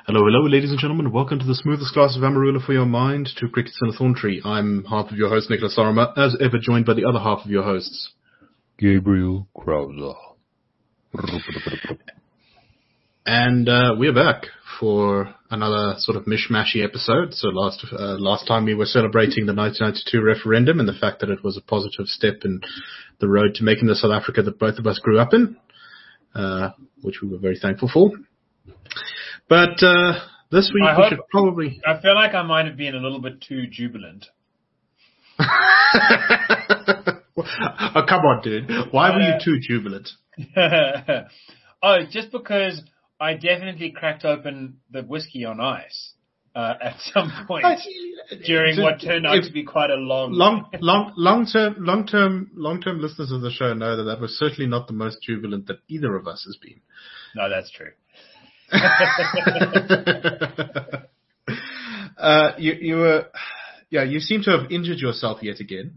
Hello, hello, ladies and gentlemen. Welcome to the smoothest glass of Amarula for your mind, Two Crickets and a Thorn Tree. I'm half of your host, Nicholas Lorimer, as ever joined by the other half of your hosts, Gabriel Krauser. And we're back for another sort of mishmashy episode. So last time we were celebrating the 1992 referendum and the fact that it was a positive step in the road to making the South Africa that both of us grew up in, which we were very thankful for. But this week we should probably... I feel like I might have been a little bit too jubilant. Oh, come on, dude. Why were you too jubilant? Just because I definitely cracked open the whiskey on ice at some point during what turned out to be quite a long-term listeners of the show know that was certainly not the most jubilant that either of us has been. No, that's true. You seem to have injured yourself yet again.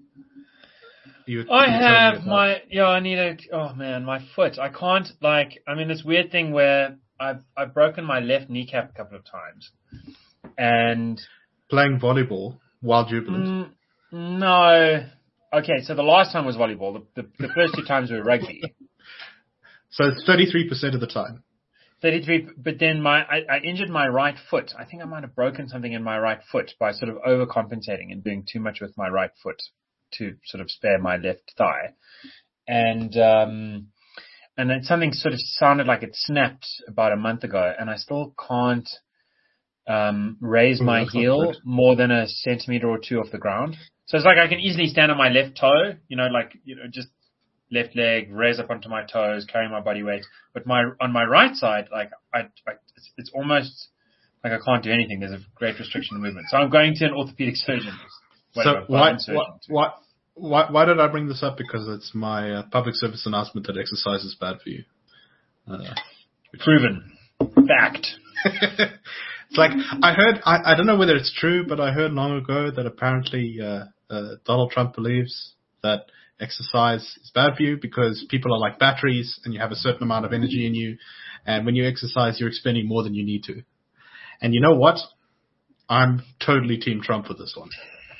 My foot. I can't, this weird thing where I've broken my left kneecap a couple of times. And playing volleyball while jubilant? No. Okay, so the last time was volleyball. The first two times were rugby. So it's 33% of the time. 33, but then I injured my right foot. I think I might have broken something in my right foot by sort of overcompensating and doing too much with my right foot to sort of spare my left thigh. And then something sort of sounded like it snapped about a month ago, and I still can't raise my heel more than a centimeter or two off the ground. So it's like I can easily stand on my left toe, just left leg, raise up onto my toes, carry my body weight. But on my right side, it's almost like I can't do anything. There's a great restriction of movement. So I'm going to an orthopedic surgeon. So why did I bring this up? Because it's my public service announcement that exercise is bad for you. Proven. Fact. It's like I heard, I don't know whether it's true, but I heard long ago that apparently Donald Trump believes that exercise is bad for you because people are like batteries and you have a certain amount of energy in you. And when you exercise, you're expending more than you need to. And you know what? I'm totally Team Trump with this one.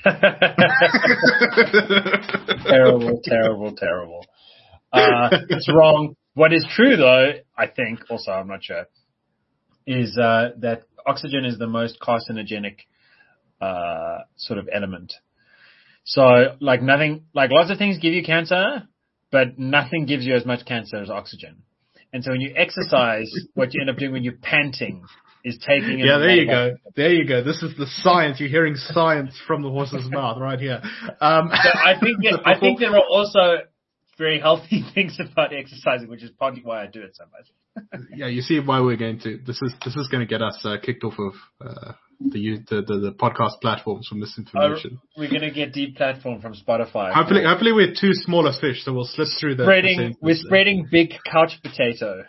Terrible. It's wrong. What is true, though, I think, also I'm not sure, is that oxygen is the most carcinogenic sort of element. So, lots of things give you cancer, but nothing gives you as much cancer as oxygen. And so when you exercise, what you end up doing when you're panting is taking... Yeah, there you go. There you go. This is the science. You're hearing science from the horse's mouth right here. So I think there are also very healthy things about exercising, which is partly why I do it so much. Yeah, you see why we're going to... This is going to get us kicked off of... the podcast platforms from this information. We're going to get deplatformed from Spotify. Hopefully we're two smaller fish, so we'll slip through the... We're spreading big couch potato.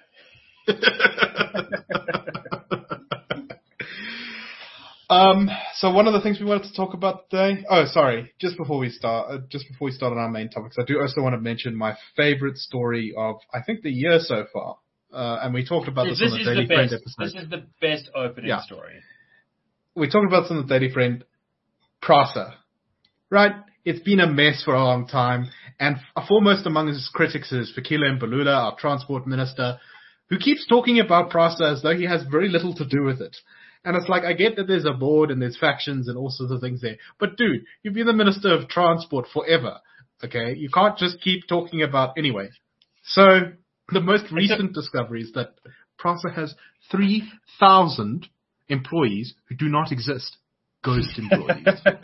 So one of the things we wanted to talk about today... Oh, sorry. Just before we start on our main topics, I do also want to mention my favorite story of, I think, the year so far. And we talked about this on the Daily Friend episode. This is the best opening story. We talked about this on the Daily Friend. PRASA, right? It's been a mess for a long time. And foremost among his critics is Fikile Mbalula, our transport minister, who keeps talking about PRASA as though he has very little to do with it. And it's like, I get that there's a board and there's factions and all sorts of things there. But dude, you've been the Minister of Transport forever. Okay? You can't just keep talking about... Anyway. So, the most recent discovery is that PRASA has 3,000 employees who do not exist. Ghost employees.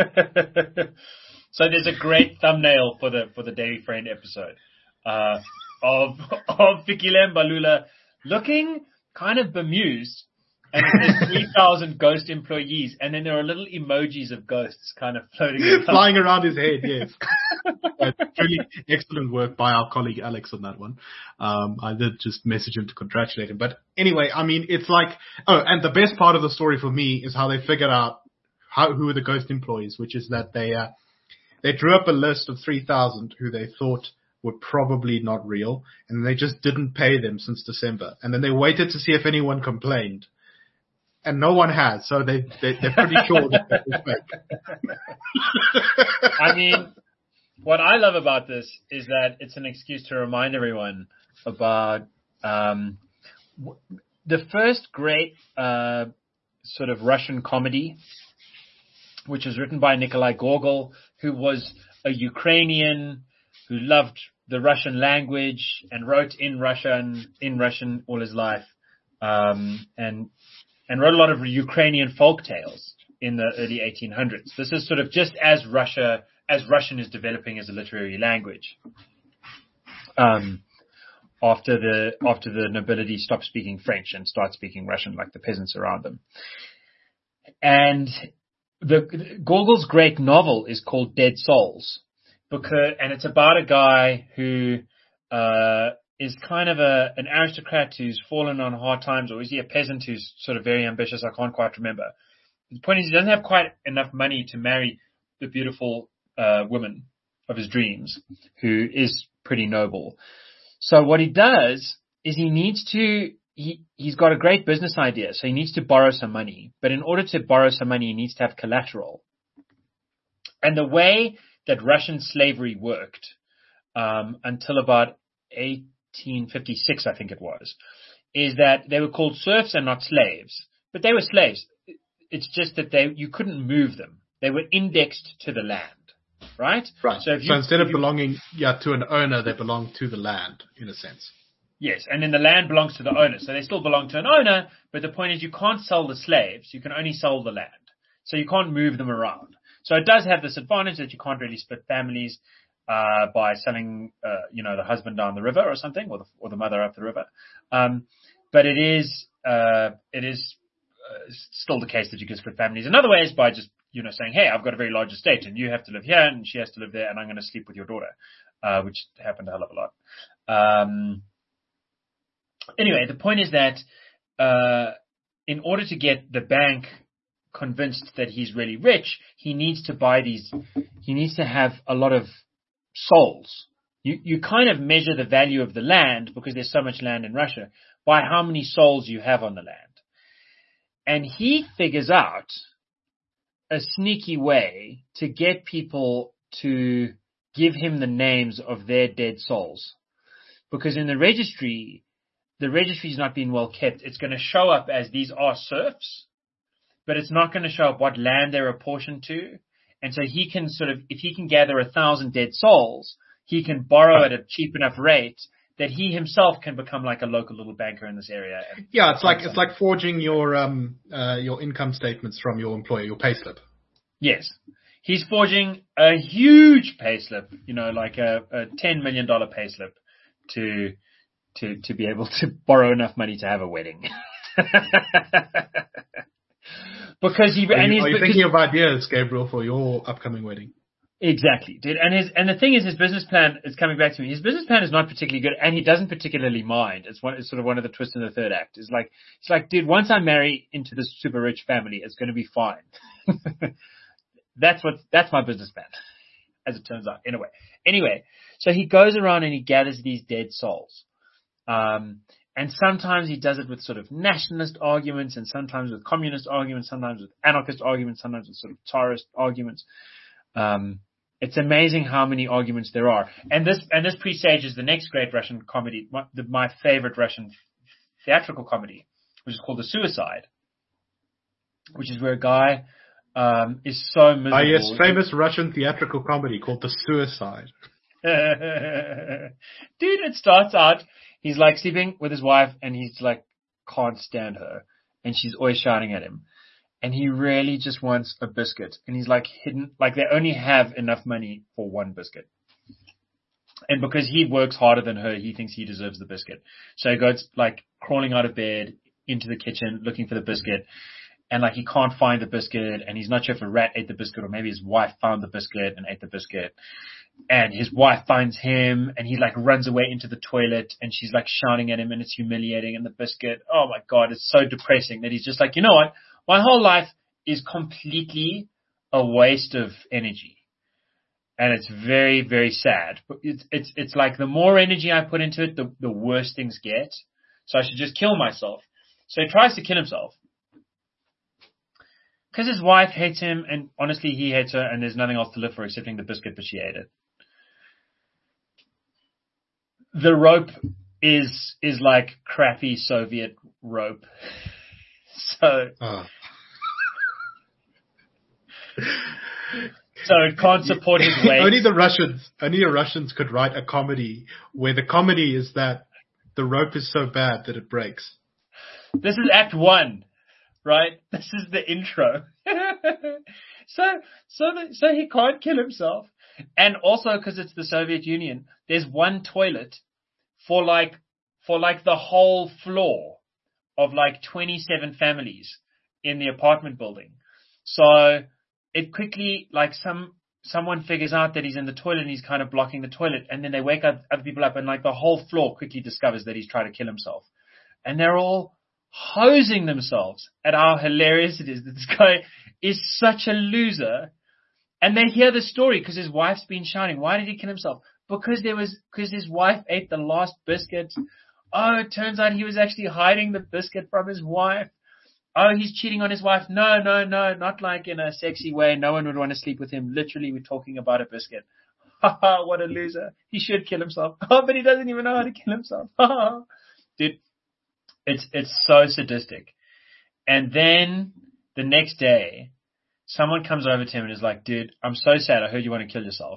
So there's a great thumbnail for the Daily Friend episode of Fikile Mbalula looking kind of bemused, and there's 3,000 ghost employees, and then there are little emojis of ghosts kind of floating around. Flying around his head, yes. Truly excellent work by our colleague Alex on that one. I did just message him to congratulate him. But anyway, I mean, it's like, and the best part of the story for me is how they figured out who are the ghost employees, which is that they drew up a list of 3,000 who they thought were probably not real, and they just didn't pay them since December. And then they waited to see if anyone complained. and no one has, so they're pretty sure that was fake. I mean, what I love about this is that it's an excuse to remind everyone about the first great sort of Russian comedy, which was written by Nikolai Gogol, who was a Ukrainian who loved the Russian language and wrote in Russian all his life, and wrote a lot of Ukrainian folk tales in the early 1800s. This is sort of just as Russian is developing as a literary language. After the nobility stopped speaking French and start speaking Russian, like the peasants around them. And Gogol's great novel is called Dead Souls, and it's about a guy who is kind of an aristocrat who's fallen on hard times, or is he a peasant who's sort of very ambitious? I can't quite remember. The point is, he doesn't have quite enough money to marry the beautiful woman of his dreams, who is pretty noble. So what he does is he's got a great business idea, so he needs to borrow some money. But in order to borrow some money, he needs to have collateral. And the way that Russian slavery worked until about 1856, I think it was, is that they were called serfs and not slaves. But they were slaves. It's just that you couldn't move them. They were indexed to the land. Right? Right. So instead of belonging to an owner, they belong to the land, in a sense. Yes, and then the land belongs to the owner. So they still belong to an owner, but the point is you can't sell the slaves. You can only sell the land. So you can't move them around. So it does have this advantage that you can't really split families by selling, the husband down the river or something, or the mother up the river. But it is still the case that you can split families. Another way is by just saying, hey, I've got a very large estate and you have to live here and she has to live there and I'm going to sleep with your daughter, which happened a hell of a lot. Anyway, the point is that in order to get the bank convinced that he's really rich, he needs to have a lot of souls. You kind of measure the value of the land, because there's so much land in Russia, by how many souls you have on the land. And he figures out a sneaky way to get people to give him the names of their dead souls. Because in the registry's not being well kept. It's going to show up as these are serfs, but it's not going to show up what land they're apportioned to. And so he can if he can gather 1,000 dead souls, he can borrow at a cheap enough rate that he himself can become like a local little banker in this area. Yeah, it's like forging your income statements from your employer, your payslip. Yes. He's forging a huge payslip, like a $10 million payslip to be able to borrow enough money to have a wedding. Because are you thinking of ideas, Gabriel, for your upcoming wedding? Exactly, dude. And the thing is, his business plan is coming back to me. His business plan is not particularly good, and he doesn't particularly mind. It's sort of one of the twists in the third act. It's like, dude, once I marry into this super rich family, it's going to be fine. That's my business plan, as it turns out, in a way. Anyway, so he goes around and he gathers these dead souls. And sometimes he does it with sort of nationalist arguments, and sometimes with communist arguments, sometimes with anarchist arguments, sometimes with sort of Tsarist arguments. It's amazing how many arguments there are. And this presages the next great Russian comedy, my favorite Russian theatrical comedy, which is called The Suicide, which is where a guy is so miserable. Yes, famous Russian theatrical comedy called The Suicide. Dude, it starts out, he's like sleeping with his wife and he's like can't stand her and she's always shouting at him. And he really just wants a biscuit. And he's like hidden, like they only have enough money for one biscuit. And because he works harder than her, he thinks he deserves the biscuit. So he goes like crawling out of bed into the kitchen looking for the biscuit. And like he can't find the biscuit and he's not sure if a rat ate the biscuit or maybe his wife found the biscuit and ate the biscuit. And his wife finds him and he like runs away into the toilet and she's like shouting at him and it's humiliating. And the biscuit, oh my God, it's so depressing that he's just like, you know what? My whole life is completely a waste of energy. And it's very, very sad. But it's like the more energy I put into it, the worse things get. So I should just kill myself. So he tries to kill himself. Because his wife hates him, and honestly, he hates her, and there's nothing else to live for excepting the biscuit, but she ate it. The rope is like crappy Soviet rope. So it can't support his weight. Only the Russians could write a comedy where the comedy is that the rope is so bad that it breaks. This is Act 1, right? This is the intro. So he can't kill himself. And also because it's the Soviet Union, there's one toilet for like the whole floor of like 27 families in the apartment building. So it quickly, like someone figures out that he's in the toilet and he's kind of blocking the toilet, and then they wake up other people up, and like the whole floor quickly discovers that he's trying to kill himself. And they're all hosing themselves at how hilarious it is that this guy is such a loser. And they hear the story because his wife's been shouting, why did he kill himself? Because his wife ate the last biscuit. Oh, it turns out he was actually hiding the biscuit from his wife. Oh, he's cheating on his wife. No, not like in a sexy way. No one would want to sleep with him. Literally, we're talking about a biscuit. Haha, what a loser. He should kill himself. Oh, but he doesn't even know how to kill himself. Dude, it's so sadistic. And then the next day, someone comes over to him and is like, dude, I'm so sad. I heard you want to kill yourself.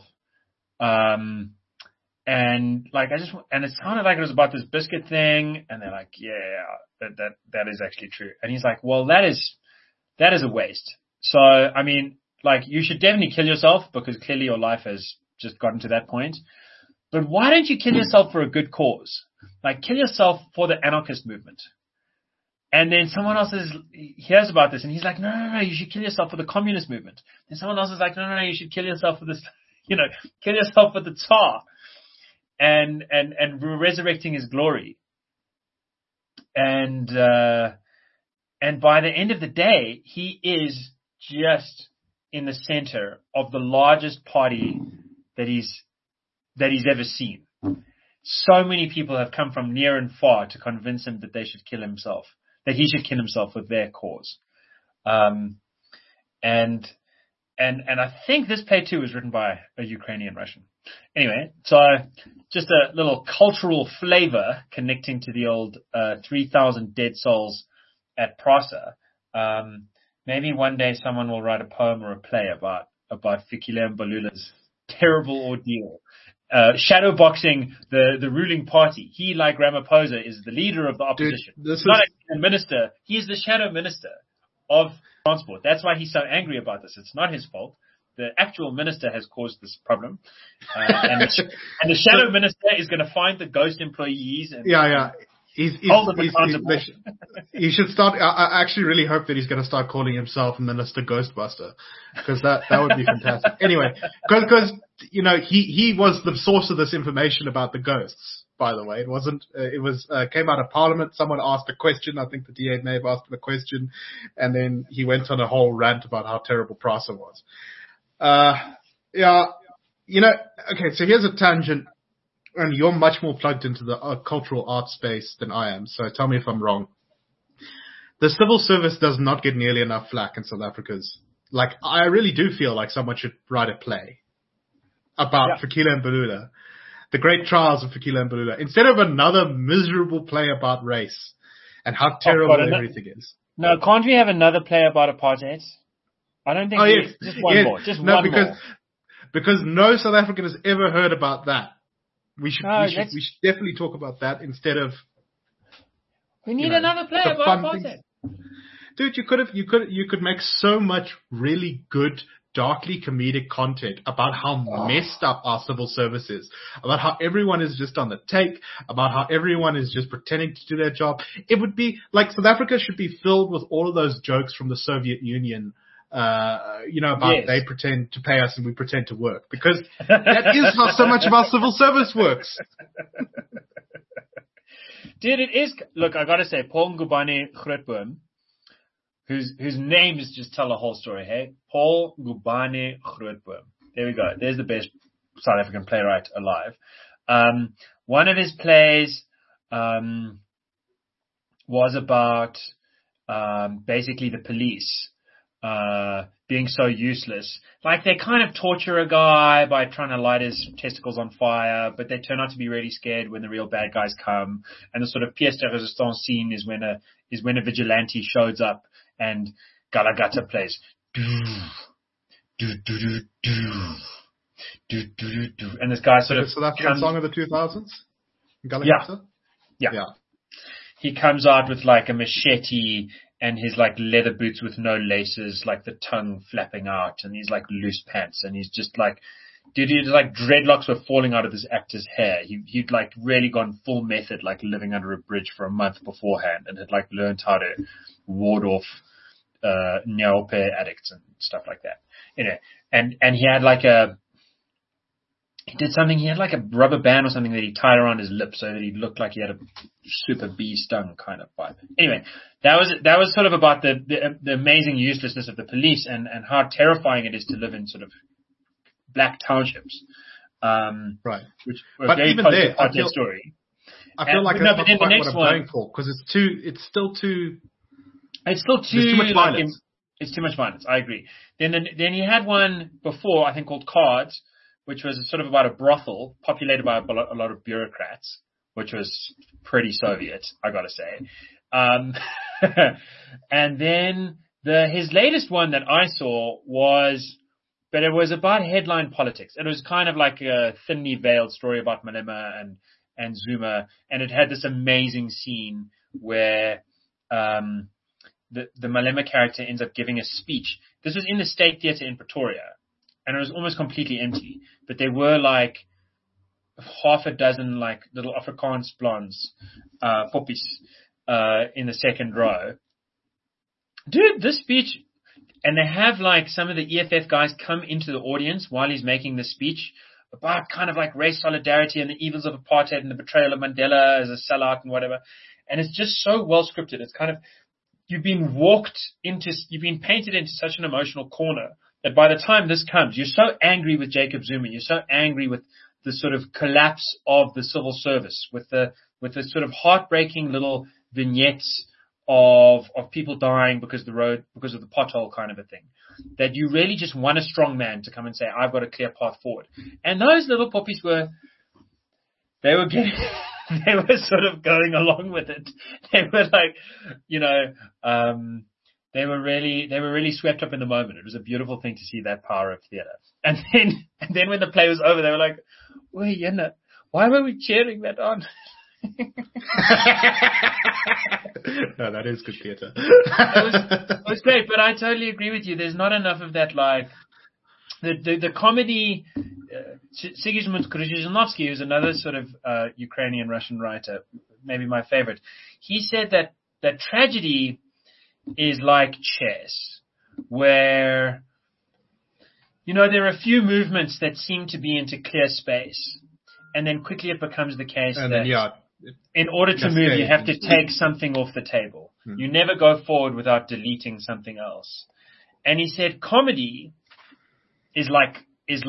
And like, and it sounded like it was about this biscuit thing. And they're like, yeah, that is actually true. And he's like, well, that is a waste. So, I mean, like, you should definitely kill yourself because clearly your life has just gotten to that point. But why don't you kill yourself for a good cause? Like, kill yourself for the anarchist movement. And then someone else hears about this and he's like, no, you should kill yourself for the communist movement. And someone else is like, no, you should kill yourself for this, kill yourself for the Tsar. And resurrecting his glory. And by the end of the day, he is just in the center of the largest party that he's ever seen. So many people have come from near and far to convince him that he should kill himself for their cause. And I think this play too was written by a Ukrainian Russian. Anyway, so just a little cultural flavor connecting to the old 3,000 Dead Souls at Prasa. Maybe one day someone will write a poem or a play about Fikile Mbalula's terrible ordeal. Shadowboxing the ruling party. He, like Ramaphosa, is the leader of the opposition. Dude, not a minister. He's the shadow minister of transport. That's why he's so angry about this. It's not his fault. The actual minister has caused this problem. And the shadow minister is going to find the ghost employees and hold them accountable. He should start. I actually really hope that he's going to start calling himself Minister Ghostbuster, because that would be fantastic. Anyway, because he was the source of this information about the ghosts. By the way, it came out of Parliament. Someone asked a question. I think the DA may have asked him a question, and then he went on a whole rant about how terrible Prasa was. Okay, so here's a tangent, and you're much more plugged into the cultural art space than I am, so tell me if I'm wrong. The civil service does not get nearly enough flack in South Africa's. Like, I really do feel like someone should write a play about Fikile Mbalula, the great trials of Fikile Mbalula, instead of another miserable play about race and how terrible everything is. No, can't we have another play about apartheid? I don't think just one more. Just one more. Because no South African has ever heard about that. We should definitely talk about that instead of. We need another play about apartheid. Dude, you could make so much really good, darkly comedic content about how messed up our civil service is, about how everyone is just on the take, about how everyone is just pretending to do their job. It would be like South Africa should be filled with all of those jokes from the Soviet Union. About they pretend to pay us and we pretend to work, because that is how so much of our civil service works. Dude, it is. Look, I gotta say, Paul Ngubane Grootboom, whose names just tell the whole story. Hey, Paul Ngubane Grootboom. There we go. There's the best South African playwright alive. One of his plays was about basically the police. being so useless. Like, they kind of torture a guy by trying to light his testicles on fire, but they turn out to be really scared when the real bad guys come. And the sort of pièce de résistance scene is when a vigilante shows up and Galagata plays. And this guy sort of So that's the song of the 2000s? Galagata? Yeah. He comes out with like a machete and his like leather boots with no laces, like the tongue flapping out, and he's like loose pants, and he's just like, dude, he's like dreadlocks were falling out of this actor's hair. He'd like really gone full method, like living under a bridge for a month beforehand, and had like learned how to ward off Neope addicts and stuff like that. And he had like he had like a rubber band or something that he tied around his lips so that he looked like he had a super bee stung kind of vibe. Anyway, that was sort of about the amazing uselessness of the police and how terrifying it is to live in sort of black townships. Right. Which but very even there, I feel like that's not quite what I'm going for, because it's still too much violence. It's too much violence. I agree. Then he had one before, I think, called Cards, which was sort of about a brothel populated by a lot of bureaucrats, which was pretty Soviet, I gotta say. And then his latest one that I saw but it was about headline politics. It was kind of like a thinly veiled story about Malema and Zuma, and it had this amazing scene where the Malema character ends up giving a speech. This was in the State Theatre in Pretoria, and it was almost completely empty. But there were like half a dozen like little Afrikaans blondes, poppies, in the second row. Dude, this speech, and they have like some of the EFF guys come into the audience while he's making the speech about kind of like race solidarity and the evils of apartheid and the betrayal of Mandela as a sellout and whatever. And it's just so well scripted. It's kind of, you've been painted into such an emotional corner that by the time this comes, you're so angry with Jacob Zuma, you're so angry with the sort of collapse of the civil service, with the sort of heartbreaking little vignettes of people dying because of the pothole kind of a thing, that you really just want a strong man to come and say, I've got a clear path forward. And those little poppies were sort of going along with it. They were like, they were really swept up in the moment. It was a beautiful thing to see that power of theatre. And then when the play was over, they were like, why were we cheering that on? No, that is good theatre. It was great, but I totally agree with you. There's not enough of that, like, the comedy. Sigismund Krzyżanowski, who's another sort of Ukrainian Russian writer, maybe my favorite, he said that tragedy is like chess, where there are a few movements that seem to be into clear space, and then quickly it becomes the case in order to move, you have to take something off the table. You never go forward without deleting something else. And he said comedy is like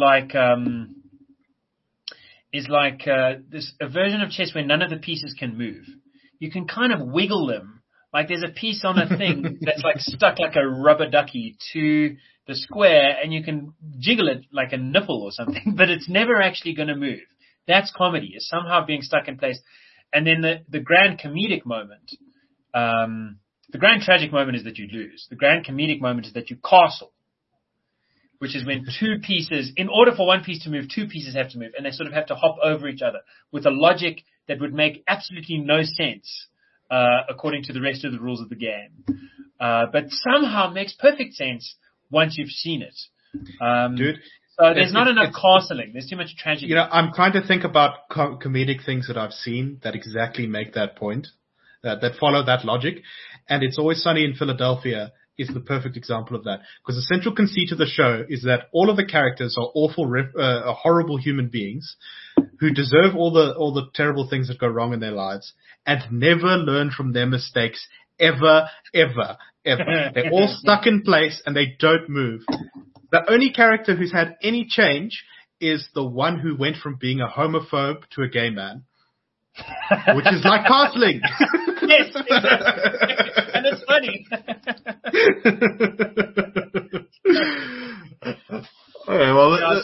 a version of chess where none of the pieces can move. You can kind of wiggle them. Like there's a piece on a thing that's like stuck like a rubber ducky to the square, and you can jiggle it like a nipple or something, but it's never actually going to move. That's comedy, is somehow being stuck in place. And then the grand comedic moment, the grand tragic moment is that you lose. The grand comedic moment is that you castle, which is when two pieces, in order for one piece to move, two pieces have to move, and they sort of have to hop over each other with a logic that would make absolutely no sense according to the rest of the rules of the game, but somehow makes perfect sense once you've seen it. Dude. So there's not enough castling. There's too much tragedy. I'm trying to think about comedic things that I've seen that exactly make that point, that follow that logic. And It's Always Sunny in Philadelphia is the perfect example of that. Because the central conceit of the show is that all of the characters are horrible human beings who deserve all the terrible things that go wrong in their lives and never learn from their mistakes ever, ever, ever. They're all stuck in place and they don't move. The only character who's had any change is the one who went from being a homophobe to a gay man, which is like castling. Yes, exactly. And it's funny.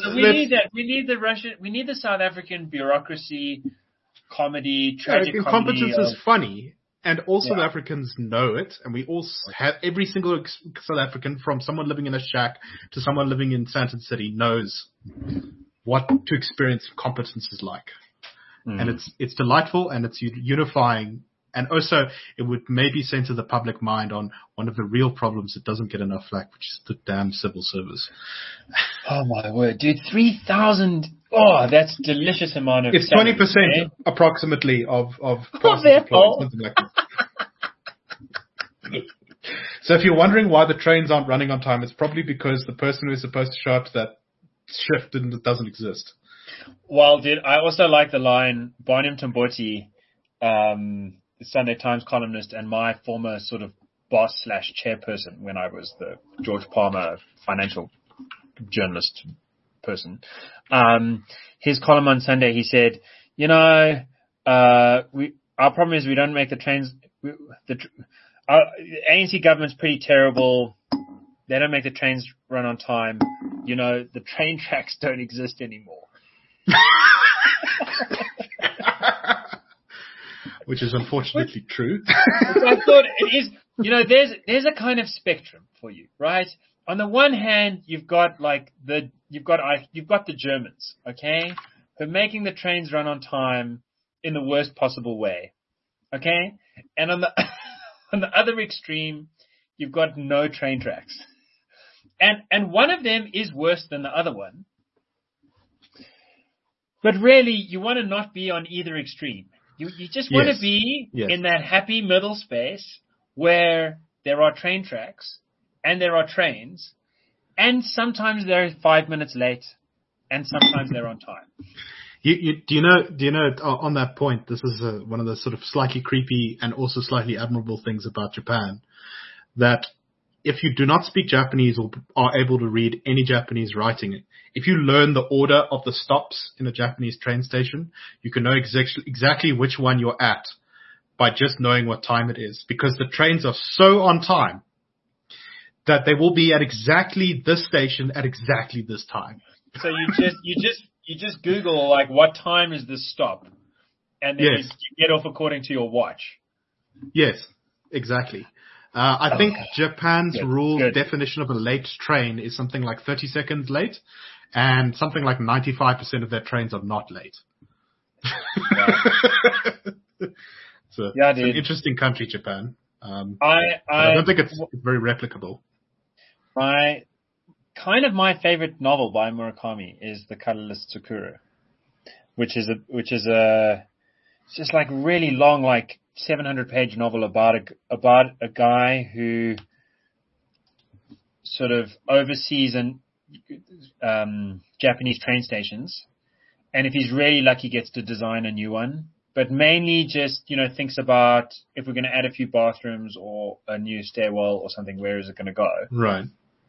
We need that. We need the Russian. We need the South African bureaucracy, comedy, tragic incompetence comedy. is funny, and all South Africans know it, and we all have every single South African, from someone living in a shack to someone living in Sandton City, knows what to experience competence is like. And it's delightful and it's unifying. And also, it would maybe center the public mind on one of the real problems that doesn't get enough flack, which is the damn civil service. Oh my word, dude! 3,000. Oh, that's delicious amount of. It's 20% approximately of their employees, something like that. So if you're wondering why the trains aren't running on time, it's probably because the person who's supposed to show up to that shift doesn't exist. Well, dude, I also like the line Barnum Tamboti, the Sunday Times columnist and my former sort of boss / chairperson when I was the George Palmer financial journalist person. His column on Sunday, he said, our problem is we don't make the trains. The ANC government's pretty terrible. They don't make the trains run on time. The train tracks don't exist anymore. Which is unfortunately true. I thought it is. There's a kind of spectrum for you, right? On the one hand, you've got the Germans, okay, who are making the trains run on time in the worst possible way, okay, and on the other extreme, you've got no train tracks, and one of them is worse than the other one. But really, you want to not be on either extreme. You just want to be in that happy middle space where there are train tracks and there are trains, and sometimes they're 5 minutes late, and sometimes they're on time. Do you know on that point, this is one of the sort of slightly creepy and also slightly admirable things about Japan, that if you do not speak Japanese or are able to read any Japanese writing, if you learn the order of the stops in a Japanese train station, you can know exactly which one you're at by just knowing what time it is, because the trains are so on time that they will be at exactly this station at exactly this time. So you just Google what time is this stop, and then you get off according to your watch. Yes, exactly. I think Japan's definition of a late train is something like 30 seconds late, and something like 95% of their trains are not late. It's an interesting country, Japan. I don't think it's very replicable. My favorite novel by Murakami is The Colorless Tsukuru, which is it's just really long, 700-page novel about a guy who sort of oversees Japanese train stations, and if he's really lucky, gets to design a new one. But mainly just thinks about if we're going to add a few bathrooms or a new stairwell or something, where is it going to go? Right.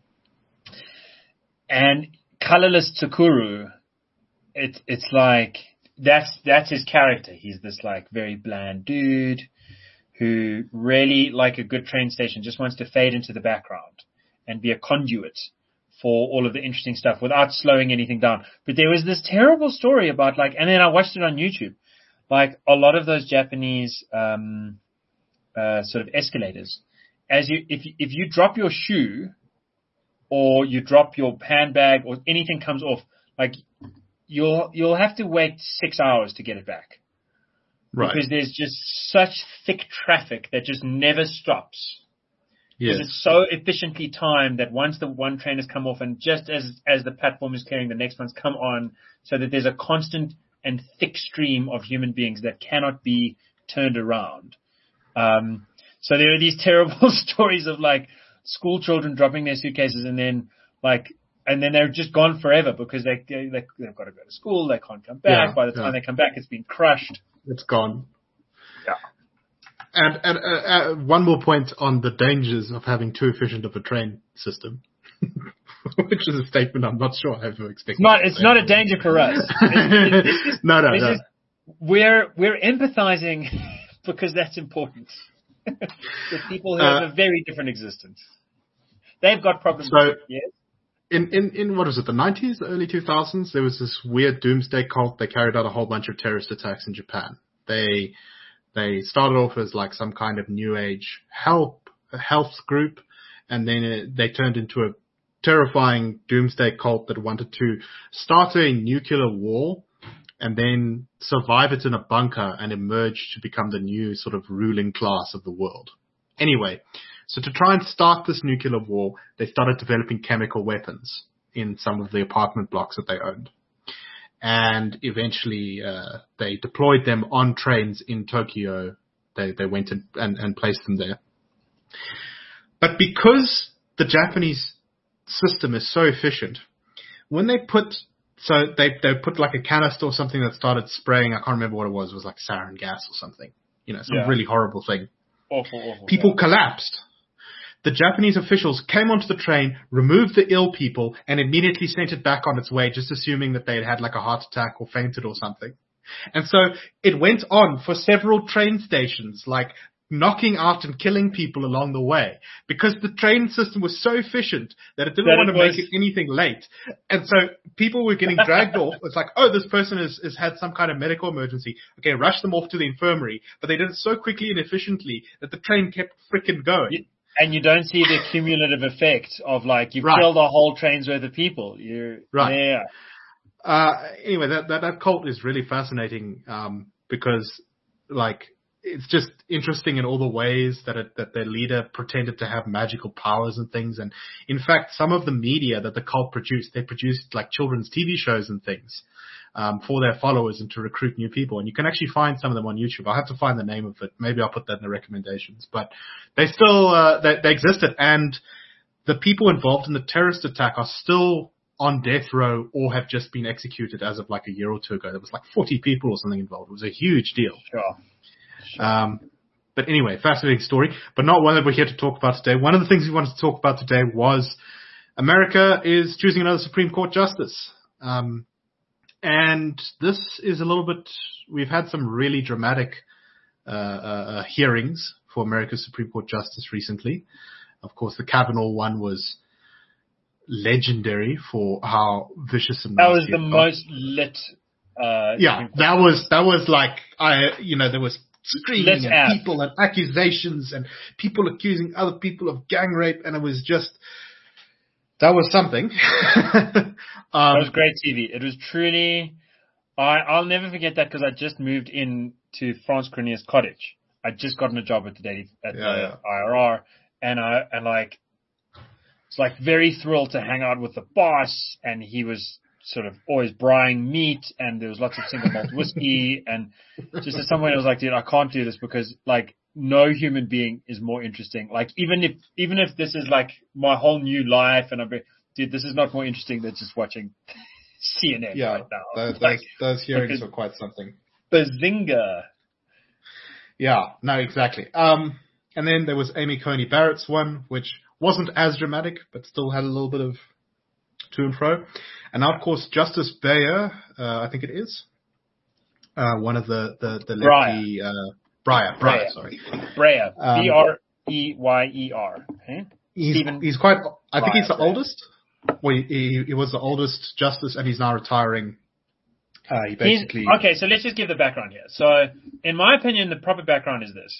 And Colorless Tsukuru, it's like. That's his character. He's this very bland dude who really, like a good train station, just wants to fade into the background and be a conduit for all of the interesting stuff without slowing anything down. But there was this terrible story about and then I watched it on YouTube. A lot of those Japanese sort of escalators, if you drop your shoe or you drop your handbag or anything comes off, you'll have to wait 6 hours to get it back. Right. Because there's just such thick traffic that just never stops. Yes. Because it's so efficiently timed that once the one train has come off and just as the platform is clearing, the next one's come on, so that there's a constant and thick stream of human beings that cannot be turned around. So there are these terrible stories of school children dropping their suitcases and then they're just gone forever because they've got to go to school. They can't come back. By the time they come back, it's been crushed. It's gone. Yeah. And one more point on the dangers of having too efficient of a train system, which is a statement I'm not sure I ever expected. It's not a danger for us. No. We're empathizing because that's important with people who have a very different existence. They've got problems. So, yes. in what was it, the 90s, the early 2000s, there was this weird doomsday cult. They carried out a whole bunch of terrorist attacks in Japan. They started off as like some kind of new age health group, and then they turned into a terrifying doomsday cult that wanted to start a nuclear war and then survive it in a bunker and emerge to become the new sort of ruling class of the world. Anyway, so to try and start this nuclear war, they started developing chemical weapons in some of the apartment blocks that they owned. And eventually they deployed them on trains in Tokyo. They went and placed them there. But because the Japanese system is so efficient, when they put like a canister or something that started spraying, I can't remember what it was like sarin gas or something, some really horrible thing. Awful. People collapsed. The Japanese officials came onto the train, removed the ill people, and immediately sent it back on its way, just assuming that they had had like a heart attack or fainted or something. And so it went on for several train stations, like knocking out and killing people along the way, because the train system was so efficient that it didn't want to make it anything late. And so people were getting dragged off. It's like, oh, this person has had some kind of medical emergency. Okay, rush them off to the infirmary. But they did it so quickly and efficiently that the train kept freaking going. And you don't see the cumulative effect of like you've killed a whole train's worth of people. You're there. Anyway, that cult is really fascinating because like it's just interesting in all the ways that their leader pretended to have magical powers and things. And in fact, some of the media that the cult produced, they produced like children's TV shows and things for their followers and to recruit new people. And you can actually find some of them on YouTube. I'll have to find the name of it. Maybe I'll put that in the recommendations. But they still they existed, and the people involved in the terrorist attack are still on death row or have just been executed as of like a year or two ago. There was like 40 people or something involved. It was a huge deal. Sure. But anyway, fascinating story, but not one that we're here to talk about today. One of the things we wanted to talk about today was America is choosing another Supreme Court justice. And this is a little bit, we've had some really dramatic hearings for America's Supreme Court justice recently. Of course, the Kavanaugh one was legendary for how vicious and that was the most lit. That was like, there was screaming and people and accusations and people accusing other people of gang rape, and it was just, that was something. That was great TV. It was truly, I'll never forget that because I just moved in to France Cornelius Cottage. I'd just gotten a job at the IRR, and it's like very thrilled to hang out with the boss, and he was sort of always buying meat, and there was lots of single malt whiskey, and just at some point I was like, dude, I can't do this because like no human being is more interesting. Like even if this is like my whole new life, and dude, this is not more interesting than just watching CNN right now. Those hearings were quite something. Bazinga. Yeah, no, exactly. And then there was Amy Coney Barrett's one, which wasn't as dramatic, but still had a little bit of to and fro. And now, of course, Justice Breyer, I think it is, one of the lefty, Breyer, sorry. Breyer, Breyer. Okay? He's quite, I think he's the oldest. Well, he was the oldest justice, and he's now retiring. He basically... Okay, so let's just give the background here. So, in my opinion, the proper background is this.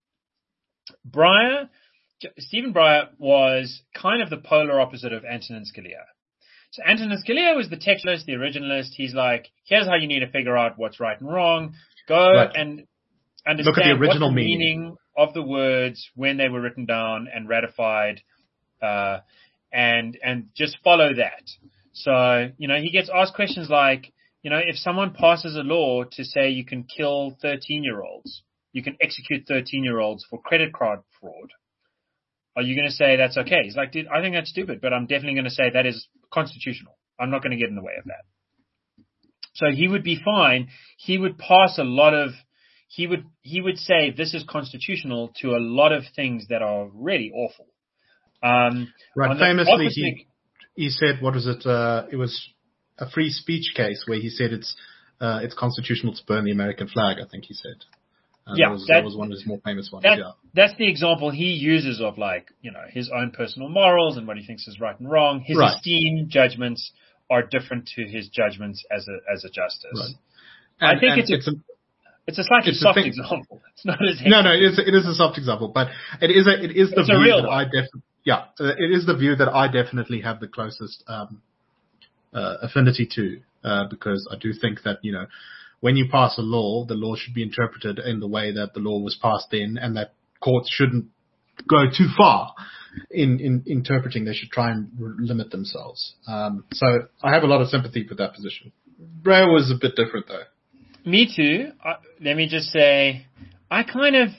Stephen Breyer was kind of the polar opposite of Antonin Scalia. So Antonin Scalia was the textualist, the originalist. He's like, here's how you need to figure out what's right and wrong. Go and understand look at the original what the meaning of the words when they were written down and ratified, and just follow that. So, he gets asked questions like, if someone passes a law to say you can kill 13-year-olds, you can execute 13-year-olds for credit card fraud, are you going to say that's okay? He's like, dude, I think that's stupid, but I'm definitely going to say that is constitutional. I'm not going to get in the way of that. So he would be fine. He would pass he would say this is constitutional to a lot of things that are really awful. Right. Famously, he said, what was it? It was a free speech case where he said it's constitutional to burn the American flag, I think he said. That was one of his more famous ones. That's the example he uses of his own personal morals and what he thinks is right and wrong. His esteem judgments are different to his judgments as a justice. Right. I think it's a slightly soft example. It's not as no, it is a soft example, but it is the view that it is the view that I definitely have the closest affinity to, because I do think that when you pass a law, the law should be interpreted in the way that the law was passed in, and that courts shouldn't go too far in interpreting. They should try and limit themselves. So I have a lot of sympathy for that position. Breyer was a bit different, though. Me too. Let me just say, I kind of,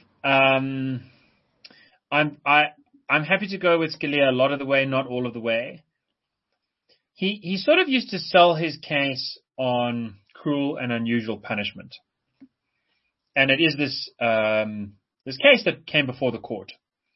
I'm happy to go with Scalia a lot of the way, not all of the way. He sort of used to sell his case on cruel and unusual punishment. And it is this case that came before the court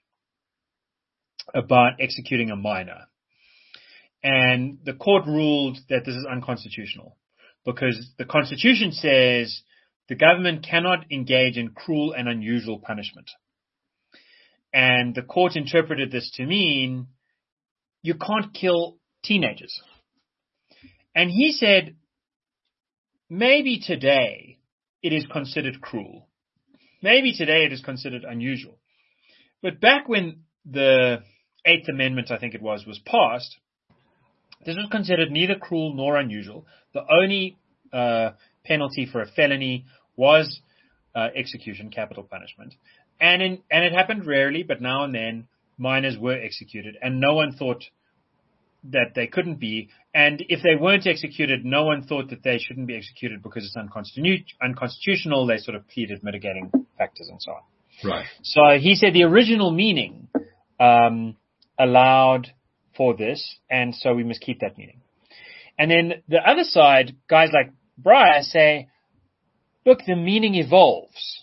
about executing a minor. And the court ruled that this is unconstitutional because the Constitution says the government cannot engage in cruel and unusual punishment. And the court interpreted this to mean you can't kill teenagers. And he said, maybe today it is considered cruel. Maybe today it is considered unusual. But back when the Eighth Amendment, I think it was passed, this was considered neither cruel nor unusual. The only penalty for a felony was execution, capital punishment. And it happened rarely, but now and then minors were executed, and no one thought that they couldn't be. And if they weren't executed, no one thought that they shouldn't be executed because it's unconstitutional. They sort of pleaded mitigating factors and so on. Right. So he said the original meaning allowed for this, and so we must keep that meaning. And then the other side, guys like Breyer say, look, the meaning evolves.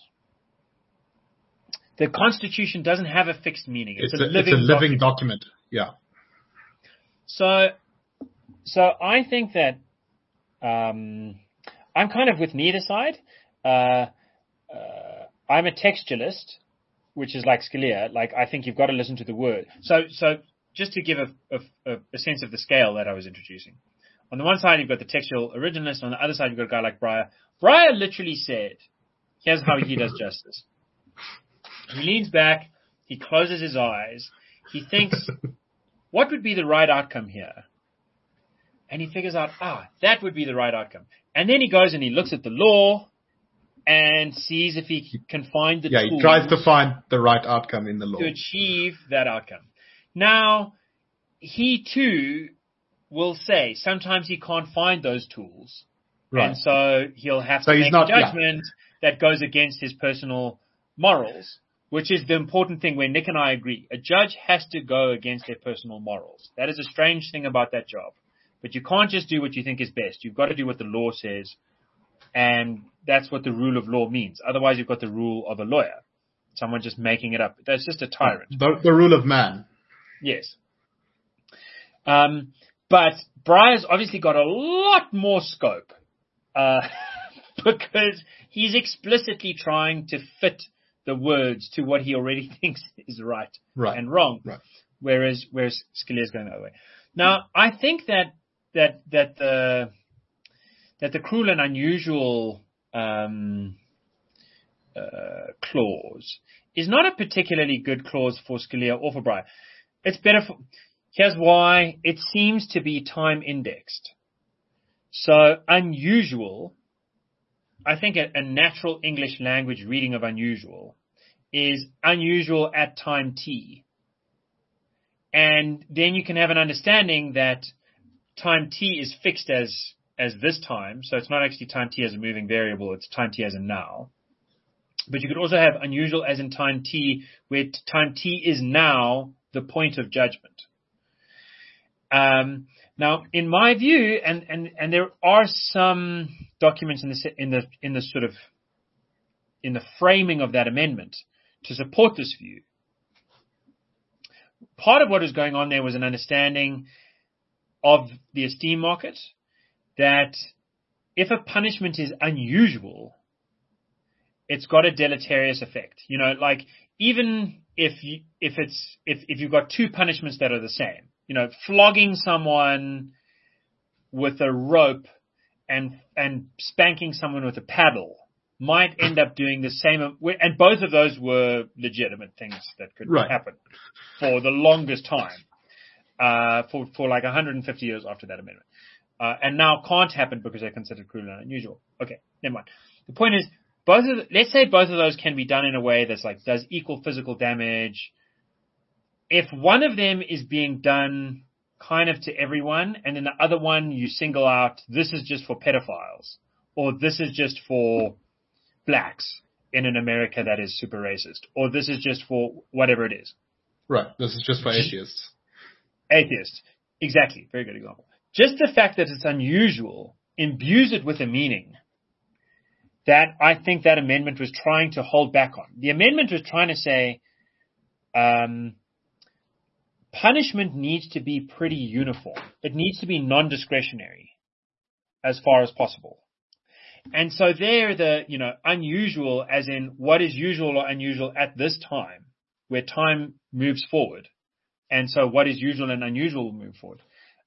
The Constitution doesn't have a fixed meaning. It's a living document. Yeah. So I think that I'm kind of with neither side. I'm a textualist, which is like Scalia. Like, I think you've got to listen to the word. So just to give a sense of the scale that I was introducing. On the one side, you've got the textual originalist. On the other side, you've got a guy like Breyer. Breyer literally said, here's how he does justice. He leans back. He closes his eyes. He thinks, what would be the right outcome here? And he figures out, that would be the right outcome. And then he goes and he looks at the law and sees if he can find the tools. He tries to find the right outcome in the law to achieve that outcome. Now, he too will say sometimes he can't find those tools. Right. And so he'll have to make a judgment that goes against his personal morals, which is the important thing where Nick and I agree. A judge has to go against their personal morals. That is a strange thing about that job. But you can't just do what you think is best. You've got to do what the law says. And that's what the rule of law means. Otherwise, you've got the rule of a lawyer. Someone just making it up. That's just a tyrant. The rule of man. Yes. But Breyer's obviously got a lot more scope. Because he's explicitly trying to fit the words to what he already thinks is right. And wrong. Right. Whereas Scalia's going the other way. Now, I think that the cruel and unusual clause is not a particularly good clause for Scalia or for Breyer. It's better for. Here's why. It seems to be time indexed. So unusual, I think a natural English language reading of unusual is unusual at time t. And then you can have an understanding that time t is fixed as this time. So it's not actually time t as a moving variable. It's time t as a now. But you could also have unusual as in time t, where time t is now the point of judgment. Now, in my view, and there are some documents in the framing of that amendment to support this view. Part of what was going on there was an understanding of the esteem market that if a punishment is unusual, it's got a deleterious effect. You know, like even if you've got two punishments that are the same, you know, flogging someone with a rope and spanking someone with a paddle might end up doing the same. And both of those were legitimate things that could happen for the longest time, for like 150 years after that amendment. And now can't happen because they're considered cruel and unusual. Okay, never mind. The point is, let's say both of those can be done in a way that's like, does equal physical damage. If one of them is being done kind of to everyone, and then the other one you single out, this is just for pedophiles, or this is just for blacks in an America that is super racist, or this is just for whatever it is. Right. This is just for atheists. Atheists. Exactly. Very good example. Just the fact that it's unusual imbues it with a meaning that I think that amendment was trying to hold back on. The amendment was trying to say, punishment needs to be pretty uniform. It needs to be non-discretionary as far as possible. And so there, unusual as in what is usual or unusual at this time, where time moves forward. And so what is usual and unusual will move forward.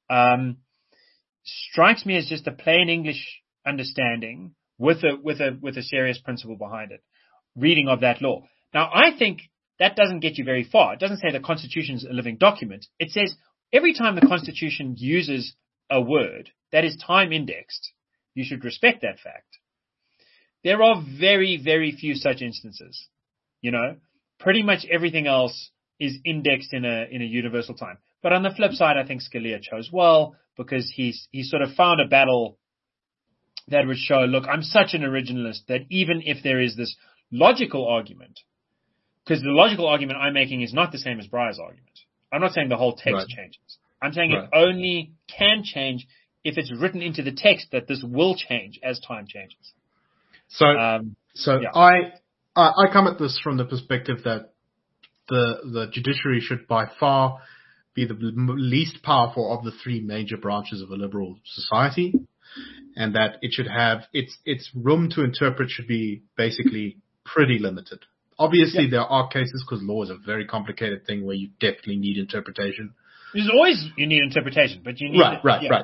Strikes me as just a plain English understanding with a serious principle behind it. Reading of that law. Now, I think that doesn't get you very far. It doesn't say the Constitution is a living document. It says every time the Constitution uses a word that is time indexed, you should respect that fact. There are very, very few such instances. You know, pretty much everything else is indexed in a universal time. But on the flip side, I think Scalia chose well because he sort of found a battle that would show, look, I'm such an originalist that even if there is this logical argument, because the logical argument I'm making is not the same as Breyer's argument. I'm not saying the whole text changes. I'm saying it only can change if it's written into the text that this will change as time changes. I come at this from the perspective that the judiciary should by far be the least powerful of the three major branches of a liberal society, and that it should have its room to interpret should be basically pretty limited. Obviously, there are cases because law is a very complicated thing where you definitely need interpretation. There's always you need interpretation, but you need right.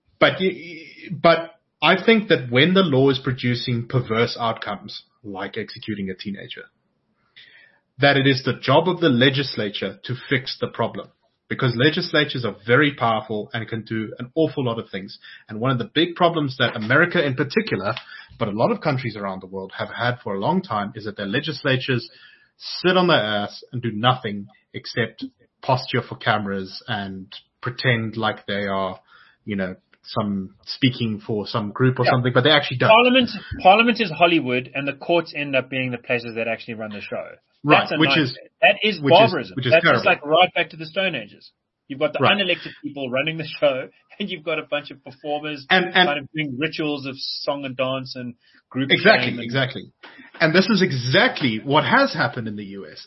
But I think that when the law is producing perverse outcomes, like executing a teenager, that it is the job of the legislature to fix the problem. Because legislatures are very powerful and can do an awful lot of things. And one of the big problems that America in particular, but a lot of countries around the world have had for a long time is that their legislatures sit on their ass and do nothing except posture for cameras and pretend like they are, some speaking for some group or something, but they actually don't. Parliament is Hollywood, and the courts end up being the places that actually run the show. Right, that is barbarism. Which is That's terrible. just like right back to the Stone Ages. You've got the unelected people running the show, and you've got a bunch of performers and kind of doing rituals of song and dance and group. Exactly. And this is exactly what has happened in the US.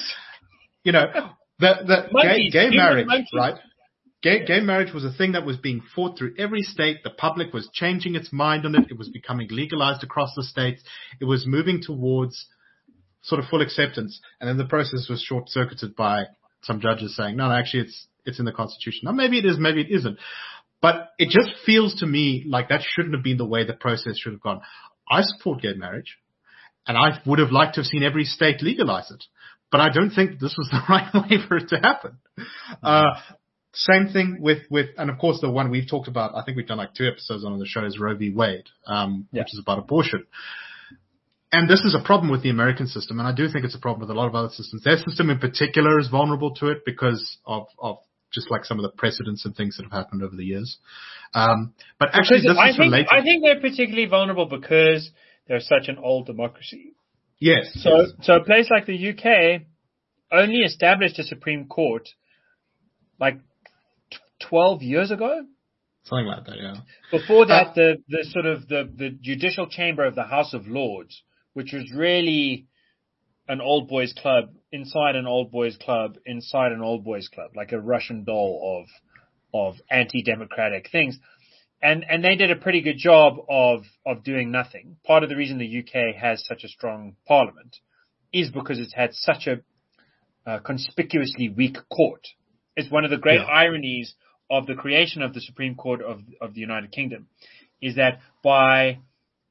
Gay marriage, right? Gay marriage was a thing that was being fought through every state. The public was changing its mind on it. It was becoming legalized across the states. It was moving towards sort of full acceptance. And then the process was short-circuited by some judges saying, no, actually it's in the Constitution. Now, maybe it is, maybe it isn't. But it just feels to me like that shouldn't have been the way the process should have gone. I support gay marriage, and I would have liked to have seen every state legalize it. But I don't think this was the right way for it to happen. Same thing with, and of course the one we've talked about, I think we've done like 2 episodes on the show is Roe v. Wade, which is about abortion. And this is a problem with the American system, and I do think it's a problem with a lot of other systems. Their system in particular is vulnerable to it because of just like some of the precedents and things that have happened over the years. But actually this is related. I think they're particularly vulnerable because they're such an old democracy. Yes. So a place like the UK only established a Supreme Court like 12 years ago. Something like that, yeah. Before that, the judicial chamber of the House of Lords, which was really an old boys club inside an old boys club inside an old boys club, like a Russian doll of anti-democratic things. And they did a pretty good job of doing nothing. Part of the reason the UK has such a strong parliament is because it's had such a conspicuously weak court. It's one of the great ironies of the creation of the Supreme Court of the United Kingdom, is that by,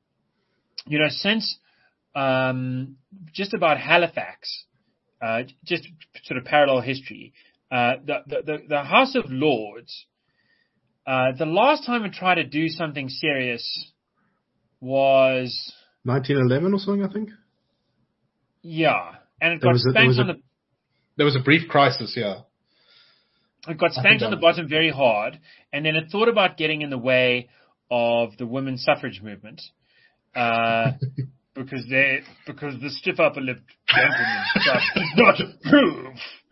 since just about Halifax, just sort of parallel history, the House of Lords, the last time it tried to do something serious was 1911 or something, I think. Yeah, and it got spanked on the. There was a brief crisis, yeah. It got spanked on the bottom very hard, and then it thought about getting in the way of the women's suffrage movement, because the stiff upper lip gentleman stuff does not approve.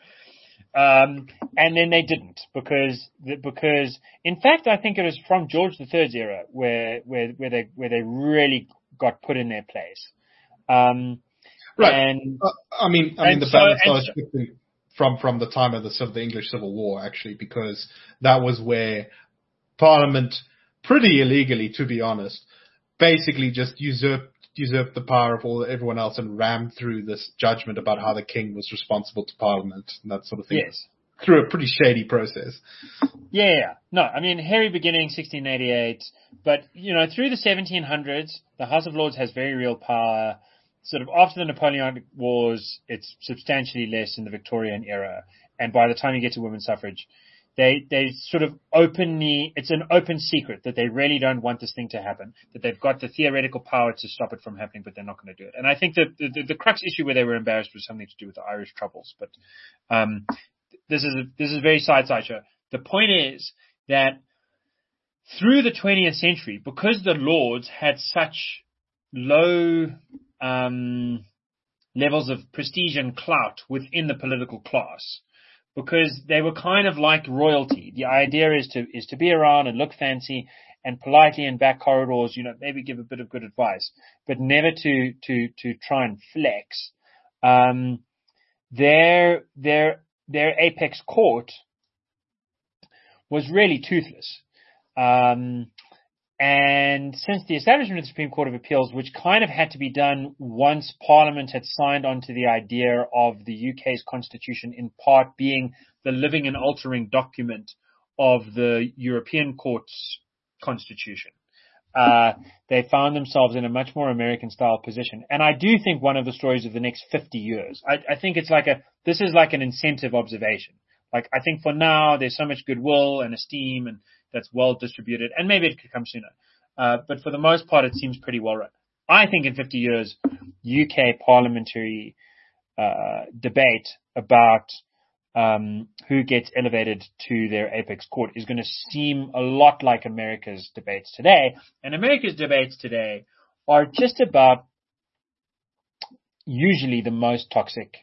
And then they didn't because in fact I think it was from George III's era where they really got put in their place. Right. And I mean the balance was shifting from the time of the English Civil War, actually, because that was where Parliament, pretty illegally, to be honest, basically just usurped the power of everyone else and rammed through this judgment about how the king was responsible to Parliament and that sort of thing. Yes. Through a pretty shady process. Yeah. No, I mean, hairy beginning, 1688, but, through the 1700s, the House of Lords has very real power. Sort of after the Napoleonic Wars, it's substantially less in the Victorian era. And by the time you get to women's suffrage, they sort of it's an open secret that they really don't want this thing to happen, that they've got the theoretical power to stop it from happening, but they're not going to do it. And I think that the crux issue where they were embarrassed was something to do with the Irish Troubles. But this is very sideshow. The point is that through the 20th century, because the Lords had such low levels of prestige and clout within the political class, because they were kind of like royalty. The idea is to be around and look fancy and politely in back corridors, maybe give a bit of good advice, but never to try and flex. Their apex court was really toothless. And since the establishment of the Supreme Court of Appeals, which kind of had to be done once Parliament had signed on to the idea of the UK's constitution, in part being the living and altering document of the European Court's constitution, they found themselves in a much more American-style position. And I do think one of the stories of the next 50 years, I think this is like an incentive observation. Like, I think for now, there's so much goodwill and esteem and that's well distributed, and maybe it could come sooner. But for the most part, it seems pretty well run. I think in 50 years, UK parliamentary debate about who gets elevated to their apex court is going to seem a lot like America's debates today. And America's debates today are just about usually the most toxic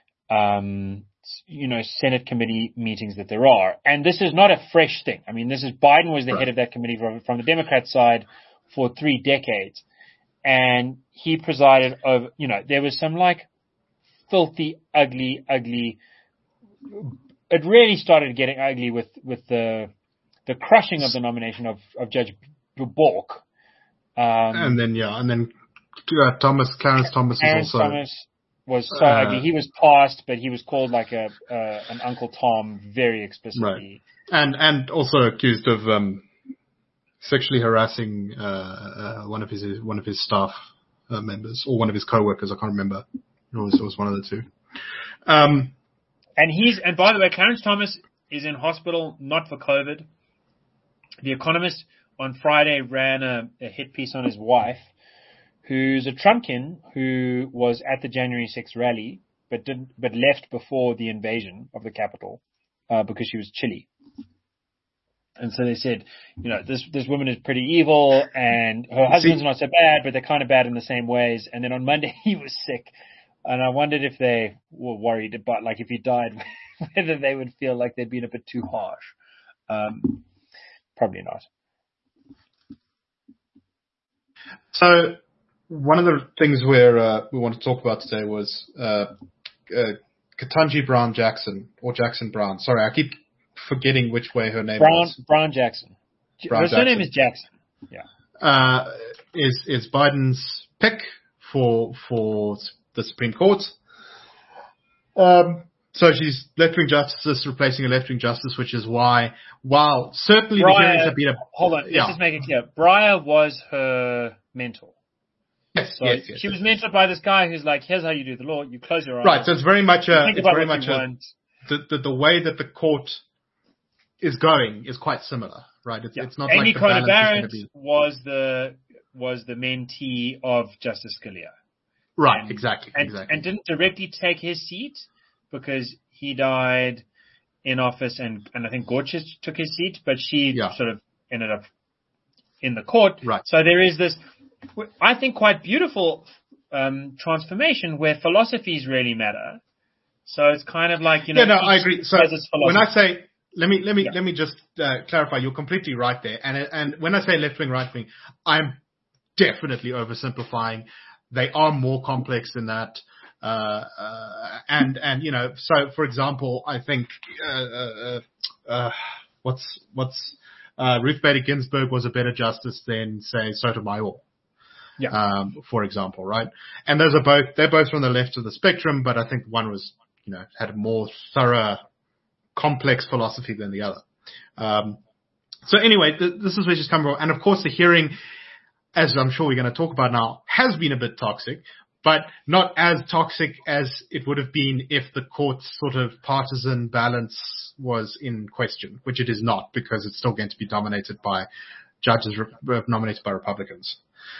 Senate committee meetings that there are. And this is not a fresh thing. I mean, Biden was the head of that committee from the Democrat side for 3 decades. And he presided over, there was some filthy, ugly, it really started getting ugly with the crushing of the nomination of Judge Bork. Clarence Thomas is also... Thomas was so ugly. He was passed, but he was called like an Uncle Tom very explicitly. Right. And also accused of sexually harassing one of his staff members, or one of his co-workers. I can't remember. It was one of the two. And by the way, Clarence Thomas is in hospital, not for COVID. The Economist on Friday ran a hit piece on his wife, who's a Trumpkin who was at the January 6th rally, but left before the invasion of the Capitol, because she was chilly. And so they said, this woman is pretty evil, and her husband's not so bad, but they're kind of bad in the same ways. And then on Monday he was sick, and I wondered if they were worried about, if he died, whether they would feel like they'd been a bit too harsh. Probably not. So one of the things we want to talk about today was Ketanji Brown Jackson, or Jackson Brown. Sorry, I keep forgetting which way her name was. Brown Jackson. Her surname is Jackson. Yeah. Is Biden's pick for the Supreme Court. So she's left-wing justice replacing a left-wing justice, which is why, while certainly the hearings have been hold on, let's just make it clear. Breyer was her mentor. Yes, so yes. She was mentored by this guy who's like, here's how you do the law. You close your eyes. Right. So it's very much the way that the court is going is quite similar, right? It's not Amy like the Coney balance is Barrett was the mentee of Justice Scalia. Right. Exactly. And didn't directly take his seat because he died in office, and I think Gorsuch took his seat, but she sort of ended up in the court. Right. So there is this, I think, quite beautiful transformation where philosophies really matter. So it's kind of like, I agree. So when I say, let me just clarify. You're completely right there. And when I say left wing, right wing, I'm definitely oversimplifying. They are more complex than that. So for example, I think, Ruth Bader Ginsburg was a better justice than, say, Sotomayor. Yeah. For example, right? And they're both from the left of the spectrum, but I think one was, had a more thorough, complex philosophy than the other. So anyway, this is where she's come from. And of course the hearing, as I'm sure we're going to talk about now, has been a bit toxic, but not as toxic as it would have been if the court's sort of partisan balance was in question, which it is not, because it's still going to be dominated by judges nominated by Republicans.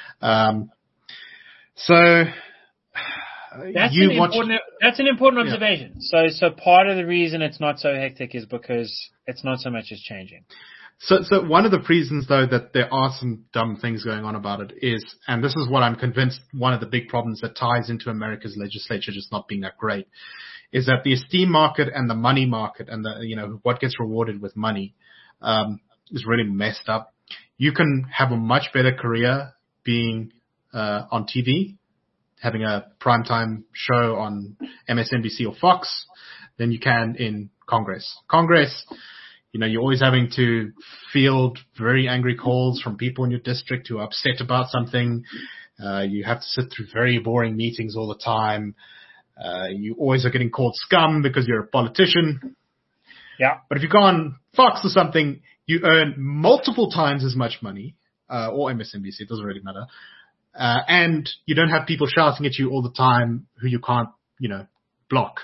That's an important observation. So part of the reason it's not so hectic is because it's not so much as changing. So one of the reasons, though, that there are some dumb things going on about it is, and this is what I'm convinced one of the big problems that ties into America's legislature just not being that great, is that the esteem market and the money market and the, what gets rewarded with money, is really messed up. You can have a much better career being, on TV, having a primetime show on MSNBC or Fox than you can in Congress. Congress, you're always having to field very angry calls from people in your district who are upset about something. You have to sit through very boring meetings all the time. You always are getting called scum because you're a politician. Yeah. But if you go on Fox or something, you earn multiple times as much money, or MSNBC, it doesn't really matter. And you don't have people shouting at you all the time who you can't, block.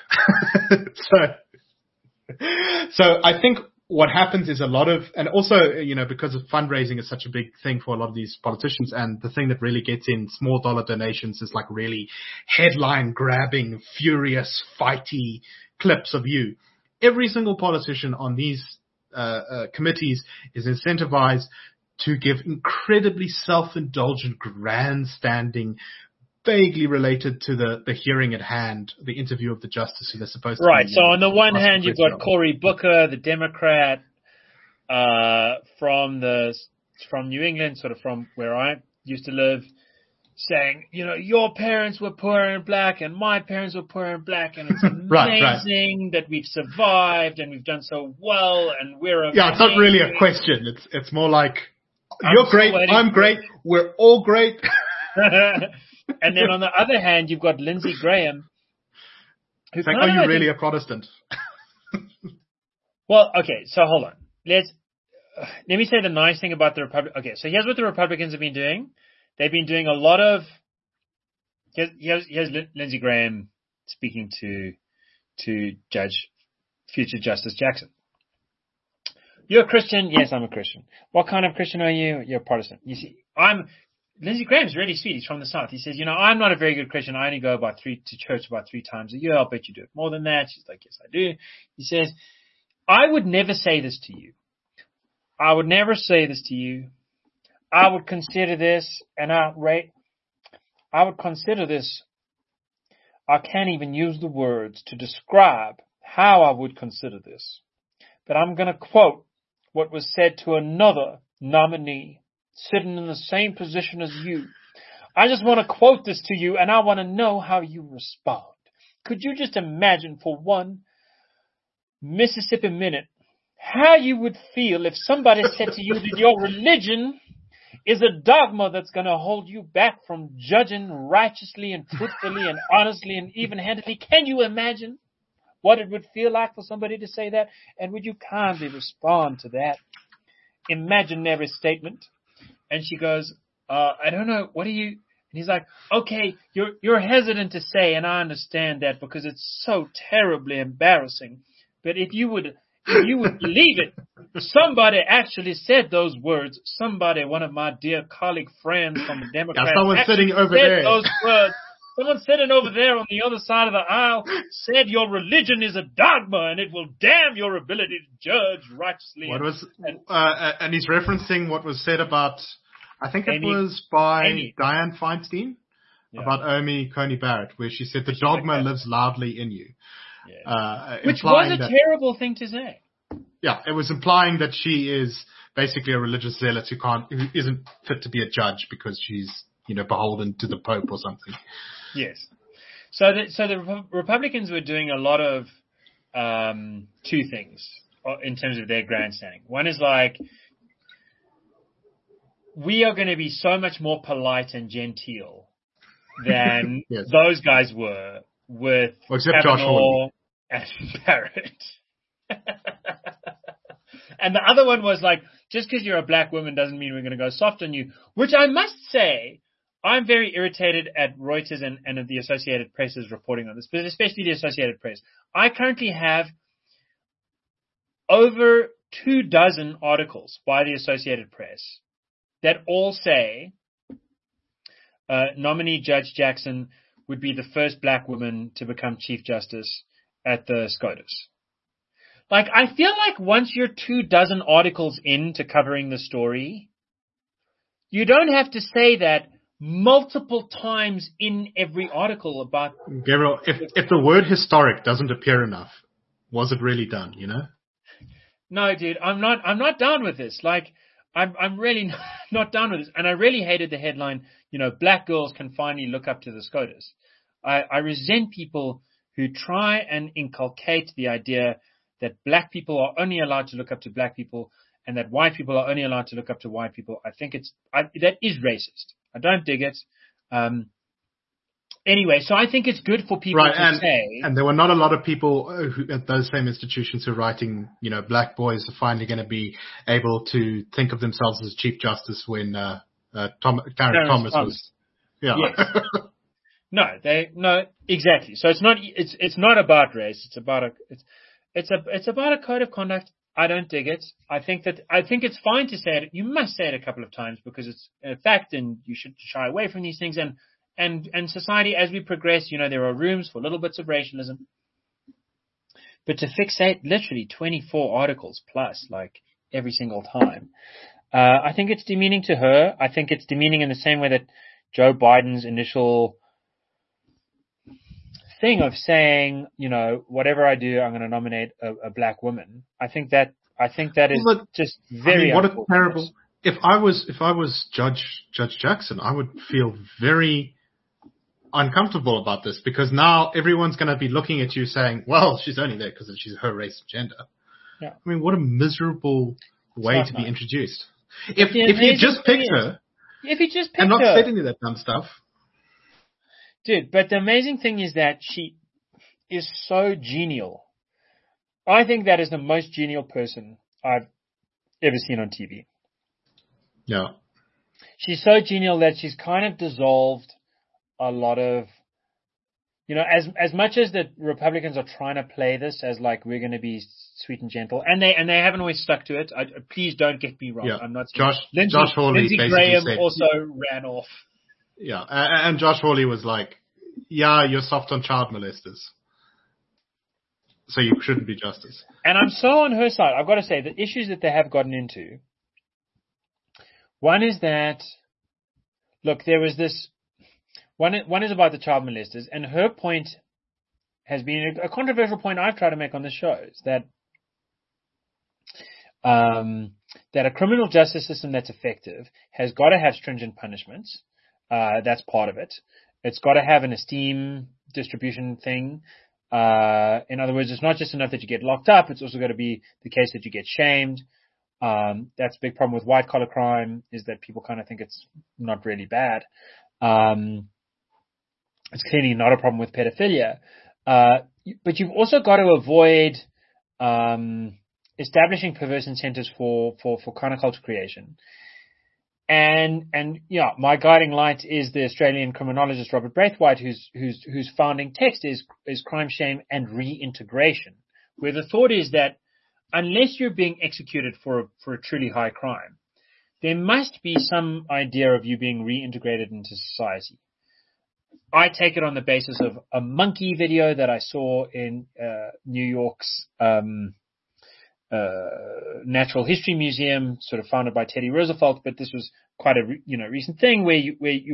So I think what happens is a lot of, and also, because of fundraising is such a big thing for a lot of these politicians, and the thing that really gets in small dollar donations is like really headline grabbing, furious, fighty clips of you. Every single politician on these committees is incentivized to give incredibly self-indulgent, grandstanding, vaguely related to the hearing at hand, the interview of the justice who they're supposed to be. Right. So on the one hand, you've got Cory Booker, the Democrat, from New England, sort of from where I used to live, saying, your parents were poor and black and my parents were poor and black, and it's amazing that we've survived and we've done so well and we're amazing. Yeah, it's not really a question. It's more like, you're great, I'm great, we're all great. And then on the other hand, you've got Lindsey Graham. It's like, are you really a Protestant? Well, okay, so hold on. Let me say the nice thing about the Republic. Okay, so here's what the Republicans have been doing. They've been doing a lot of. Here's Lindsey Graham speaking to future Justice Jackson. You're a Christian? Yes, I'm a Christian. What kind of Christian are you? You're a Protestant. You see, Lindsey Graham's really sweet. He's from the South. He says, I'm not a very good Christian. I only go to church about 3 times a year. I'll bet you do it more than that. She's like, yes, I do. He says, I would never say this to you. I would never say this to you. I would consider this an outrage. I would consider this. I can't even use the words to describe how I would consider this. But I'm going to quote what was said to another nominee sitting in the same position as you. I just want to quote this to you, and I want to know how you respond. Could you just imagine for 1 Mississippi minute how you would feel if somebody said to you that your religion is a dogma that's going to hold you back from judging righteously and truthfully and honestly and even-handedly. Can you imagine what it would feel like for somebody to say that? And would you kindly respond to that imaginary statement? And she goes, I don't know. What do you? And he's like, okay, you're hesitant to say, and I understand that because it's so terribly embarrassing. But if you would believe it, somebody actually said those words. Somebody, one of my dear colleague friends from the Democrats, someone sitting over said there. those words. Someone sitting over there on the other side of the aisle said your religion is a dogma and it will damn your ability to judge righteously. And he's referencing what was said about, I think it was by Dianne Feinstein, about Amy Coney Barrett, where she said the dogma lives loudly in you. Yeah. Which was a terrible thing to say. Yeah, it was implying that she is basically a religious zealot who isn't fit to be a judge because she's, beholden to the Pope or something. Yes. So the Republicans were doing a lot of two things in terms of their grandstanding. One is like, we are going to be so much more polite and genteel than those guys were with Kavanaugh and Barrett. And the other one was like, just because you're a black woman doesn't mean we're going to go soft on you, which I must say, I'm very irritated at Reuters and the Associated Press's reporting on this, but especially the Associated Press. I currently have over 24 articles by the Associated Press that all say nominee Judge Jackson would be the first black woman to become Chief Justice at the SCOTUS. Like, I feel like once you're 24 articles into covering the story, you don't have to say that multiple times in every article about... Gabriel, if the word historic doesn't appear enough, was it really done, No, dude, I'm not down with this. Like, I'm really not down with this. And I really hated the headline, black girls can finally look up to the SCOTUS. I resent people who try and inculcate the idea that black people are only allowed to look up to black people and that white people are only allowed to look up to white people. I think that is racist. I don't dig it. Anyway, so I think it's good for people to say. And there were not a lot of people at those same institutions who are writing, black boys are finally going to be able to think of themselves as Chief Justice when Clarence Thomas was. Yeah. Yes. No, exactly. So it's not about race. It's about a code of conduct. I don't dig it. I think it's fine to say it. You must say it a couple of times because it's a fact, and you should shy away from these things. And society, as we progress, there are rooms for little bits of racialism. But to fixate literally 24 articles plus, like every single time, I think it's demeaning to her. I think it's demeaning in the same way that Joe Biden's initial thing of saying, whatever I do, I'm going to nominate a black woman. I think that is just very. What a terrible. If I was Judge Jackson, I would feel very uncomfortable about this because now everyone's going to be looking at you saying, "Well, she's only there because she's her race and gender." Yeah. I mean, what a miserable way to be introduced. If he just picked her, and not said any of that dumb stuff. Dude, but the amazing thing is that she is so genial. I think that is the most genial person I've ever seen on TV. Yeah. She's so genial that she's kind of dissolved a lot of, as much as the Republicans are trying to play this as like we're going to be sweet and gentle, and they haven't always stuck to it. Please don't get me wrong. Yeah. I'm not saying Josh Hawley Lindsey Graham also ran off. Yeah, and Josh Hawley was like, yeah, you're soft on child molesters, so you shouldn't be justice. And I'm so on her side. I've got to say, the issues that they have gotten into, one is that, look, there was this, one is about the child molesters, and her point has been a controversial point I've tried to make on the show, is that that a criminal justice system that's effective has got to have stringent punishments. That's part of it. It's got to have an esteem distribution thing. In other words, it's not just enough that you get locked up. It's also got to be the case that you get shamed. That's a big problem with white collar crime, is that people kind of think it's not really bad. It's clearly not a problem with pedophilia. But you've also got to avoid, establishing perverse incentives for counterculture creation. And yeah, my guiding light is the Australian criminologist Robert Braithwaite, whose founding text is Crime, Shame and Reintegration, where the thought is that unless you're being executed for a truly high crime, there must be some idea of you being reintegrated into society. I take it on the basis of a monkey video that I saw in New York's Natural History Museum, sort of founded by Teddy Roosevelt, but this was quite a recent thing where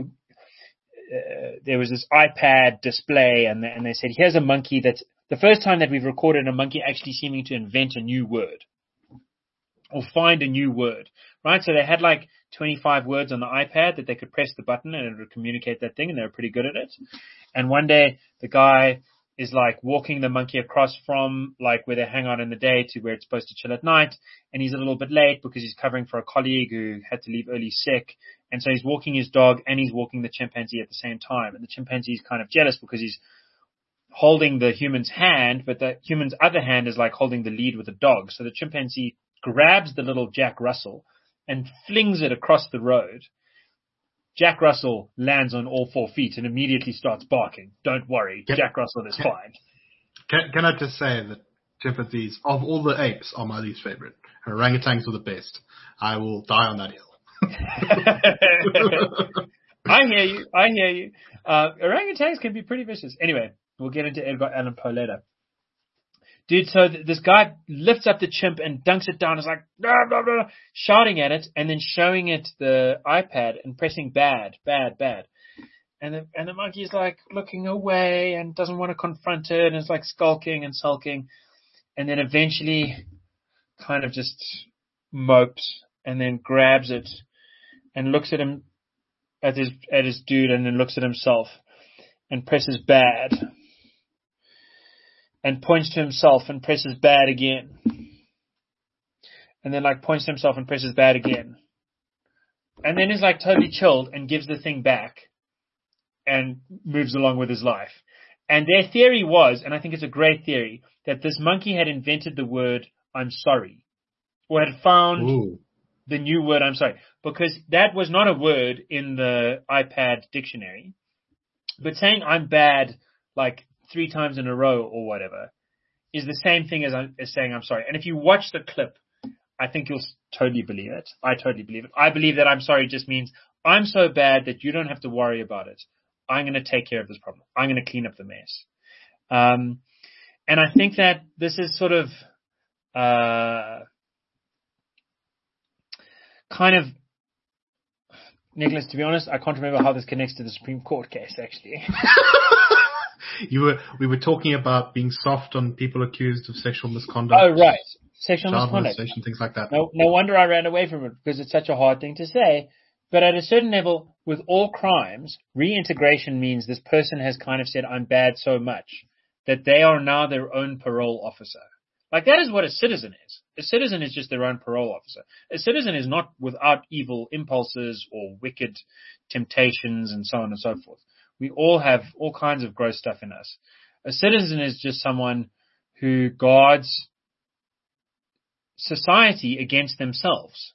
there was this iPad display, and they said, here's a monkey that's the first time that we've recorded a monkey actually seeming to invent a new word or find a new word, right? So they had like 25 words on the iPad that they could press the button and it would communicate that thing, and they were pretty good at it. And one day the guy is like walking the monkey across from like where they hang out in the day to where it's supposed to chill at night. And he's a little bit late because he's covering for a colleague who had to leave early sick. And so he's walking his dog and he's walking the chimpanzee at the same time. And the chimpanzee is kind of jealous because he's holding the human's hand, but the human's other hand is like holding the lead with the dog. So the chimpanzee grabs the little Jack Russell and flings it across the road. Jack Russell lands on all 4 feet and immediately starts barking. Don't worry, Jack Russell is fine. Can I just say that chimpanzees, of all the apes, are my least favorite. And orangutans are the best. I will die on that hill. I hear you. Orangutans can be pretty vicious. Anyway, we'll get into Edgar Allan Poe later. Dude, so this guy lifts up the chimp and dunks it down. It's like, blah, blah, blah, shouting at it and then showing it the iPad and pressing bad. And the monkey's like looking away and doesn't want to confront it and is like skulking and sulking. And then eventually kind of just mopes and then grabs it and looks at him, at his dude, and then looks at himself and presses bad. And points to himself and presses bad again. And then like points to himself and presses bad again. And then is like totally chilled and gives the thing back and moves along with his life. And their theory was, and I think it's a great theory, that this monkey had invented the word I'm sorry. Or had found the new word I'm sorry. Because that was not a word in the iPad dictionary. But saying I'm bad like 3 times in a row or whatever is the same thing as saying I'm sorry. And if you watch the clip, I think you'll totally believe it. I totally believe it. I believe that I'm sorry just means I'm so bad that you don't have to worry about it. I'm going to take care of this problem. I'm going to clean up the mess. And I think that this is sort of kind of, Nicholas, to be honest, I can't remember how this connects to the Supreme Court case, actually. We were talking about being soft on people accused of sexual misconduct. Oh, right. Sexual child misconduct. molestation, things like that. No wonder I ran away from it, because it's such a hard thing to say. But at a certain level, with all crimes, reintegration means this person has kind of said, I'm bad so much that they are now their own parole officer. Like, that is what a citizen is. A citizen is just their own parole officer. A citizen is not without evil impulses or wicked temptations and so on and so forth. We all have all kinds of gross stuff in us. A citizen is just someone who guards society against themselves.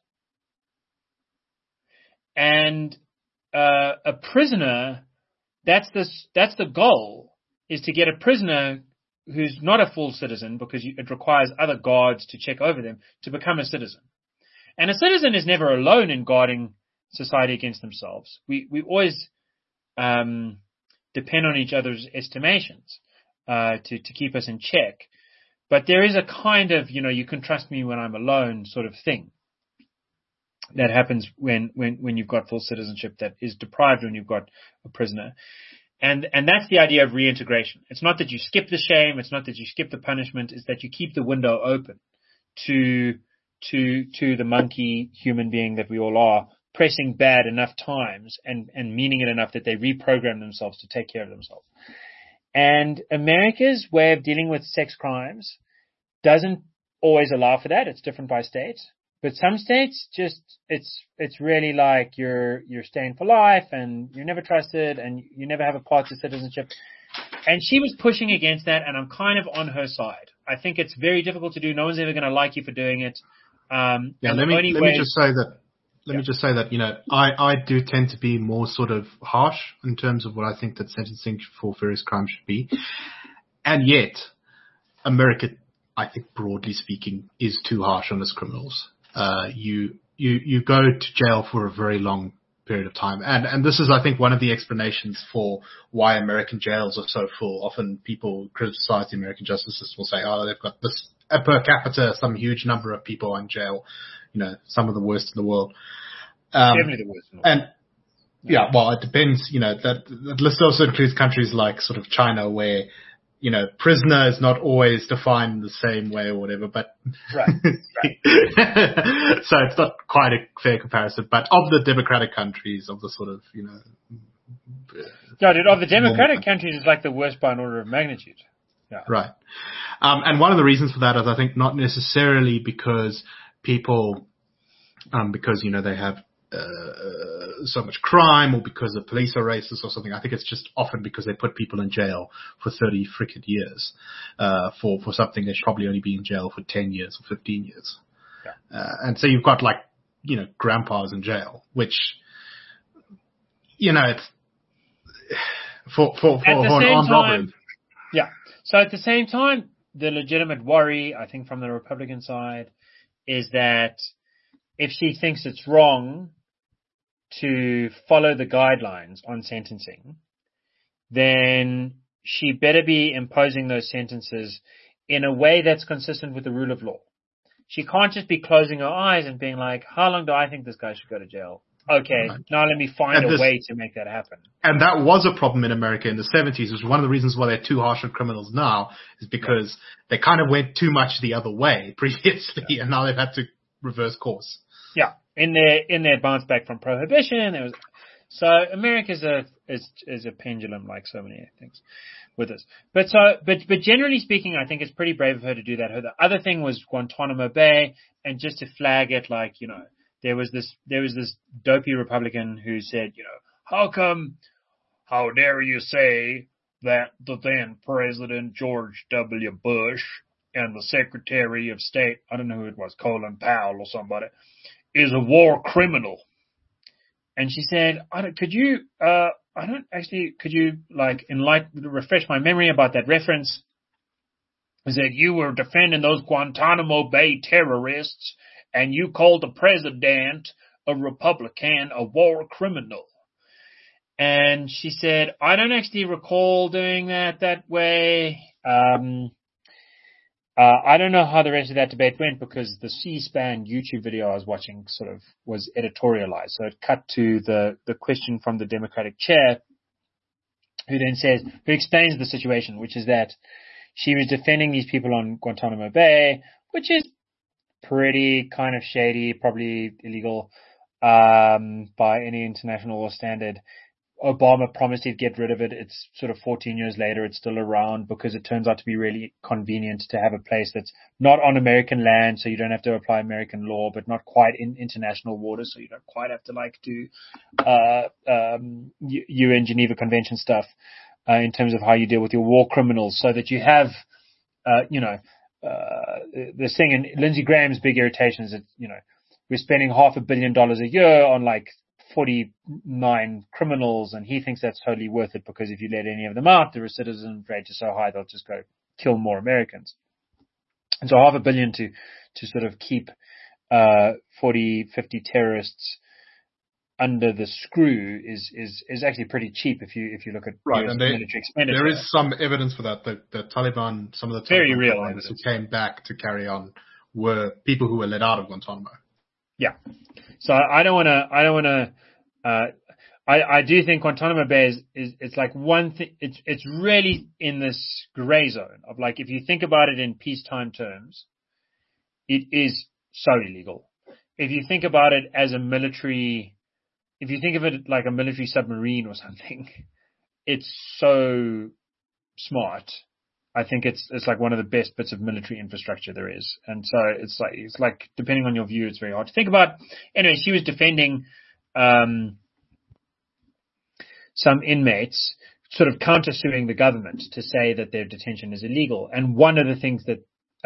And a prisoner, that's the goal, is to get a prisoner who's not a full citizen, because it requires other guards to check over them, to become a citizen. And a citizen is never alone in guarding society against themselves. We always depend on each other's estimations to keep us in check. But there is a kind of, you can trust me when I'm alone sort of thing that happens when you've got full citizenship that is deprived when you've got a prisoner. And that's the idea of reintegration. It's not that you skip the shame, it's not that you skip the punishment, it's that you keep the window open to the monkey human being that we all are, pressing bad enough times and meaning it enough that they reprogram themselves to take care of themselves. And America's way of dealing with sex crimes doesn't always allow for that. It's different by state. But some states it's really like you're staying for life and you're never trusted and you never have a path to citizenship. And she was pushing against that, and I'm kind of on her side. I think it's very difficult to do. No one's ever going to like you for doing it. Let me just say that, I do tend to be more sort of harsh in terms of what I think that sentencing for various crimes should be. And yet, America, I think broadly speaking, is too harsh on its criminals. You go to jail for a very long period of time. And this is, I think, one of the explanations for why American jails are so full. Often people criticize the American justice system, will say, oh, they've got this per capita, some huge number of people in jail, some of the worst in the world. Definitely the worst in the world. And well, it depends, that list also includes countries like sort of China where, prisoner is not always defined the same way or whatever, but right. So it's not quite a fair comparison. But of the democratic countries, of the sort of, of the democratic countries, it's like the worst by an order of magnitude. Yeah. Right. And one of the reasons for that is, I think, not necessarily because people, they have so much crime or because the police are racist or something. I think it's just often because they put people in jail for 30 frickin' years for something they should probably only be in jail for 10 years or 15 years. Yeah. And so you've got grandpas in jail, which, it's for an armed robbery. Yeah. So at the same time, the legitimate worry, I think, from the Republican side is that if she thinks it's wrong to follow the guidelines on sentencing, then she better be imposing those sentences in a way that's consistent with the rule of law. She can't just be closing her eyes and being like, how long do I think this guy should go to jail? Okay, right. Now let me find a way to make that happen. And that was a problem in America in the 70s, which is one of the reasons why they're too harsh on criminals now, is because they kind of went too much the other way previously, and now they've had to reverse course. Yeah, in their bounce back from prohibition, so America's is a pendulum, like so many things with this. But generally speaking, I think it's pretty brave of her to do that. The other thing was Guantanamo Bay, and just to flag it, there was this dopey Republican who said, how dare you say that the then President George W. Bush and the Secretary of State, I don't know who it was, Colin Powell or somebody, is a war criminal. And she said, could you refresh my memory about that reference? Is that you were defending those Guantanamo Bay terrorists and you called the president, a Republican, a war criminal. And she said, I don't actually recall doing that way. I don't know how the rest of that debate went because the C-SPAN YouTube video I was watching sort of was editorialized. So it cut to the question from the Democratic chair who explains the situation, which is that she was defending these people on Guantanamo Bay, which is pretty kind of shady, probably illegal, by any international law standard. Obama promised he'd get rid of it. It's sort of 14 years later, it's still around because it turns out to be really convenient to have a place that's not on American land, so you don't have to apply American law, but not quite in international waters, so you don't quite have to do UN Geneva Convention stuff in terms of how you deal with your war criminals, so that you have, this thing. And Lindsey Graham's big irritation is that, we're spending $500 million a year on 49 criminals, and he thinks that's totally worth it because if you let any of them out, the recidivism rate is so high they'll just go kill more Americans. And so $500 million to sort of keep 40, 50 terrorists under the screw is actually pretty cheap if you look at US military expenditure. There is some evidence for that. The Taliban, some of the very Taliban real evidence who came back to carry on were people who were let out of Guantanamo. Yeah. So I don't want to. I do think Guantanamo Bay is it's like one thing. It's really in this gray zone of if you think about it in peacetime terms, it is so illegal. If you think about it as if you think of it like a military submarine or something, it's so smart, I think it's like one of the best bits of military infrastructure there is. And so it's like depending on your view, it's very hard to think about. Anyway, she was defending some inmates, sort of countersuing the government to say that their detention is illegal. And one of the things that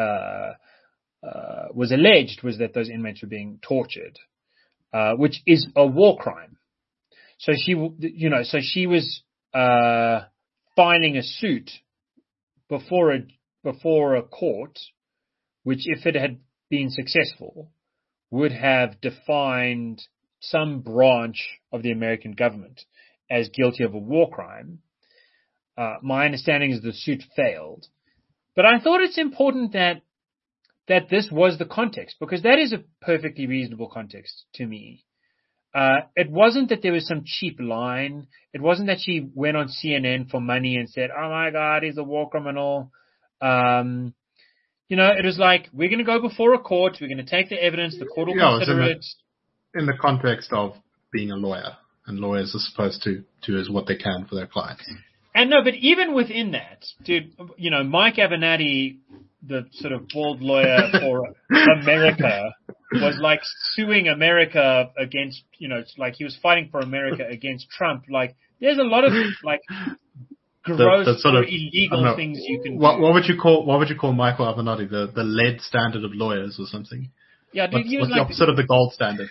was alleged was that those inmates were being tortured, which is a war crime. So she was filing a suit before a court, which, if it had been successful, would have defined some branch of the American government as guilty of a war crime. My understanding is the suit failed, but I thought it's important that this was the context, because that is a perfectly reasonable context to me. It wasn't that there was some cheap line. It wasn't that she went on CNN for money and said, "Oh my God, he's a war criminal." It was like, we're going to go before a court. We're going to take the evidence. The court will consider it. In the context of being a lawyer, and lawyers are supposed to do as what they can for their clients. And no, but even within that, dude, Mike Avenatti, the sort of bald lawyer for America, was like suing America against, like he was fighting for America against Trump. Like, there's a lot of like gross the sort of illegal things you can do. What would you call Michael Avenatti? The lead standard of lawyers or something? Yeah, dude, he was what's the opposite of the gold standard?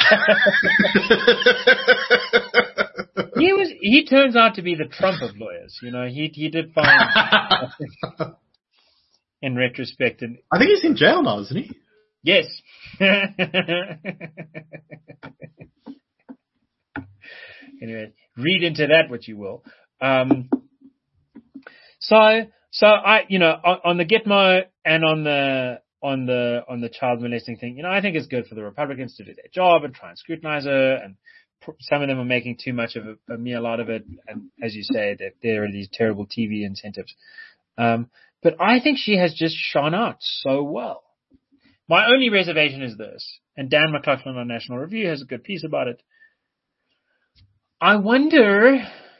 He turns out to be the Trump of lawyers. He did find in retrospect. And I think he's in jail now, isn't he? Yes. Anyway, read into that what you will. So I, on the Gitmo and on the child molesting thing, I think it's good for the Republicans to do their job and try and scrutinize her. And some of them are making too much of a meal out of it. And as you say, that there are these terrible TV incentives. But I think she has just shone out so well. My only reservation is this, and Dan McLaughlin on National Review has a good piece about it. I wonder,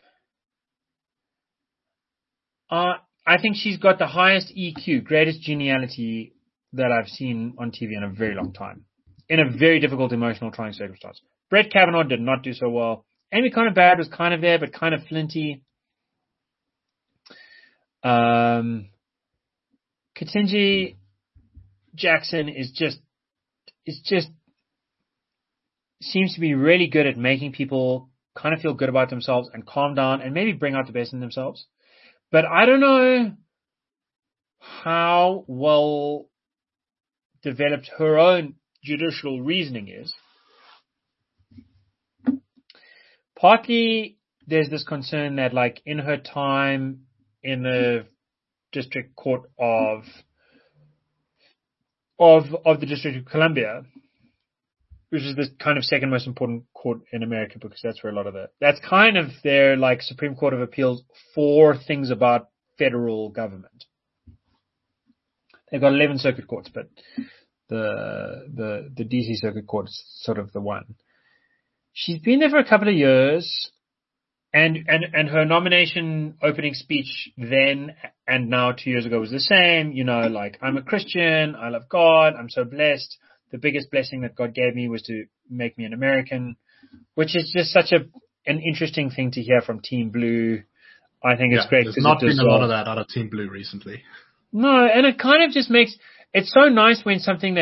I think she's got the highest EQ, greatest geniality that I've seen on TV in a very long time, in a very difficult, emotional, trying circumstance. Brett Kavanaugh did not do so well. Amy Coney Barrett was kind of there, but kind of flinty. Ketanji Jackson is just seems to be really good at making people kind of feel good about themselves and calm down and maybe bring out the best in themselves. But I don't know how well developed her own judicial reasoning is. Partly there's this concern that, like, in her time in the District Court of the District of Columbia, which is the kind of second most important court in America, because that's where a lot of that's kind of their like Supreme Court of Appeals for things about federal government. They've got 11 circuit courts, but the DC Circuit Court is sort of the one. She's been there for a couple of years, and her nomination opening speech then and now 2 years ago was the same. Like, I'm a Christian, I love God, I'm so blessed. The biggest blessing that God gave me was to make me an American, which is just such an interesting thing to hear from Team Blue. I think it's great. There's not been a lot of that out of Team Blue recently. No, and it kind of just makes it's so nice when something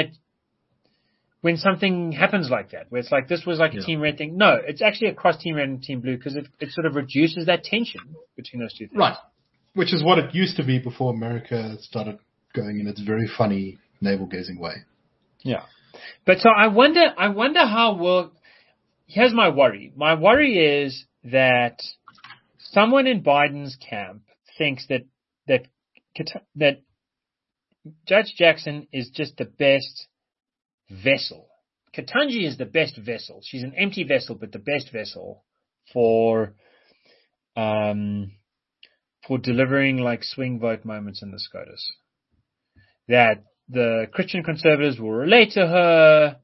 happens like that, where it's like this was like a Team Red thing. No, it's actually across Team Red and Team Blue, because it sort of reduces that tension between those two things. Right, which is what it used to be before America started going in its very funny navel-gazing way. Yeah. But so I wonder how well. Here's my worry. My worry is that someone in Biden's camp thinks that Judge Jackson is just the best vessel. Ketanji is the best vessel. She's an empty vessel, but the best vessel for delivering like swing vote moments in the SCOTUS. That the Christian conservatives will relate to her,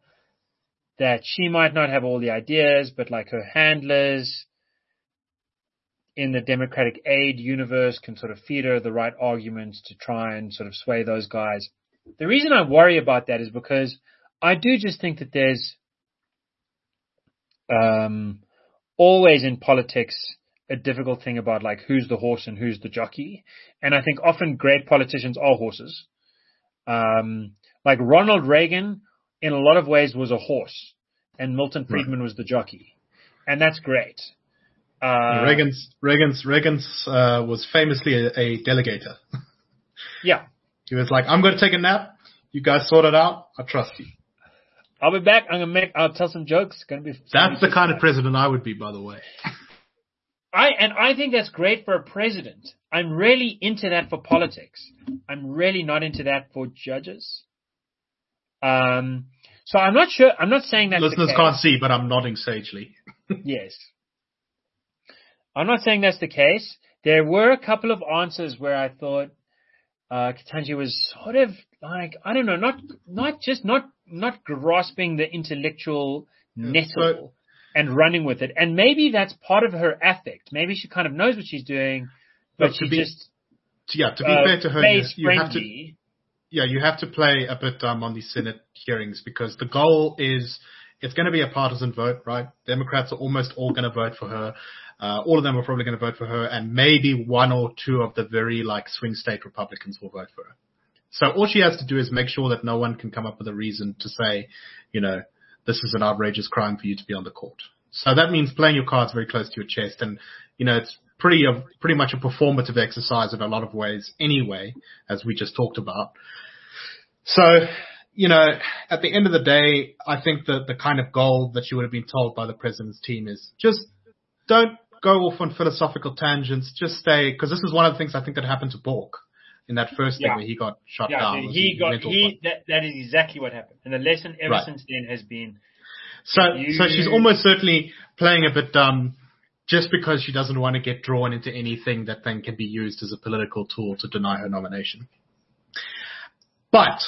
that she might not have all the ideas, but like her handlers, in the Democratic aid universe can sort of feed her the right arguments to try and sort of sway those guys. The reason I worry about that is because I do just think that there's always in politics a difficult thing about like who's the horse and who's the jockey. And I think often great politicians are horses. Like Ronald Reagan, in a lot of ways, was a horse, and Milton Friedman was the jockey. And that's great. Reagan's was famously a delegator. Yeah. He was like, I'm going to take a nap. You guys sort it out. I trust you. I'll be back. I'll tell some jokes. That's the kind of president I would be, by the way. I think that's great for a president. I'm really into that for politics. I'm really not into that for judges. So I'm not sure. I'm not saying that listeners can't see, but I'm nodding sagely. Yes. I'm not saying that's the case. There were a couple of answers where I thought Ketanji was sort of like, I don't know, not grasping the intellectual nettle and running with it. And maybe that's part of her affect. Maybe she kind of knows what she's doing, but to be fair to her, you have to play a bit dumb on these Senate hearings, because the goal is it's going to be a partisan vote, right? Democrats are almost all going to vote for her. All of them are probably going to vote for her, and maybe one or two of the very swing state Republicans will vote for her. So all she has to do is make sure that no one can come up with a reason to say, this is an outrageous crime for you to be on the court. So that means playing your cards very close to your chest, and it's pretty much a performative exercise in a lot of ways anyway, as we just talked about. So, at the end of the day, I think that the kind of goal that she would have been told by the president's team is just don't go off on philosophical tangents. Just stay, because this is one of the things I think that happened to Bork in that first thing where he got shot down. That is exactly what happened. And the lesson ever since then has been. So she's almost certainly playing a bit dumb just because she doesn't want to get drawn into anything that then can be used as a political tool to deny her nomination. But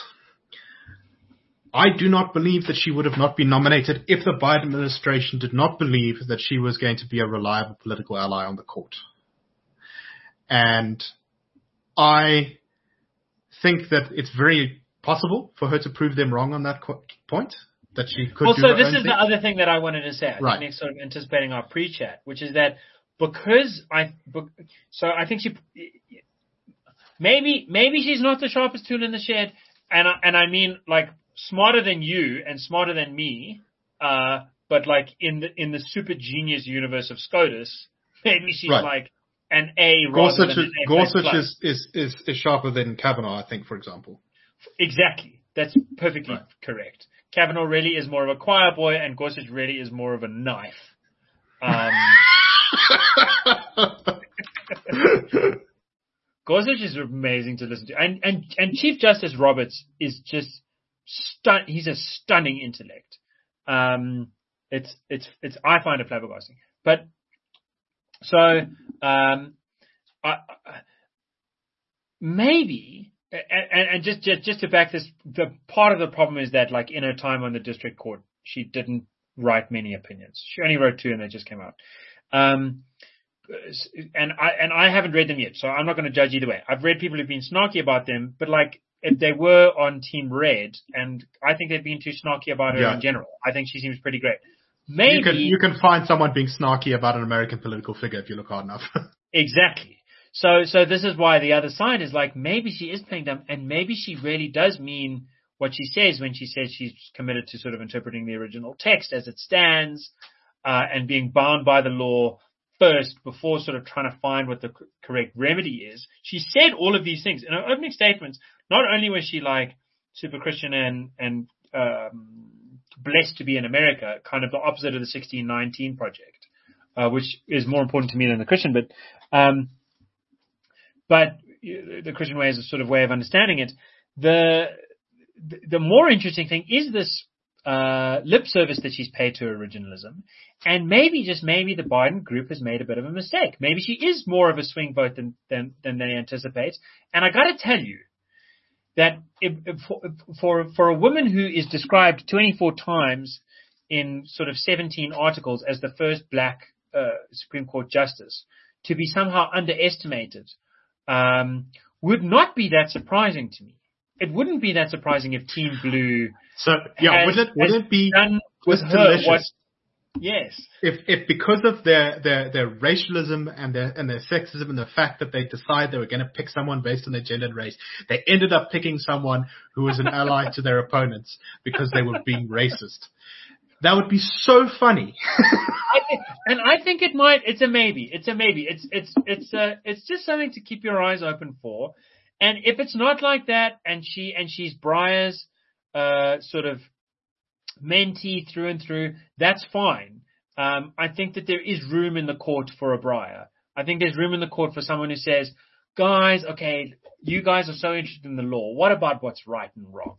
I do not believe that she would have not been nominated if the Biden administration did not believe that she was going to be a reliable political ally on the court. And I think that it's very possible for her to prove them wrong on that point, that she could do her own thing. Also, this is the other thing that I wanted to say. I think sort of anticipating our pre-chat, which is that I think she, maybe she's not the sharpest tool in the shed, and I mean smarter than you and smarter than me, but in the super genius universe of SCOTUS, maybe she's an A rather than an A++. Gorsuch is sharper than Kavanaugh, I think, for example. Exactly. That's perfectly correct. Kavanaugh really is more of a choir boy, and Gorsuch really is more of a knife. Gorsuch is amazing to listen to. And Chief Justice Roberts is just he's a stunning intellect. It's I find it flabbergasting. But so maybe and just to back this, the part of the problem is that in her time on the district court, she didn't write many opinions. She only wrote 2, and they just came out. And I haven't read them yet, so I'm not going to judge either way. I've read people who've been snarky about them, but if they were on Team Red, and I think they've been too snarky about her in general. I think she seems pretty great. Maybe you can find someone being snarky about an American political figure if you look hard enough. Exactly. So this is why the other side is maybe she is playing dumb, and maybe she really does mean what she says when she says she's committed to sort of interpreting the original text as it stands, and being bound by the law first before sort of trying to find what the correct remedy is. She said all of these things in her opening statements. Not only was she super Christian and blessed to be in America, kind of the opposite of the 1619 Project, which is more important to me than the Christian, but the Christian way is a sort of way of understanding it. The more interesting thing is this lip service that she's paid to originalism, and maybe the Biden group has made a bit of a mistake. Maybe she is more of a swing vote than they anticipate. And I got to tell you that for a woman who is described 24 times in sort of 17 articles as the first black Supreme Court justice, to be somehow underestimated would not be that surprising to me. It wouldn't be that surprising if Team Blue would it be done with her delicious? what? Yes. If because of their racialism and their sexism and the fact that they decided they were going to pick someone based on their gender and race, they ended up picking someone who was an ally to their opponents because they were being racist. That would be so funny. I think it might. It's a maybe. It's just something to keep your eyes open for. And if it's not like that, and she's Briar's sort of mentee through and through, that's fine. I think that there is room in the court for a Briar. I think there's room in the court for someone who says, guys, okay, you guys are so interested in the law. What about what's right and wrong?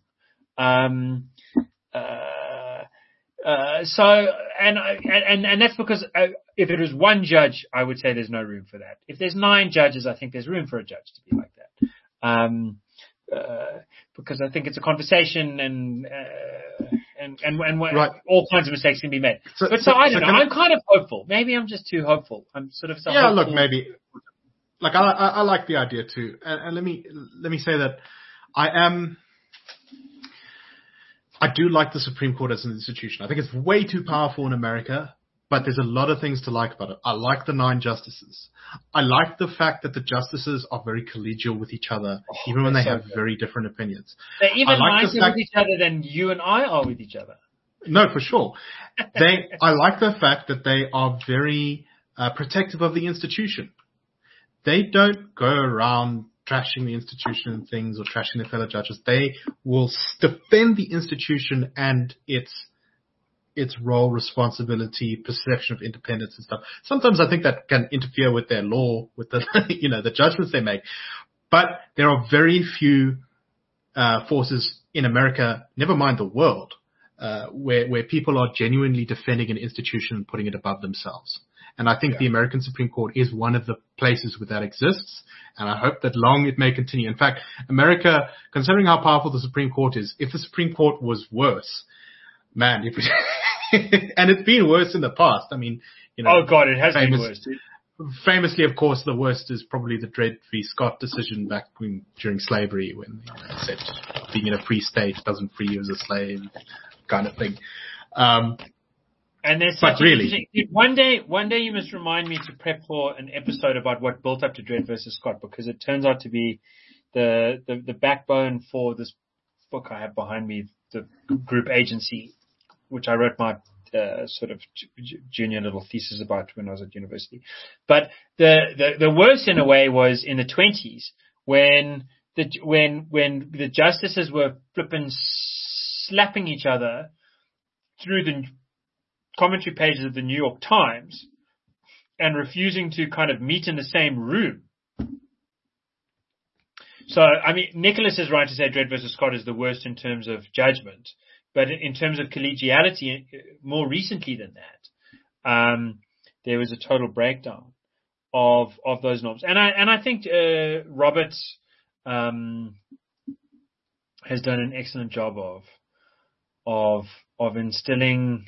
And that's because if it was one judge, I would say there's no room for that. If there's 9 judges, I think there's room for a judge to be like that. Because I think it's a conversation and right. all kinds of mistakes can be made. So I don't know. I'm kind of hopeful. Maybe I'm just too hopeful. I'm sort of so hopeful. Look, maybe. Like I like the idea too. And let me say that I do like the Supreme Court as an institution. I think it's way too powerful in America, but there's a lot of things to like about it. I like the 9 justices. I like the fact that the justices are very collegial with each other, even when they have very different opinions. They're even nicer with each other than you and I are with each other. No, for sure. I like the fact that they are very protective of the institution. They don't go around trashing the institution and things or trashing their fellow judges. They will defend the institution and its role, responsibility, perception of independence and stuff. Sometimes I think that can interfere with their law, with the, the judgments they make. But there are very few forces in America, never mind the world, where people are genuinely defending an institution and putting it above themselves. And I think the American Supreme Court is one of the places where that exists. And I hope that long it may continue. In fact, America, considering how powerful the Supreme Court is, if the Supreme Court was worse, man, and it's been worse in the past. I mean, oh God, it has been worse. Famously, of course, the worst is probably the Dred v. Scott decision back during slavery, when they said being in a free state doesn't free you as a slave, kind of thing. And there's such one day you must remind me to prep for an episode about what built up to Dred versus Scott, because it turns out to be the backbone for this book I have behind me, the Group Agency, which I wrote my sort of junior little thesis about when I was at university. But the worst in a way was in the 1920s when the justices were flipping slapping each other through the commentary pages of the New York Times and refusing to kind of meet in the same room. So, I mean, Nicholas is right to say Dred versus Scott is the worst in terms of judgment, but in terms of collegiality, more recently than that, there was a total breakdown of those norms. And I think Roberts has done an excellent job of instilling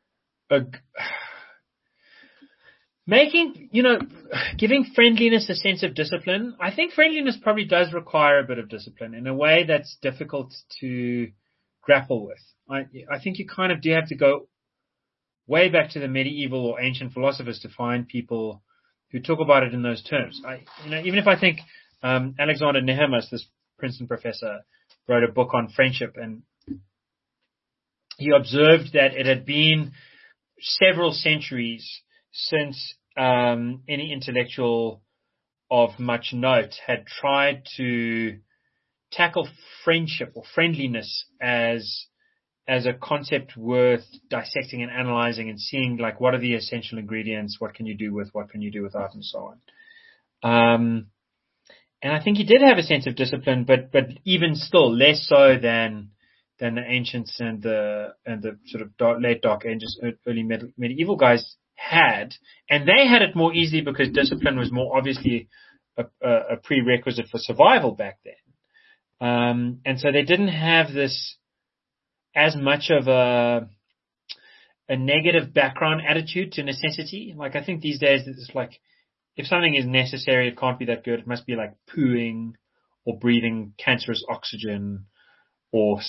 giving friendliness a sense of discipline. I think friendliness probably does require a bit of discipline in a way that's difficult to grapple with. I think you kind of do have to go way back to the medieval or ancient philosophers to find people who talk about it in those terms. Even if I think Alexander Nehamas, this Princeton professor, wrote a book on friendship, and he observed that it had been several centuries since any intellectual of much note had tried to tackle friendship or friendliness as a concept worth dissecting and analyzing and seeing, like, what are the essential ingredients, what can you do without, and so on. And I think he did have a sense of discipline, but even still less so than the ancients and the sort of late Dark Ages, early medieval guys had. And they had it more easily because discipline was more obviously a prerequisite for survival back then. And so they didn't have this as much of a negative background attitude to necessity. Like, I think these days it's like if something is necessary, it can't be that good. It must be like pooing or breathing cancerous oxygen or,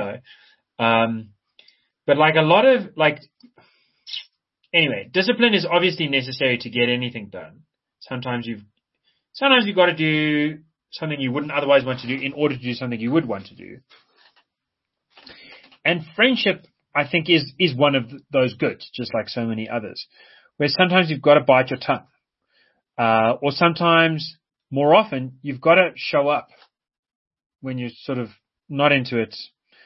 but like a lot of anyway, discipline is obviously necessary to get anything done. Sometimes you've got to do something you wouldn't otherwise want to do in order to do something you would want to do. And friendship, I think, is one of those goods, just like so many others, where sometimes you've got to bite your tongue. Or sometimes, more often, you've got to show up when you're sort of not into it.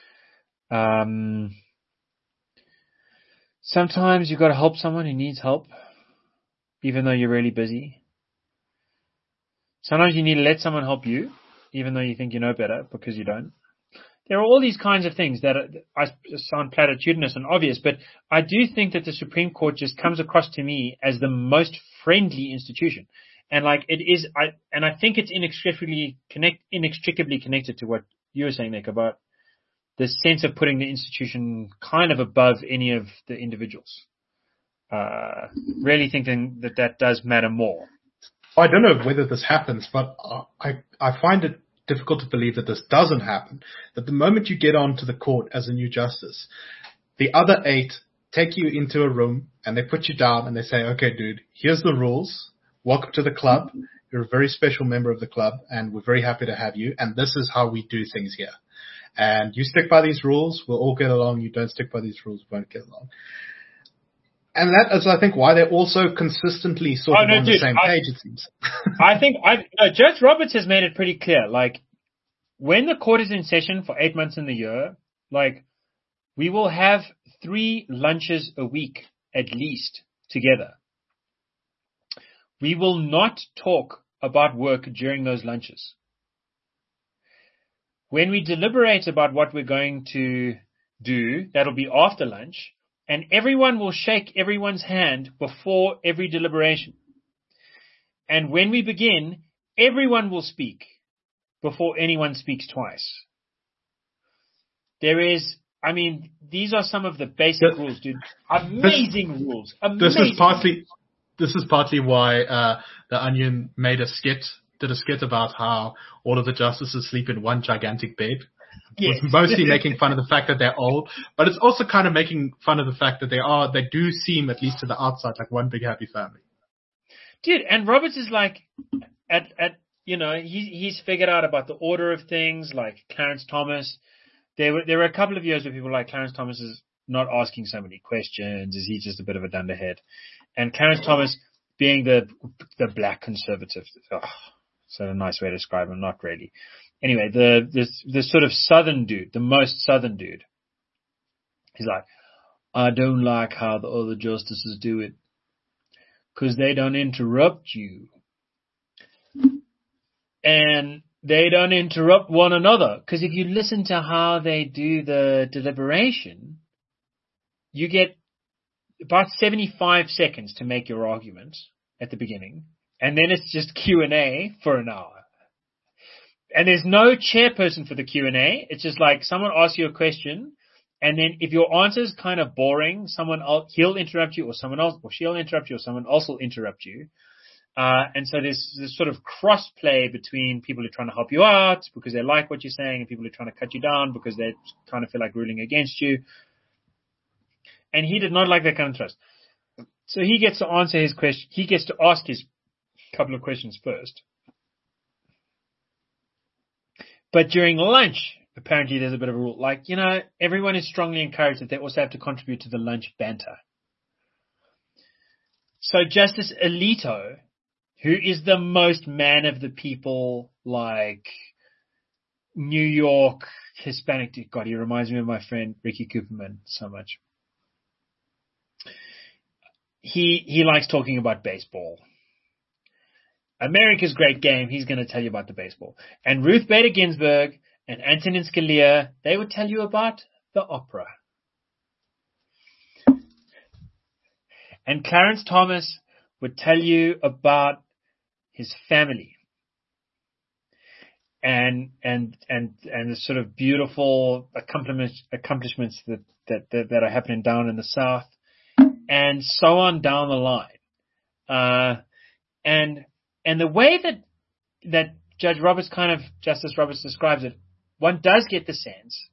Sometimes you've got to help someone who needs help, even though you're really busy. Sometimes you need to let someone help you, even though you think you know better, because you don't. There are all these kinds of things that sound platitudinous and obvious, but I do think that the Supreme Court just comes across to me as the most friendly institution. And like it is, I think it's inextricably connected to what you were saying, Nick, about the sense of putting the institution kind of above any of the individuals. Really thinking that does matter more. I don't know whether this happens, but I find it difficult to believe that this doesn't happen. That the moment you get onto the court as a new justice, the other 8 take you into a room and they put you down and they say, okay, dude, here's the rules. Welcome to the club. You're a very special member of the club and we're very happy to have you. And this is how we do things here. And you stick by these rules, we'll all get along. You don't stick by these rules, we won't get along. And that is, I think, why they're also consistently sort of on the same page, it seems. I think Judge Roberts has made it pretty clear. Like, when the court is in session for 8 months in the year, like, we will have 3 lunches a week at least together. We will not talk about work during those lunches. When we deliberate about what we're going to do, that'll be after lunch. And everyone will shake everyone's hand before every deliberation. And when we begin, everyone will speak before anyone speaks twice. These are some of the basic rules, dude. Amazing rules. Amazing. This is partly why The Onion did a skit about how all of the justices sleep in one gigantic bed. Yes. It's mostly making fun of the fact that they're old, but it's also kind of making fun of the fact that they do seem, at least to the outside, like one big happy family. Dude, and Roberts is like, he's figured out about the order of things, like Clarence Thomas. There were a couple of years where people were like, Clarence Thomas is not asking so many questions. Is he just a bit of a dunderhead? And Clarence Thomas being the black conservative. Oh, is that a nice way to describe him? Not really. Anyway, the sort of southern dude, the most southern dude, he's like, I don't like how the other justices do it, 'cause they don't interrupt you. And they don't interrupt one another. 'Cause if you listen to how they do the deliberation, you get about 75 seconds to make your argument at the beginning. And then it's just Q&A for an hour. And there's no chairperson for the Q&A. It's just like someone asks you a question, and then if your answer is kind of boring, he'll interrupt you, or someone else, or she'll interrupt you, or someone else will interrupt you. And so there's this sort of cross play between people who are trying to help you out because they like what you're saying, and people who are trying to cut you down because they kind of feel like ruling against you. And he did not like that kind of trust. So he gets to answer his question. He gets to ask his couple of questions first. But during lunch, apparently there's a bit of a rule. Like, everyone is strongly encouraged that they also have to contribute to the lunch banter. So Justice Alito, who is the most man of the people, like New York Hispanic dude. God, he reminds me of my friend Ricky Cooperman so much. He likes talking about baseball. America's great game. He's going to tell you about the baseball. And Ruth Bader Ginsburg and Antonin Scalia, they would tell you about the opera. And Clarence Thomas would tell you about his family. And the sort of beautiful accomplishments that are happening down in the South, and so on down the line. And the way that Justice Roberts describes it, one does get the sense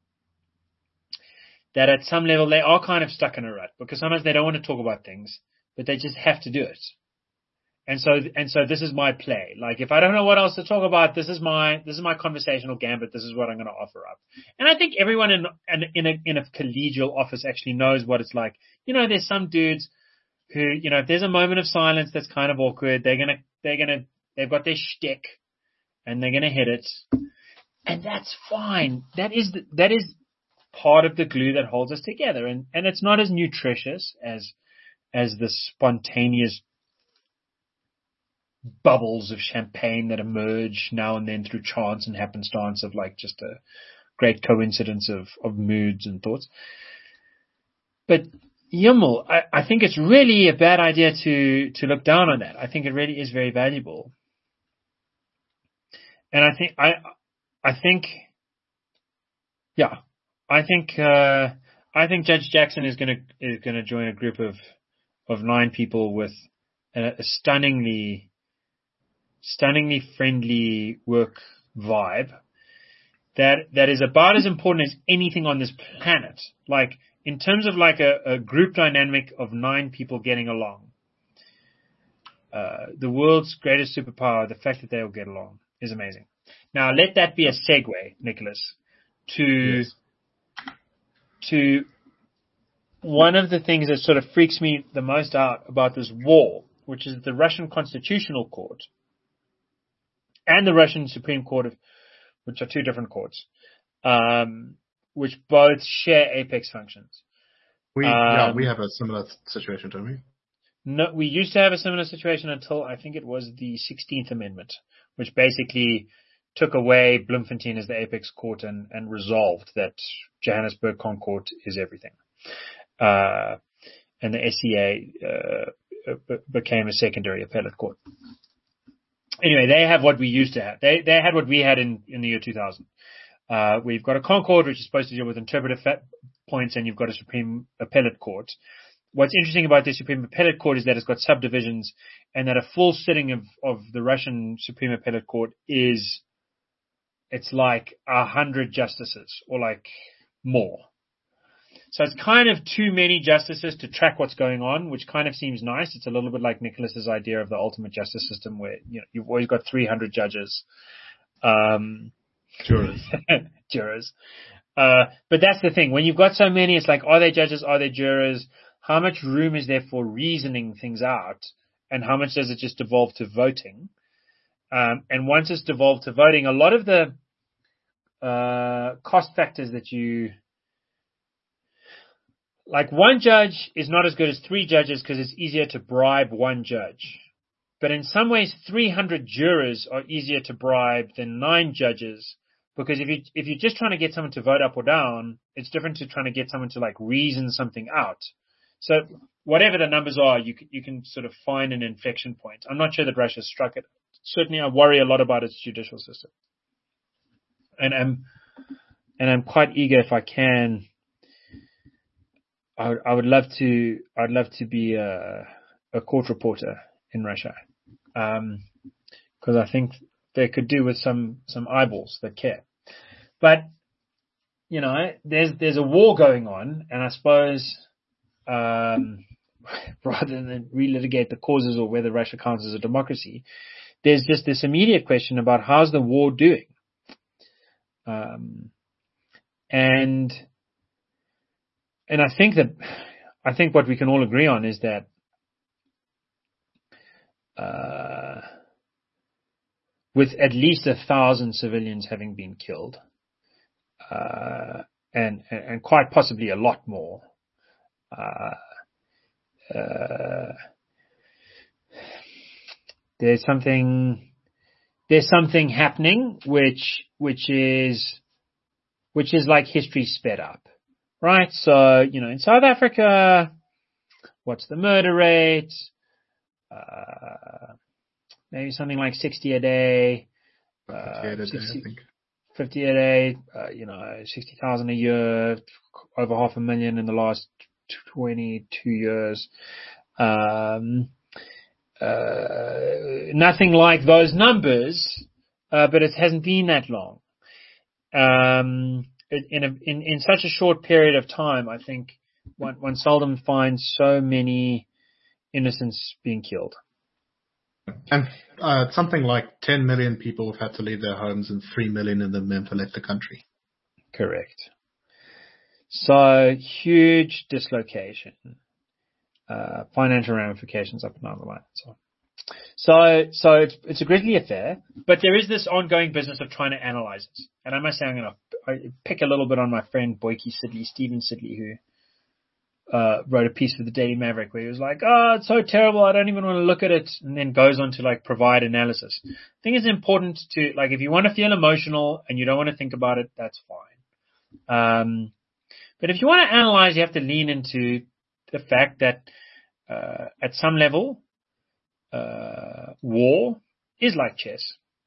that at some level they are kind of stuck in a rut, because sometimes they don't want to talk about things, but they just have to do it. And so this is my play. Like, if I don't know what else to talk about, this is my conversational gambit. This is what I'm going to offer up. And I think everyone in a collegial office actually knows what it's like. There's some dudes who, if there's a moment of silence that's kind of awkward, they've got their shtick and they're going to hit it. And that's fine. That is part of the glue that holds us together. And it's not as nutritious as the spontaneous bubbles of champagne that emerge now and then through chance and happenstance of like just a great coincidence of moods and thoughts. But Yumel, I think it's really a bad idea to look down on that. I think it really is very valuable. And I think Judge Jackson is gonna join a group of 9 people with a stunningly friendly work vibe that is about as important as anything on this planet. Like, in terms of like a group dynamic of 9 people getting along, the world's greatest superpower, the fact that they all get along, is amazing. Now, let that be a segue, Nicholas, to one of the things that sort of freaks me the most out about this war, which is the Russian Constitutional Court and the Russian Supreme Court, which are 2 different courts, which both share apex functions. We have a similar situation, don't we? No, we used to have a similar situation until I think it was the 16th Amendment, which basically took away Bloemfontein as the apex court and resolved that Johannesburg Concord is everything. And the SCA became a secondary appellate court. Anyway, they have what we used to have. They had what we had in the year 2000. We've got a Concord, which is supposed to deal with interpretive points, and you've got a Supreme Appellate Court. What's interesting about the Supreme Appellate Court is that it's got subdivisions, and that a full sitting of the Russian Supreme Appellate Court it's like 100 justices, or like more. So it's kind of too many justices to track what's going on, which kind of seems nice. It's a little bit like Nicholas's idea of the ultimate justice system, where you've always got 300 judges, jurors. But that's the thing. When you've got so many, it's like, are they judges? Are they jurors? How much room is there for reasoning things out? And how much does it just devolve to voting? And once it's devolved to voting, a lot of the cost factors that like, one judge is not as good as 3 judges because it's easier to bribe one judge. But in some ways, 300 jurors are easier to bribe than 9 judges, because if you're just trying to get someone to vote up or down, it's different to trying to get someone to like reason something out. So whatever the numbers are, you can sort of find an inflection point. I'm not sure that Russia struck it. Certainly, I worry a lot about its judicial system, and I'm quite eager, if I can. I would love to. I'd love to be a court reporter in Russia, because I think they could do with some eyeballs that care. But there's a war going on, and I suppose rather than relitigate the causes or whether Russia counts as a democracy, there's just this immediate question about how's the war doing, and I think what we can all agree on is that with at least 1,000 civilians having been killed, and quite possibly a lot more, there's something happening which is like history sped up. Right, so, in South Africa, what's the murder rate? Maybe something like 60 a day. 58 a day, I think. 50 a day, 60,000 a year, over 500,000 in the last 22 years. nothing like those numbers, but it hasn't been that long. In such a short period of time, I think one seldom finds so many innocents being killed. And something like 10 million people have had to leave their homes, and 3 million of them have left the country. Correct. So huge dislocation, financial ramifications up and down the line. So it's a grisly affair, but there is this ongoing business of trying to analyze it. And I must say, I'm going to pick a little bit on my friend Stephen Sidley, who wrote a piece for the Daily Maverick where he was like, "Oh, it's so terrible, I don't even want to look at it," and then goes on to like provide analysis. I think it's important to, like, if you want to feel emotional and you don't want to think about it, that's fine. But if you want to analyze, you have to lean into the fact that at some level, war is like chess.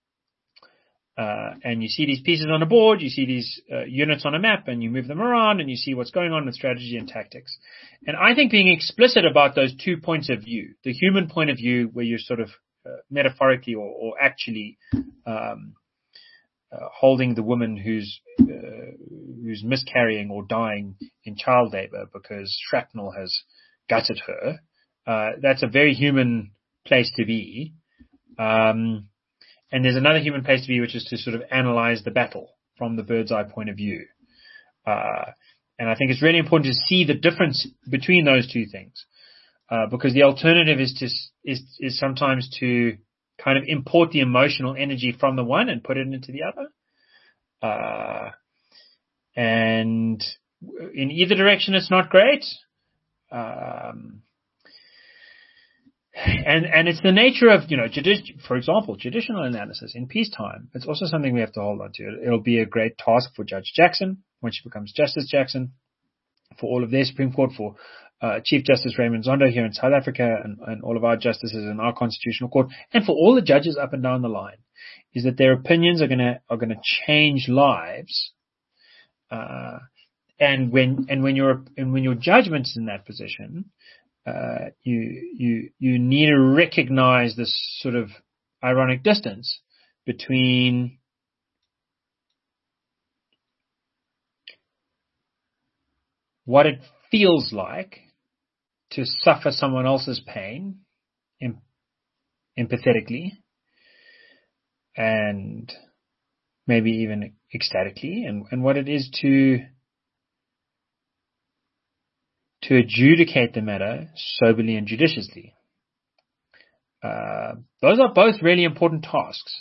And you see these pieces on a board, you see these units on a map, and you move them around, and you see what's going on with strategy and tactics. And I think being explicit about those 2 points of view, the human point of view, where you're sort of metaphorically or actually holding the woman who's miscarrying or dying in child labor because shrapnel has gutted her, that's a very human place to be. And there's another human place to be, which is to sort of analyze the battle from the bird's eye point of view. And I think it's really important to see the difference between those two things, because the alternative is sometimes to kind of import the emotional energy from the one and put it into the other. And in either direction, it's not great. And it's the nature of, for example, judicial analysis in peacetime. It's also something we have to hold on to. It'll be a great task for Judge Jackson when she becomes Justice Jackson, for all of their Supreme Court, for Chief Justice Raymond Zondo here in South Africa, and all of our justices in our Constitutional Court, and for all the judges up and down the line, is that their opinions are gonna change lives. And when your judgment's in that position, you need to recognize this sort of ironic distance between what it feels like to suffer someone else's pain empathetically and maybe even ecstatically, and what it is to adjudicate the matter soberly and judiciously. Those are both really important tasks.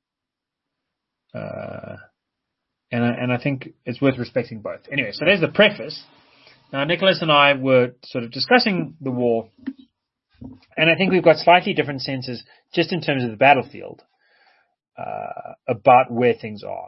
And I think it's worth respecting both. Anyway, so there's the preface. Now, Nicholas and I were sort of discussing the war, and I think we've got slightly different senses just in terms of the battlefield, about where things are.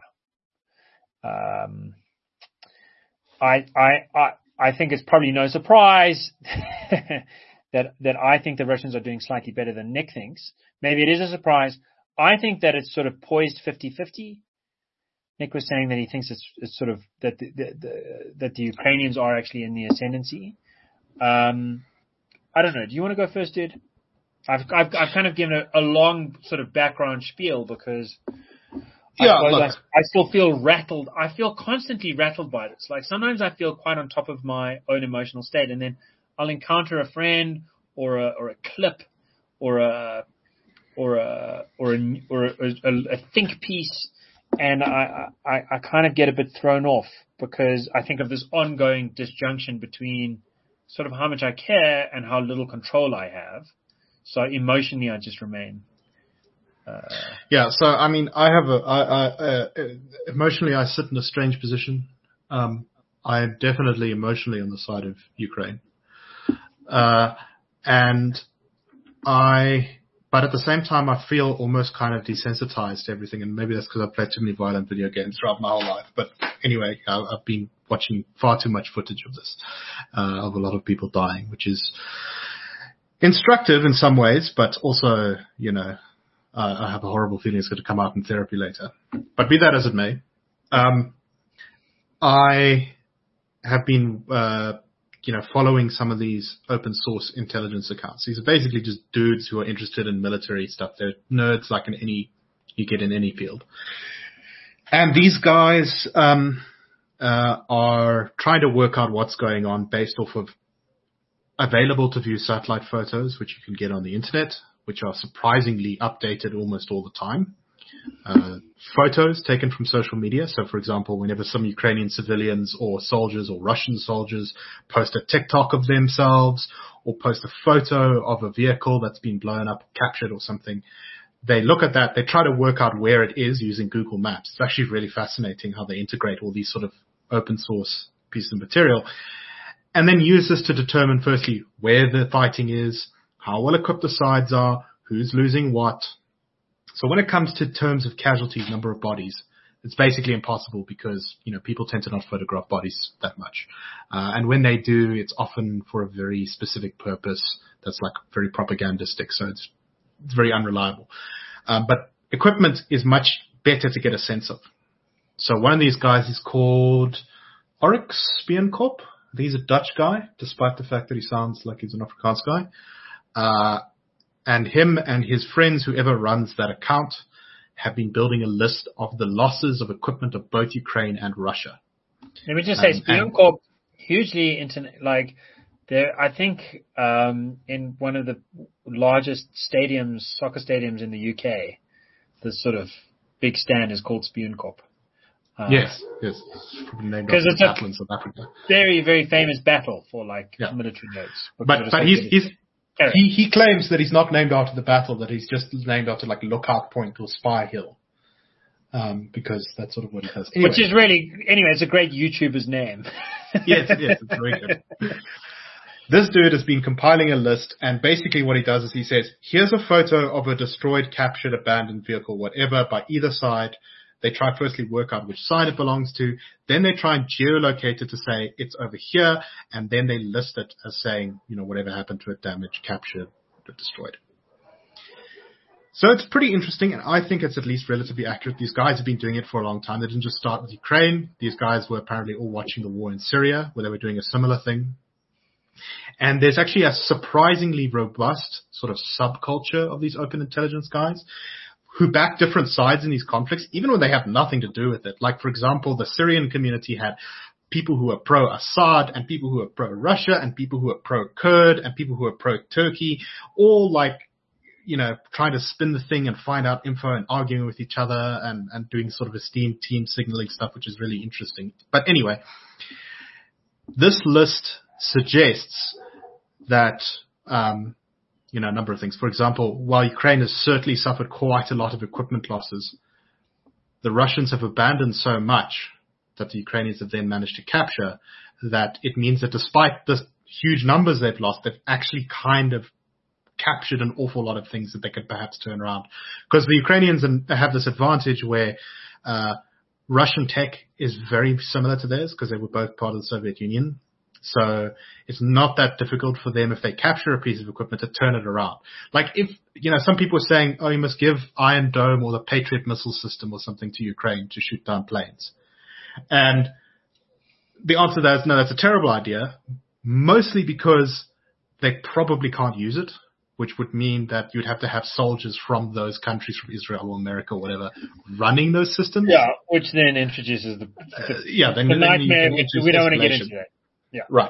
I think it's probably no surprise that I think the Russians are doing slightly better than Nick thinks. Maybe it is a surprise. I think that it's sort of poised 50-50. Nick was saying that he thinks it's sort of that the Ukrainians are actually in the ascendancy. I don't know. Do you want to go first, dude? I've kind of given a long sort of background spiel because I still feel rattled. I feel constantly rattled by this. Like sometimes I feel quite on top of my own emotional state, and then I'll encounter a friend or a clip or a think piece, and I kind of get a bit thrown off because I think of this ongoing disjunction between sort of how much I care and how little control I have. So emotionally, I just remain. So I mean, emotionally, I sit in a strange position. I am definitely emotionally on the side of Ukraine, but at the same time, I feel almost kind of desensitized to everything, and maybe that's because I've played too many violent video games throughout my whole life. But anyway, I've been watching far too much footage of this, of a lot of people dying, which is instructive in some ways, but also, I have a horrible feeling it's going to come out in therapy later. But be that as it may, I have been following some of these open source intelligence accounts. These are basically just dudes who are interested in military stuff. They're nerds like you get in any field. And these guys are trying to work out what's going on based off of available to view satellite photos, which you can get on the internet, which are surprisingly updated almost all the time. Photos taken from social media. So, for example, whenever some Ukrainian civilians or soldiers or Russian soldiers post a TikTok of themselves or post a photo of a vehicle that's been blown up, captured or something, they look at that, they try to work out where it is using Google Maps. It's actually really fascinating how they integrate all these sort of open source pieces of material and then use this to determine, firstly, where the fighting is, how well equipped the sides are, who's losing what. So when it comes to terms of casualties, number of bodies, it's basically impossible because, people tend to not photograph bodies that much. And when they do, it's often for a very specific purpose that's like very propagandistic. So it's very unreliable. But equipment is much better to get a sense of. So one of these guys is called Oryx Spionkop. I think he's a Dutch guy, despite the fact that he sounds like he's an Afrikaans guy. And him and his friends, whoever runs that account, have been building a list of the losses of equipment of both Ukraine and Russia. Let me just say, Spionkop, hugely I think in one of the largest soccer stadiums in the UK, the sort of big stand is called Spionkop. Yes. It's probably named after a battle in South Africa. Very, very famous battle for military notes. But he claims that he's not named after the battle, that he's just named after Lookout Point or Spy Hill. Because that's sort of what he does. Anyway. Which is it's a great YouTuber's name. yes, it's very good. This dude has been compiling a list, and basically what he does is he says, here's a photo of a destroyed, captured, abandoned vehicle, whatever, by either side. They try firstly work out which side it belongs to. Then they try and geolocate it to say it's over here. And then they list it as saying, whatever happened to it, damaged, captured, destroyed. So it's pretty interesting. And I think it's at least relatively accurate. These guys have been doing it for a long time. They didn't just start with Ukraine. These guys were apparently all watching the war in Syria, where they were doing a similar thing. And there's actually a surprisingly robust sort of subculture of these open intelligence guys who back different sides in these conflicts, even when they have nothing to do with it. Like, for example, the Syrian community had people who are pro-Assad and people who are pro-Russia and people who are pro-Kurd and people who are pro-Turkey, all trying to spin the thing and find out info and arguing with each other and doing sort of esteemed team signaling stuff, which is really interesting. But anyway, this list suggests that, a number of things. For example, while Ukraine has certainly suffered quite a lot of equipment losses, the Russians have abandoned so much that the Ukrainians have then managed to capture that it means that despite the huge numbers they've lost, they've actually kind of captured an awful lot of things that they could perhaps turn around. Because the Ukrainians have this advantage where Russian tech is very similar to theirs because they were both part of the Soviet Union. So it's not that difficult for them if they capture a piece of equipment to turn it around. Like if, some people are saying, you must give Iron Dome or the Patriot missile system or something to Ukraine to shoot down planes. And the answer to that is no, that's a terrible idea, mostly because they probably can't use it, which would mean that you'd have to have soldiers from those countries, from Israel or America or whatever, running those systems. Yeah, which then introduces the nightmare, which we don't want to get into that. Yeah. Right.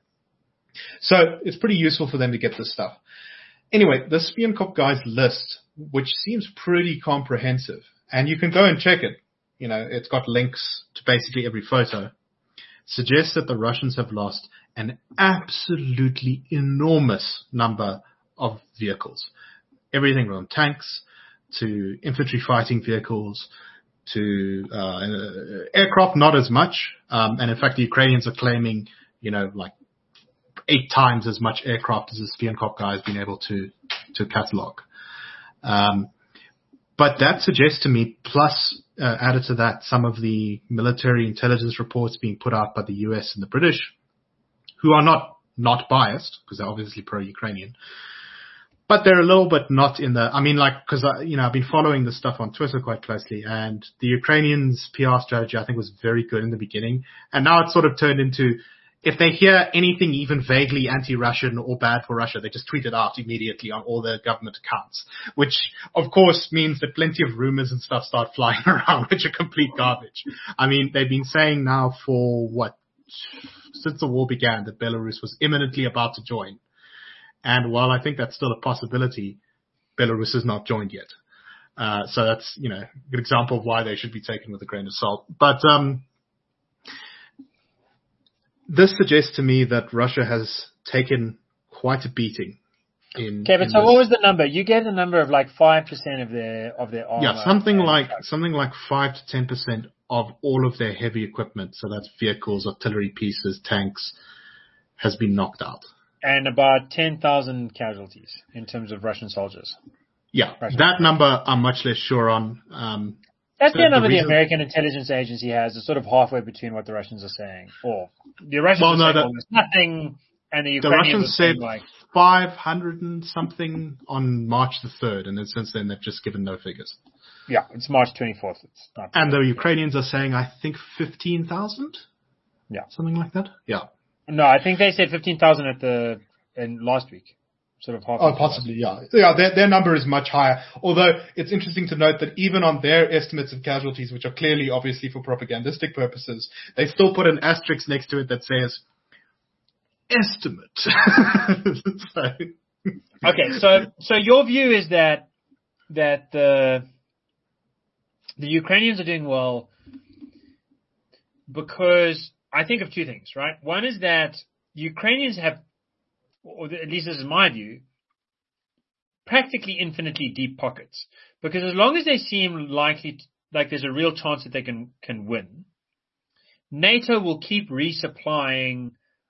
So it's pretty useful for them to get this stuff. Anyway, the Spionkop guys list, which seems pretty comprehensive, and you can go and check it. It's got links to basically every photo, suggests that the Russians have lost an absolutely enormous number of vehicles. Everything from tanks to infantry fighting vehicles to aircraft, not as much. And in fact, the Ukrainians are claiming 8 times as much aircraft as the Spionkop guy has been able to catalog. But that suggests to me, plus added to that, some of the military intelligence reports being put out by the US and the British, who are not biased, because they're obviously pro-Ukrainian, but they're a little bit not in the, because I've been following this stuff on Twitter quite closely, and the Ukrainians' PR strategy, I think, was very good in the beginning, and now it's sort of turned into, if they hear anything even vaguely anti-Russian or bad for Russia, they just tweet it out immediately on all their government accounts, which of course means that plenty of rumors and stuff start flying around, which are complete garbage. I mean, they've been saying now for since the war began that Belarus was imminently about to join. And while I think that's still a possibility, Belarus has not joined yet. So that's, a good example of why they should be taken with a grain of salt. But, this suggests to me that Russia has taken quite a beating Okay, but so what was the number? You gave the number of like 5% of their armor. Yeah, something like 5 to 10% of all of their heavy equipment. So that's vehicles, artillery pieces, tanks, has been knocked out. And about 10,000 casualties in terms of Russian soldiers. Yeah, that number I'm much less sure on. That's the number the American intelligence agency has. It's sort of halfway between what the Russians are saying. Or the Russians are saying almost nothing, and the Ukrainians said like 500 and something on March the 3rd, and then since then they've just given no figures. Yeah, it's March 24th. It's not and the Ukrainians are saying, I think, 15,000? Yeah. Something like that? Yeah. No, I think they said 15,000 in last week. Sort of half. Oh, possibly, yeah. Yeah, their number is much higher. Although it's interesting to note that even on their estimates of casualties, which are clearly obviously for propagandistic purposes, they still put an asterisk next to it that says estimate. Okay, so your view is that the Ukrainians are doing well because I think of two things, right? One is that Ukrainians have, or at least this is my view, practically infinitely deep pockets. Because as long as they seem likely, like there's a real chance that they can win, NATO will keep resupplying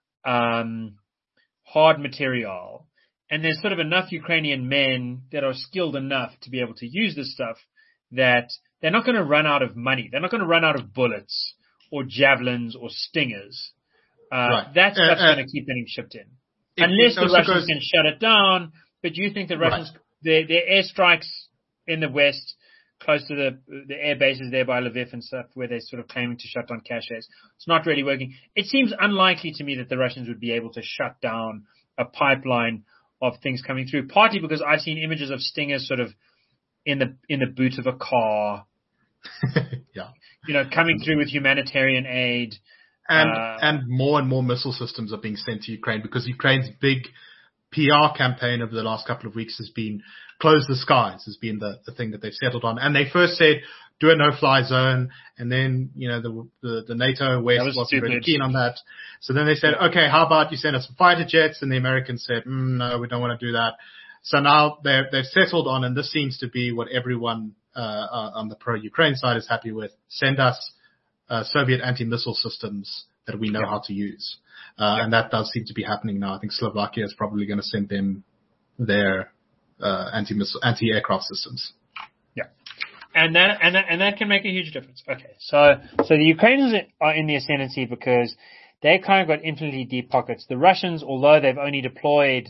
hard material. And there's sort of enough Ukrainian men that are skilled enough to be able to use this stuff that they're not going to run out of money. They're not going to run out of bullets or javelins or stingers. Right. That stuff's going to keep getting shipped in. Unless the Russians can shut it down. But you think the Russians, their airstrikes in the west, close to the air bases there by Lviv and stuff, where they're sort of claiming to shut down caches, it's not really working. It seems unlikely to me that the Russians would be able to shut down a pipeline of things coming through, partly because I've seen images of stingers sort of in the boot of a car. Yeah. Coming through with humanitarian aid. And more missile systems are being sent to Ukraine because Ukraine's big PR campaign over the last couple of weeks has been close the skies, has been the thing that they've settled on. And they first said do a no-fly zone, and then the NATO West wasn't really keen on that. So then they said, okay, how about you send us some fighter jets? And the Americans said, no, we don't want to do that. So now they've settled on, and this seems to be what everyone on the pro-Ukraine side is happy with. Send us Soviet anti-missile systems that we know how to use. And that does seem to be happening now. I think Slovakia is probably going to send them their anti-aircraft systems. Yeah. And that can make a huge difference. Okay. So the Ukrainians are in the ascendancy because they kind of got infinitely deep pockets. The Russians, although they've only deployed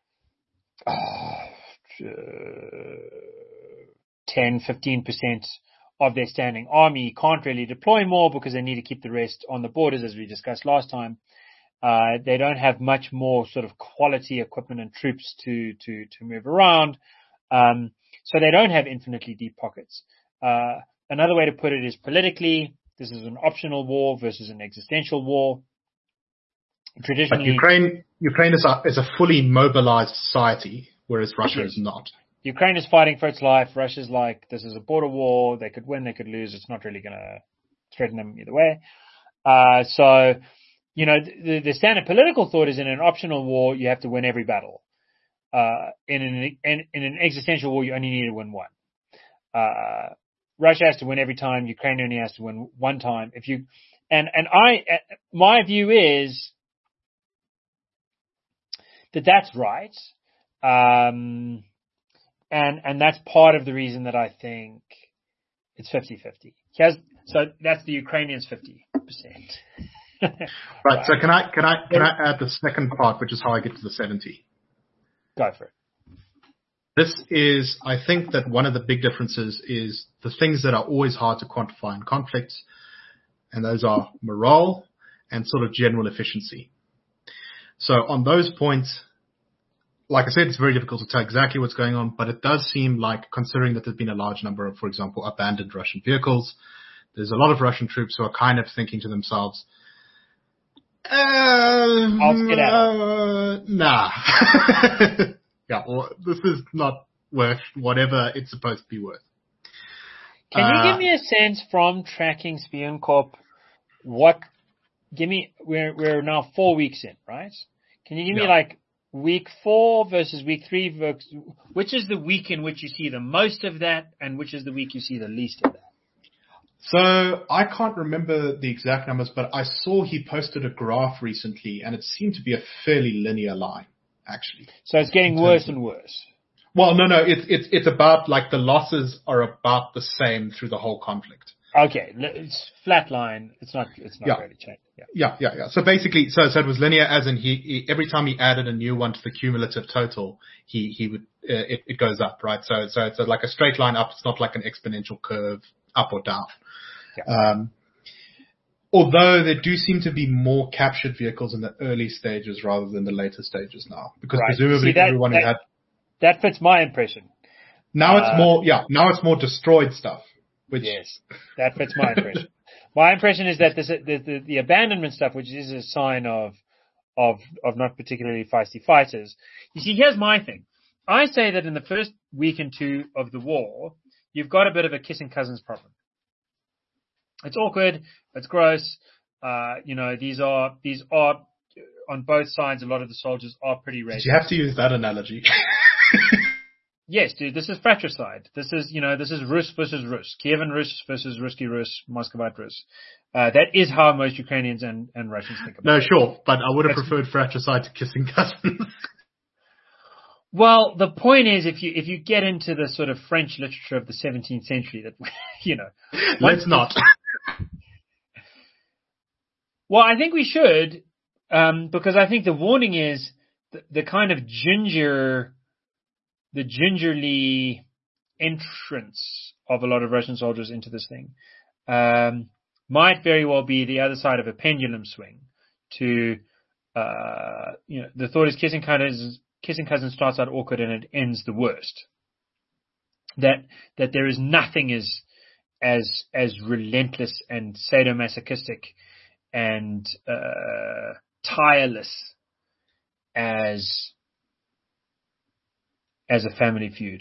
10-15% of their standing army, can't really deploy more because they need to keep the rest on the borders, as we discussed last time. They don't have much more sort of quality equipment and troops to move around. So they don't have infinitely deep pockets. Another way to put it is politically, this is an optional war versus an existential war. Traditionally, but Ukraine is a fully mobilized society, whereas Russia is not. Ukraine is fighting for its life. Russia's like, this is a border war. They could win, they could lose. It's not really going to threaten them either way. So, the standard political thought is in an optional war, you have to win every battle. In an existential war, you only need to win one. Russia has to win every time. Ukraine only has to win one time. My view is that's right. And that's part of the reason that I think it's 50-50. So that's the Ukrainians 50%. Right. So can I add the second part, which is how I get to the 70? Go for it. This is, I think that one of the big differences is the things that are always hard to quantify in conflicts, and those are morale and sort of general efficiency. So on those points, like I said, it's very difficult to tell exactly what's going on, but it does seem like, considering that there's been a large number of, for example, abandoned Russian vehicles, there's a lot of Russian troops who are kind of thinking to themselves, I'll get out. nah. Yeah, well, this is not worth whatever it's supposed to be worth. Can you give me a sense from tracking Spioncorp we're now 4 weeks in, right? Can you give me like week 4 versus week 3, which is the week in which you see the most of that and which is the week you see the least of that? So I can't remember the exact numbers, but I saw he posted a graph recently and it seemed to be a fairly linear line, actually. So it's getting worse and worse. Well, no, it's about like the losses are about the same through the whole conflict. Okay, it's flat line. It's not really changing. Yeah. So basically, so it was linear, as in he every time he added a new one to the cumulative total, he would it goes up, right? So it's like a straight line up. It's not like an exponential curve up or down. Yeah. Although there do seem to be more captured vehicles in the early stages rather than the later stages now, because presumably everyone who had. That fits my impression. Now it's more destroyed stuff. Yes, that fits my impression. My impression is that the abandonment stuff, which is a sign of not particularly feisty fighters. You see, here's my thing. I say that in the first week and 2 of the war, you've got a bit of a kissing cousins problem. It's awkward. It's gross. These are on both sides. A lot of the soldiers are pretty racist. Did you have to use that analogy? Yes, dude, this is fratricide. This is Rus versus Rus. Kievan Rus versus Ruski Rus, Muscovite Rus. That is how most Ukrainians and Russians think about it. No, sure, but I would have preferred fratricide to kissing cousins. Well, the point is, if you get into the sort of French literature of the 17th century, that, Let's not. Well, I think we should, because I think the warning is the kind of gingerly entrance of a lot of Russian soldiers into this thing might very well be the other side of a pendulum swing to, the thought is kissing cousins starts out awkward and it ends the worst. That there is nothing as relentless and sadomasochistic and tireless as a family feud.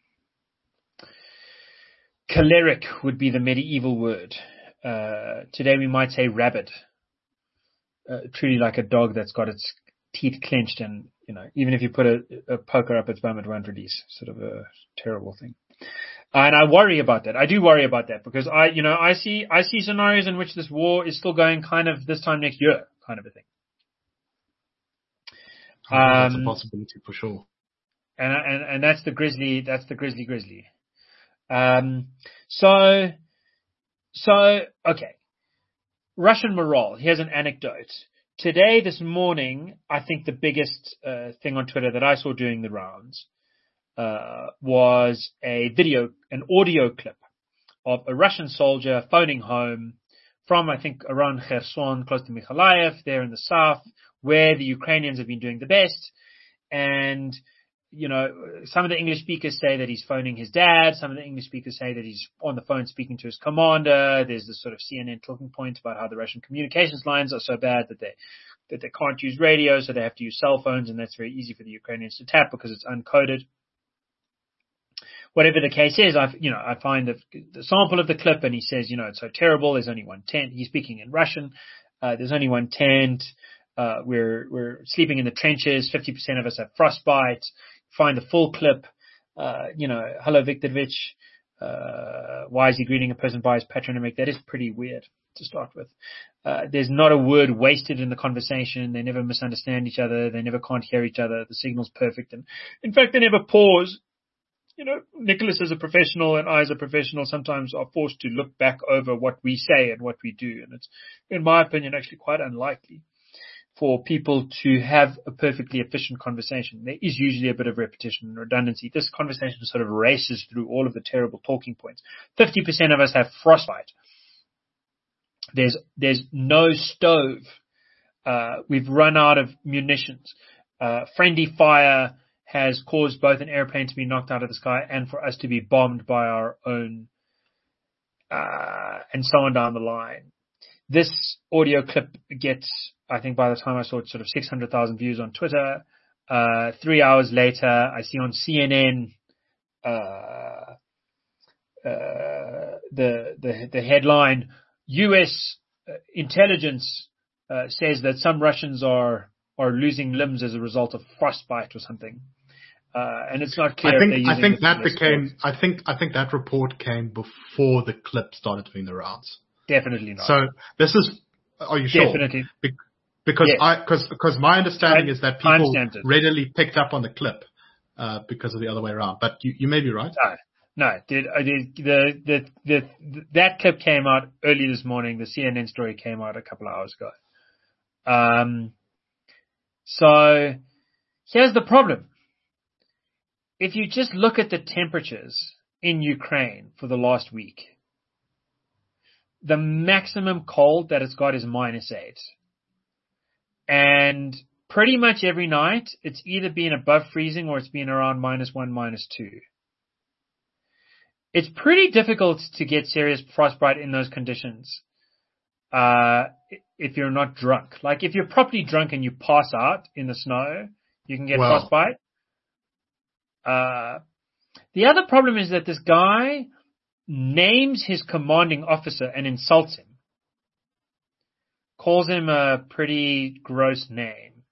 Choleric would be the medieval word. Today we might say rabid. Truly like a dog that's got its teeth clenched and, even if you put a poker up its bum, it won't release. Sort of a terrible thing. And I worry about that. I do worry about that because I see scenarios in which this war is still going kind of this time next year, kind of a thing. That's a possibility for sure. And that's the grizzly. So okay. Russian morale. Here's an anecdote. Today, this morning, I think the biggest thing on Twitter that I saw doing the rounds was an audio clip of a Russian soldier phoning home from, I think, around Kherson, close to Mykolaiv, there in the south, where the Ukrainians have been doing the best. And some of the English speakers say that he's phoning his dad. Some of the English speakers say that he's on the phone speaking to his commander. There's this sort of CNN talking point about how the Russian communications lines are so bad that they can't use radio, so they have to use cell phones, and that's very easy for the Ukrainians to tap because it's uncoded. Whatever the case is, I find the sample of the clip, and he says, it's so terrible. There's only one tent. He's speaking in Russian. There's only one tent. We're sleeping in the trenches. 50% of us have frostbite. Find the full clip. Hello, Viktorovich. Why is he greeting a person by his patronymic? That is pretty weird to start with. There's not a word wasted in the conversation. They never misunderstand each other. They never can't hear each other. The signal's perfect. And in fact, they never pause. Nicholas as a professional and I as a professional sometimes are forced to look back over what we say and what we do. And it's, in my opinion, actually quite unlikely for people to have a perfectly efficient conversation. There is usually a bit of repetition and redundancy. This conversation sort of races through all of the terrible talking points. 50% of us have frostbite. There's no stove. We've run out of munitions. Friendly fire has caused both an airplane to be knocked out of the sky and for us to be bombed by our own, and so on down the line. This audio clip gets, I think by the time I saw it, sort of 600,000 views on Twitter. 3 hours later, I see on CNN, the headline, U.S. intelligence says that some Russians are losing limbs as a result of frostbite or something, and it's not clear. I think that report came before the clip started doing the rounds. Definitely not. So this is. Are you sure? Definitely. Because yes. because my understanding is that people readily picked up on the clip because of the other way around. But you may be right. No, that clip came out early this morning. The CNN story came out a couple of hours ago. So here's the problem. If you just look at the temperatures in Ukraine for the last week, the maximum cold that it's got is -8. And pretty much every night, it's either been above freezing or it's been around -1, -2. It's pretty difficult to get serious frostbite in those conditions if you're not drunk. Like if you're properly drunk and you pass out in the snow, you can get frostbite. The other problem is that this guy names his commanding officer and insults him. Calls him a pretty gross name.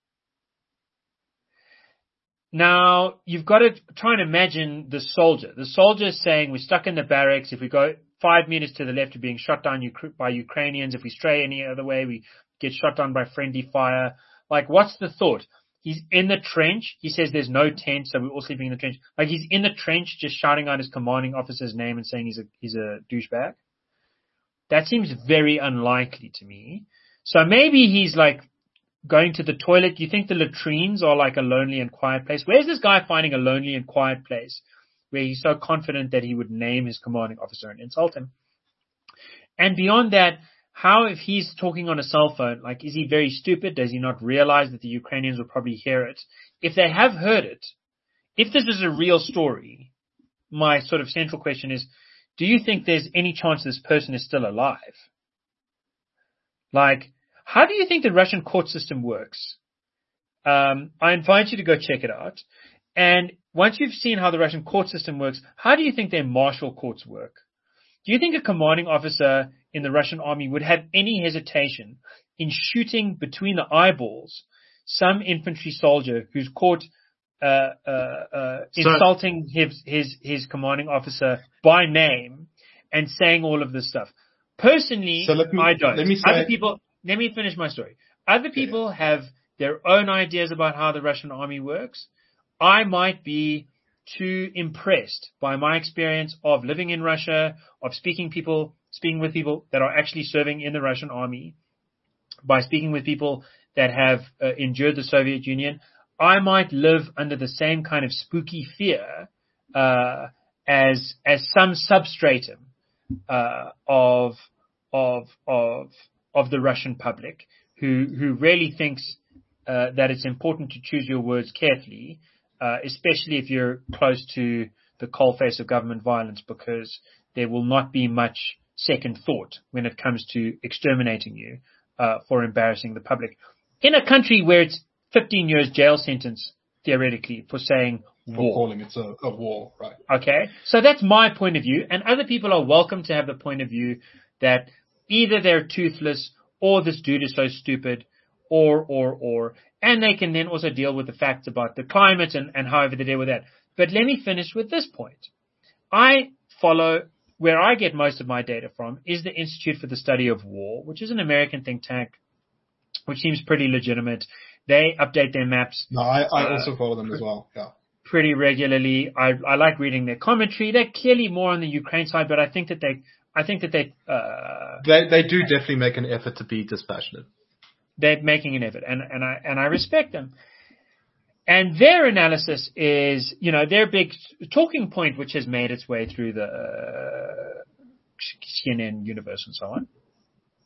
Now, you've got to try and imagine the soldier. The soldier is saying, we're stuck in the barracks. If we go 5 meters to the left, we're being shot down by Ukrainians. If we stray any other way, we get shot down by friendly fire. Like, what's the thought? He's in the trench. He says there's no tent, so we're all sleeping in the trench. Like, he's in the trench just shouting out his commanding officer's name and saying he's a douchebag. That seems very unlikely to me. So maybe he's like going to the toilet. You think the latrines are like a lonely and quiet place? Where's this guy finding a lonely and quiet place where he's so confident that he would name his commanding officer and insult him? And beyond that, how if he's talking on a cell phone, like is he very stupid? Does he not realize that the Ukrainians will probably hear it? If they have heard it, if this is a real story, my sort of central question is, do you think there's any chance this person is still alive? Like, how do you think the Russian court system works? I invite you to go check it out. And once you've seen how the Russian court system works, how do you think their martial courts work? Do you think a commanding officer in the Russian army would have any hesitation in shooting between the eyeballs some infantry soldier who's caught insulting his commanding officer by name and saying all of this stuff? Personally, I don't. Let me finish my story. Other people have their own ideas about how the Russian army works. I might be too impressed by my experience of living in Russia, of speaking with people that are actually serving in the Russian army, by speaking with people that have endured the Soviet Union. I might live under the same kind of spooky fear as some substratum of the Russian public who really thinks that it's important to choose your words carefully, especially if you're close to the coalface of government violence, because there will not be much second thought when it comes to exterminating you for embarrassing the public. In a country where it's 15 years jail sentence, theoretically, for saying war. For calling it a war, right. Okay, so that's my point of view, and other people are welcome to have the point of view that either they're toothless or this dude is so stupid or, and they can then also deal with the facts about the climate and however they deal with that. But let me finish with this point. I follow, where I get most of my data from is the Institute for the Study of War, which is an American think tank, which seems pretty legitimate. They update their maps. No, I also follow them as well. Yeah. Pretty regularly. I like reading their commentary. They're clearly more on the Ukraine side, but I think that they do definitely make an effort to be dispassionate. They're making an effort, and I respect them. And their analysis is, their big talking point, which has made its way through the CNN universe and so on,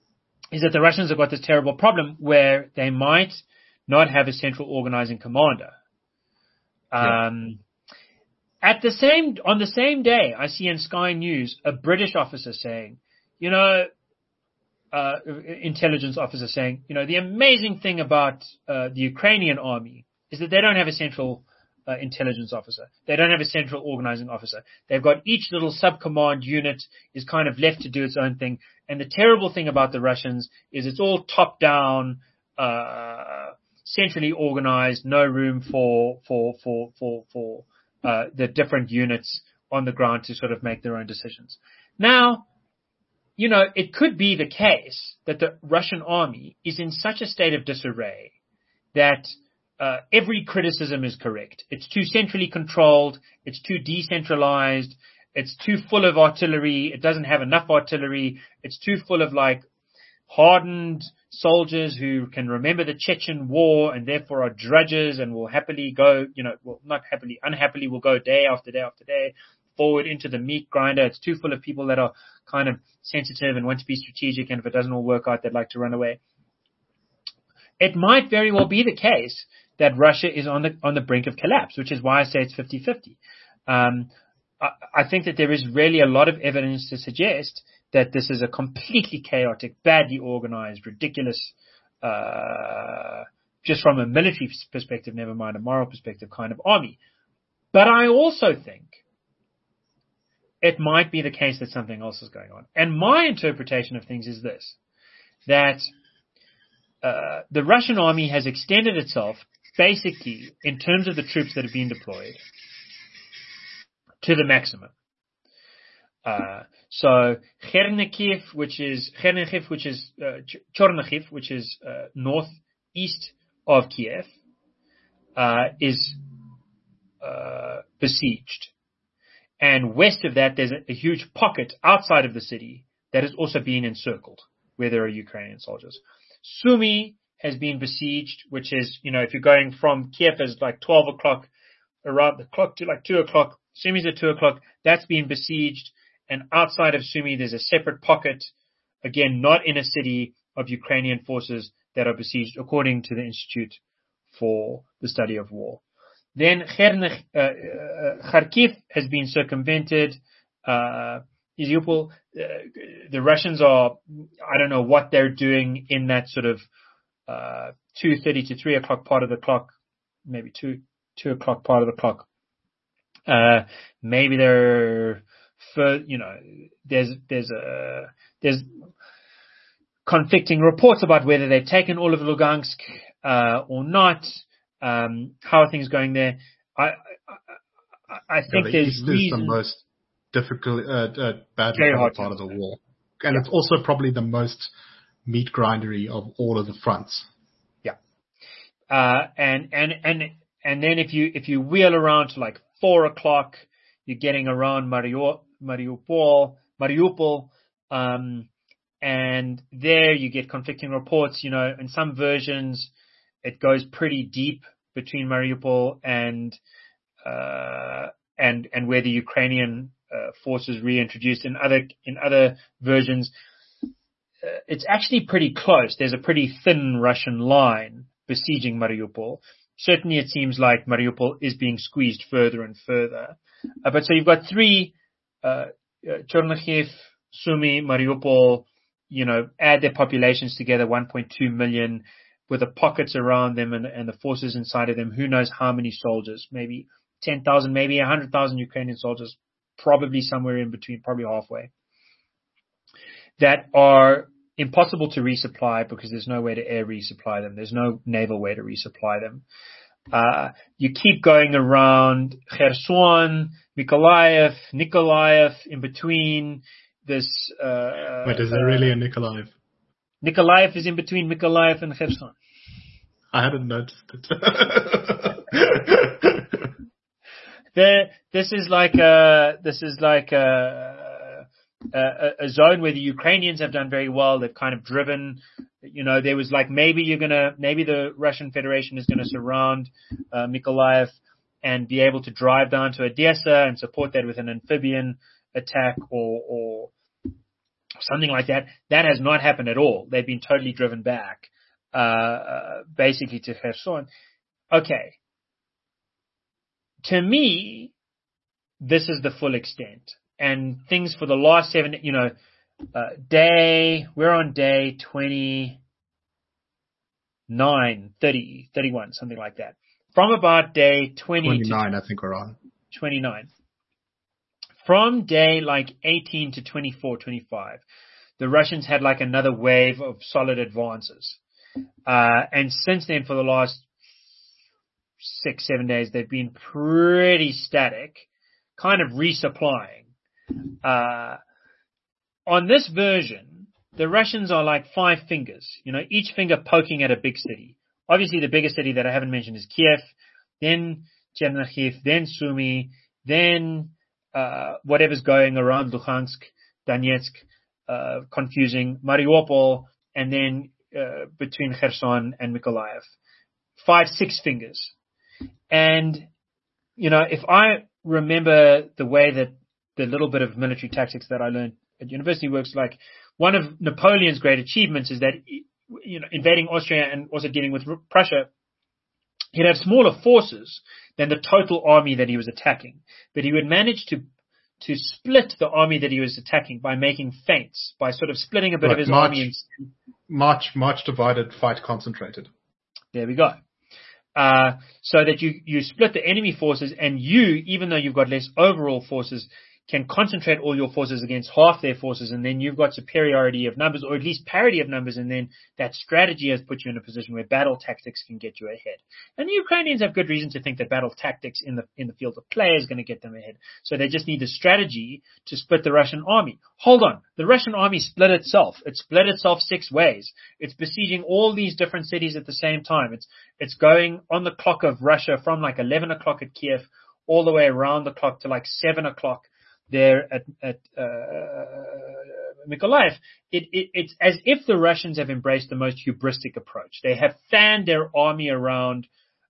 is that the Russians have got this terrible problem where they might not have a central organizing commander. On the same day, I see in Sky News a British officer saying, intelligence officer saying, the amazing thing about the Ukrainian army is that they don't have a central intelligence officer. They don't have a central organizing officer. They've got each little sub-command unit is kind of left to do its own thing. And the terrible thing about the Russians is it's all top-down, centrally organized, no room for the different units on the ground to sort of make their own decisions. Now, it could be the case that the Russian army is in such a state of disarray that every criticism is correct. It's too centrally controlled. It's too decentralized. It's too full of artillery. It doesn't have enough artillery. It's too full of hardened soldiers who can remember the Chechen war and therefore are drudges and will happily go, not happily, unhappily will go day after day after day forward into the meat grinder. It's too full of people that are kind of sensitive and want to be strategic, and if it doesn't all work out, they'd like to run away. It might very well be the case that Russia is on the brink of collapse, which is why I say it's 50-50. I think that there is really a lot of evidence to suggest that this is a completely chaotic, badly organized, ridiculous, just from a military perspective, never mind a moral perspective, kind of army. But I also think it might be the case that something else is going on. And my interpretation of things is this, that the Russian army has extended itself basically in terms of the troops that have been deployed to the maximum. So Chernihiv, which is Chornihiv, which is northeast of Kiev, is besieged. And west of that, there's a huge pocket outside of the city that has also been encircled, where there are Ukrainian soldiers. Sumy has been besieged, which is, if you're going from Kiev as 12 o'clock around the clock to 2 o'clock, Sumy's at 2 o'clock, that's been besieged. And outside of Sumy, there's a separate pocket, again, not in a city, of Ukrainian forces that are besieged, according to the Institute for the Study of War. Then Kharkiv has been circumvented. Iziupol, the Russians are, I don't know what they're doing in that sort of 2:30 to 3 o'clock part of the clock, maybe 2 o'clock part of the clock. Maybe they're, there's conflicting reports about whether they've taken all of Lugansk or not. How are things going there? I think there's reason. The most difficult, badly part of the war, and it's also probably the most meat grindery of all of the fronts. Yeah, and then if you wheel around to 4 o'clock, you're getting around Mariupol, and there you get conflicting reports. In some versions, it goes pretty deep between Mariupol and where the Ukrainian forces reintroduced. In other versions, it's actually pretty close. There's a pretty thin Russian line besieging Mariupol. Certainly, it seems like Mariupol is being squeezed further and further. But so you've got three: Chernihiv, Sumy, Mariupol. Add their populations together, 1.2 million. With the pockets around them and the forces inside of them, who knows how many soldiers, maybe 10,000, maybe 100,000 Ukrainian soldiers, probably somewhere in between, probably halfway, that are impossible to resupply because there's no way to air resupply them. There's no naval way to resupply them. You keep going around Kherson, Nikolaev, in between this. Wait, is there really a Nikolaev? Nikolaev is in between Mykolaiv and Kherson. I hadn't noticed it. This is like a zone where the Ukrainians have done very well. They've kind of driven. There was maybe the Russian Federation is going to surround Mykolaiv and be able to drive down to Odessa and support that with an amphibian attack or something like that. That has not happened at all. They've been totally driven back, basically to Kherson. Okay. To me, this is the full extent. And things for the last 7, we're on day 29, 30, 31, something like that. From about day 29, I think we're on. 29. From day like 18 to 24, 25, the Russians had like another wave of solid advances. And since then, for the last 6-7 days, they've been pretty static, kind of resupplying. On this version, the Russians are like 5 fingers, each finger poking at a big city. Obviously, the biggest city that I haven't mentioned is Kiev, then Chernihiv, then Sumy, then whatever's going around Luhansk, Donetsk, confusing, Mariupol, and then between Kherson and Mykolaiv. 5-6 fingers. And, if I remember the way that the little bit of military tactics that I learned at university works, like one of Napoleon's great achievements is that, invading Austria and also dealing with Prussia, he'd have smaller forces than the total army that he was attacking. But he would manage to split the army that he was attacking by making feints, by sort of splitting a bit of his army. March divided, fight concentrated. There we go. So that you split the enemy forces, and even though you've got less overall forces, can concentrate all your forces against half their forces, and then you've got superiority of numbers, or at least parity of numbers, and then that strategy has put you in a position where battle tactics can get you ahead. And the Ukrainians have good reason to think that battle tactics in the field of play is going to get them ahead. So they just need a strategy to split the Russian army. Hold on. The Russian army split itself. It split itself 6 ways. It's besieging all these different cities at the same time. It's going on the clock of Russia from like 11 o'clock at Kiev all the way around the clock to like 7 o'clock there at Mykolaiv. It's as if the Russians have embraced the most hubristic approach. They have fanned their army around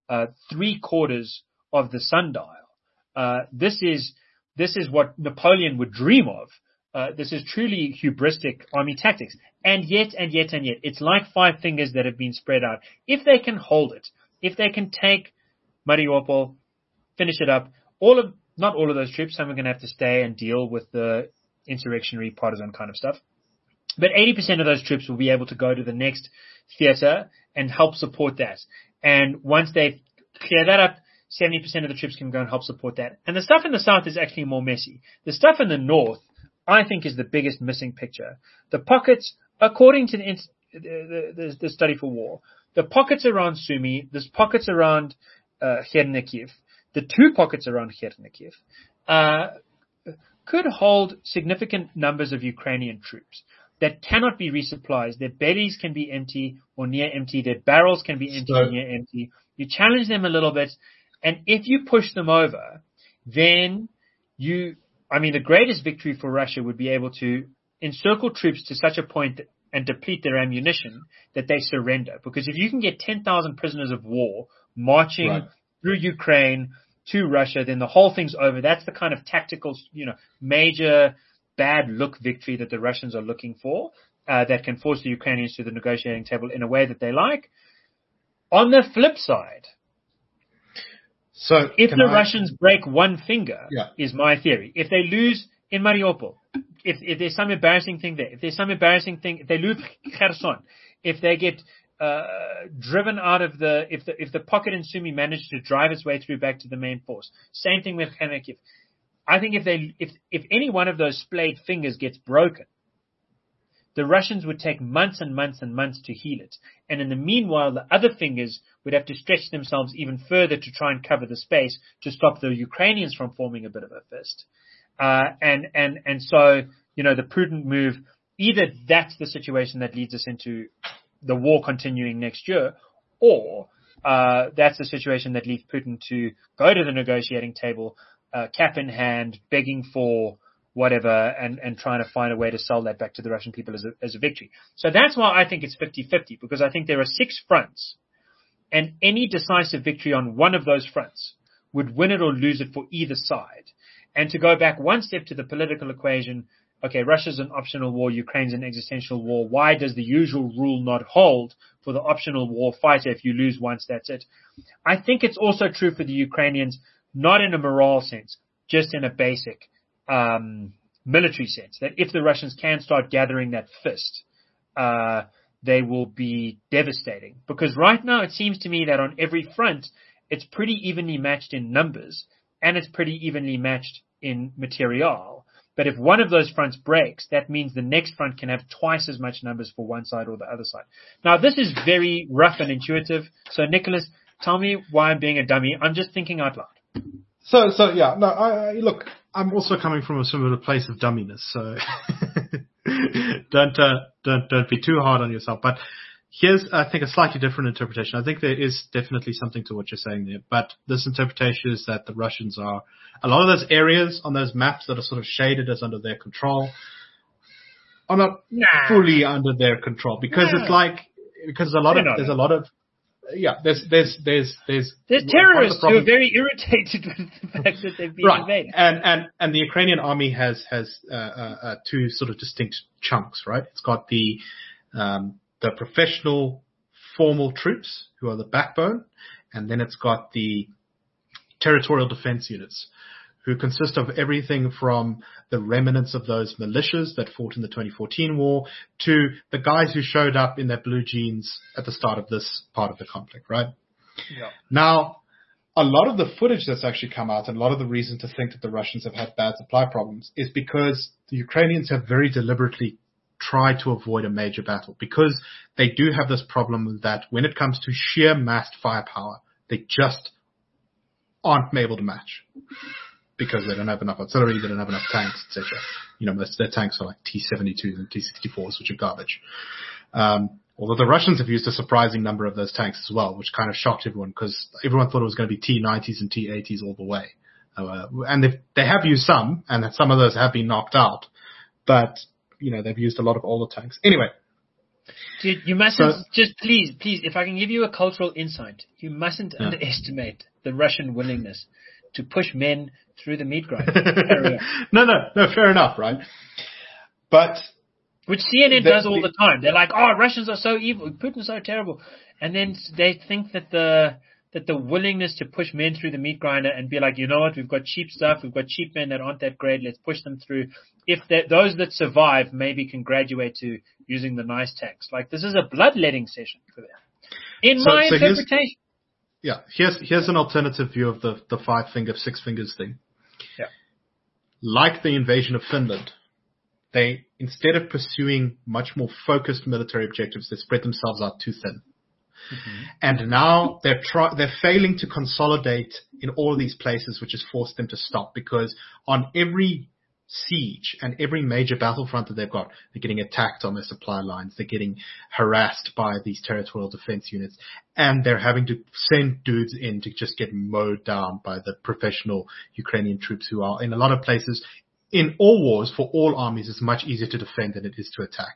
3/4 of the sundial. This is what Napoleon would dream of. This is truly hubristic army tactics. And yet, it's like 5 fingers that have been spread out. If they can hold it, if they can take Mariupol, finish it up, not all of those troops, some are going to have to stay and deal with the insurrectionary partisan kind of stuff. But 80% of those troops will be able to go to the next theater and help support that. And once they clear that up, 70% of the troops can go and help support that. And the stuff in the south is actually more messy. The stuff in the north, I think, is the biggest missing picture. The pockets, according to the study for war, the pockets around Sumy, there's pockets around Chernihiv, the 2 pockets around Chernihiv, could hold significant numbers of Ukrainian troops that cannot be resupplied. Their bellies can be empty or near empty. Their barrels can be empty or near empty. You challenge them a little bit, and if you push them over, then the greatest victory for Russia would be able to encircle troops to such a point and deplete their ammunition that they surrender. Because if you can get 10,000 prisoners of war marching through Ukraine to Russia, then the whole thing's over. That's the kind of tactical, major bad look victory that the Russians are looking for, that can force the Ukrainians to the negotiating table in a way that they like. On the flip side, if the Russians break 1 finger, is my theory. If they lose in Mariupol, if there's some embarrassing thing there, if they lose Kherson, if they get driven out of if the pocket in Sumy manages to drive its way through back to the main force. Same thing with Kharkiv. I think if any one of those splayed fingers gets broken, the Russians would take months and months and months to heal it. And in the meanwhile, the other fingers would have to stretch themselves even further to try and cover the space to stop the Ukrainians from forming a bit of a fist. And so, the prudent move, either that's the situation that leads us into the war continuing next year, or that's the situation that leads Putin to go to the negotiating table, cap in hand, begging for whatever, and trying to find a way to sell that back to the Russian people as a victory. So that's why I think it's 50-50, because I think there are 6 fronts, and any decisive victory on one of those fronts would win it or lose it for either side. And to go back one step to the political equation, okay, Russia's an optional war, Ukraine's an existential war. Why does the usual rule not hold for the optional war fighter? If you lose once, that's it. I think it's also true for the Ukrainians, not in a morale sense, just in a basic military sense, that if the Russians can start gathering that fist, they will be devastating. Because right now it seems to me that on every front, it's pretty evenly matched in numbers, and it's pretty evenly matched in material. But if one of those fronts breaks, that means the next front can have twice as much numbers for one side or the other side. Now, this is very rough and intuitive. So, Nicholas, tell me why I'm being a dummy. I'm just thinking out loud. So yeah, no, look, I'm also coming from a similar place of dumminess, so don't be too hard on yourself. But here's, I think, a slightly different interpretation. I think there is definitely something to what you're saying there, but this interpretation is that the Russians are, a lot of those areas on those maps that are sort of shaded as under their control are not fully under their control, because it's like, because there's a lot of there's terrorists who are very irritated with the fact that they've been invaded. And the Ukrainian army has two sort of distinct chunks, right? It's got the professional formal troops who are the backbone, and then it's got the territorial defense units, who consist of everything from the remnants of those militias that fought in the 2014 war to the guys who showed up in their blue jeans at the start of this part of the conflict, right? Yeah. Now, a lot of the footage that's actually come out, and a lot of the reason to think that the Russians have had bad supply problems, is because the Ukrainians have very deliberately tried to avoid a major battle, because they do have this problem that when it comes to sheer massed firepower, they just aren't able to match. Because they don't have enough artillery, they don't have enough tanks, etc. You know, most of their tanks are like T-72s and T-64s, which are garbage. Although the Russians have used a surprising number of those tanks as well, which kind of shocked everyone, because everyone thought it was going to be T-90s and T-80s all the way. And they have used some, and some of those have been knocked out. But, you know, they've used a lot of older tanks. Anyway. Dude, you mustn't, just please, if I can give you a cultural insight, you mustn't underestimate the Russian willingness to push men through the meat grinder. No, fair enough, right? But which CNN does all the time. They're like, "Oh, Russians are so evil, Putin's so terrible," and then they think that the willingness to push men through the meat grinder and be like, you know what, we've got cheap stuff, we've got cheap men that aren't that great, let's push them through. If those that survive maybe can graduate to using the nice tanks. Like, this is a bloodletting session for them, in my interpretation. Yeah, here's an alternative view of the 6 fingers thing. Yeah. Like the invasion of Finland, they, instead of pursuing much more focused military objectives, they spread themselves out too thin. Mm-hmm. And now they're failing to consolidate in all these places, which has forced them to stop, because on every siege and every major battlefront that they've got, they're getting attacked on their supply lines, they're getting harassed by these territorial defense units, and they're having to send dudes in to just get mowed down by the professional Ukrainian troops, who are in a lot of places, in all wars, for all armies, it's much easier to defend than it is to attack.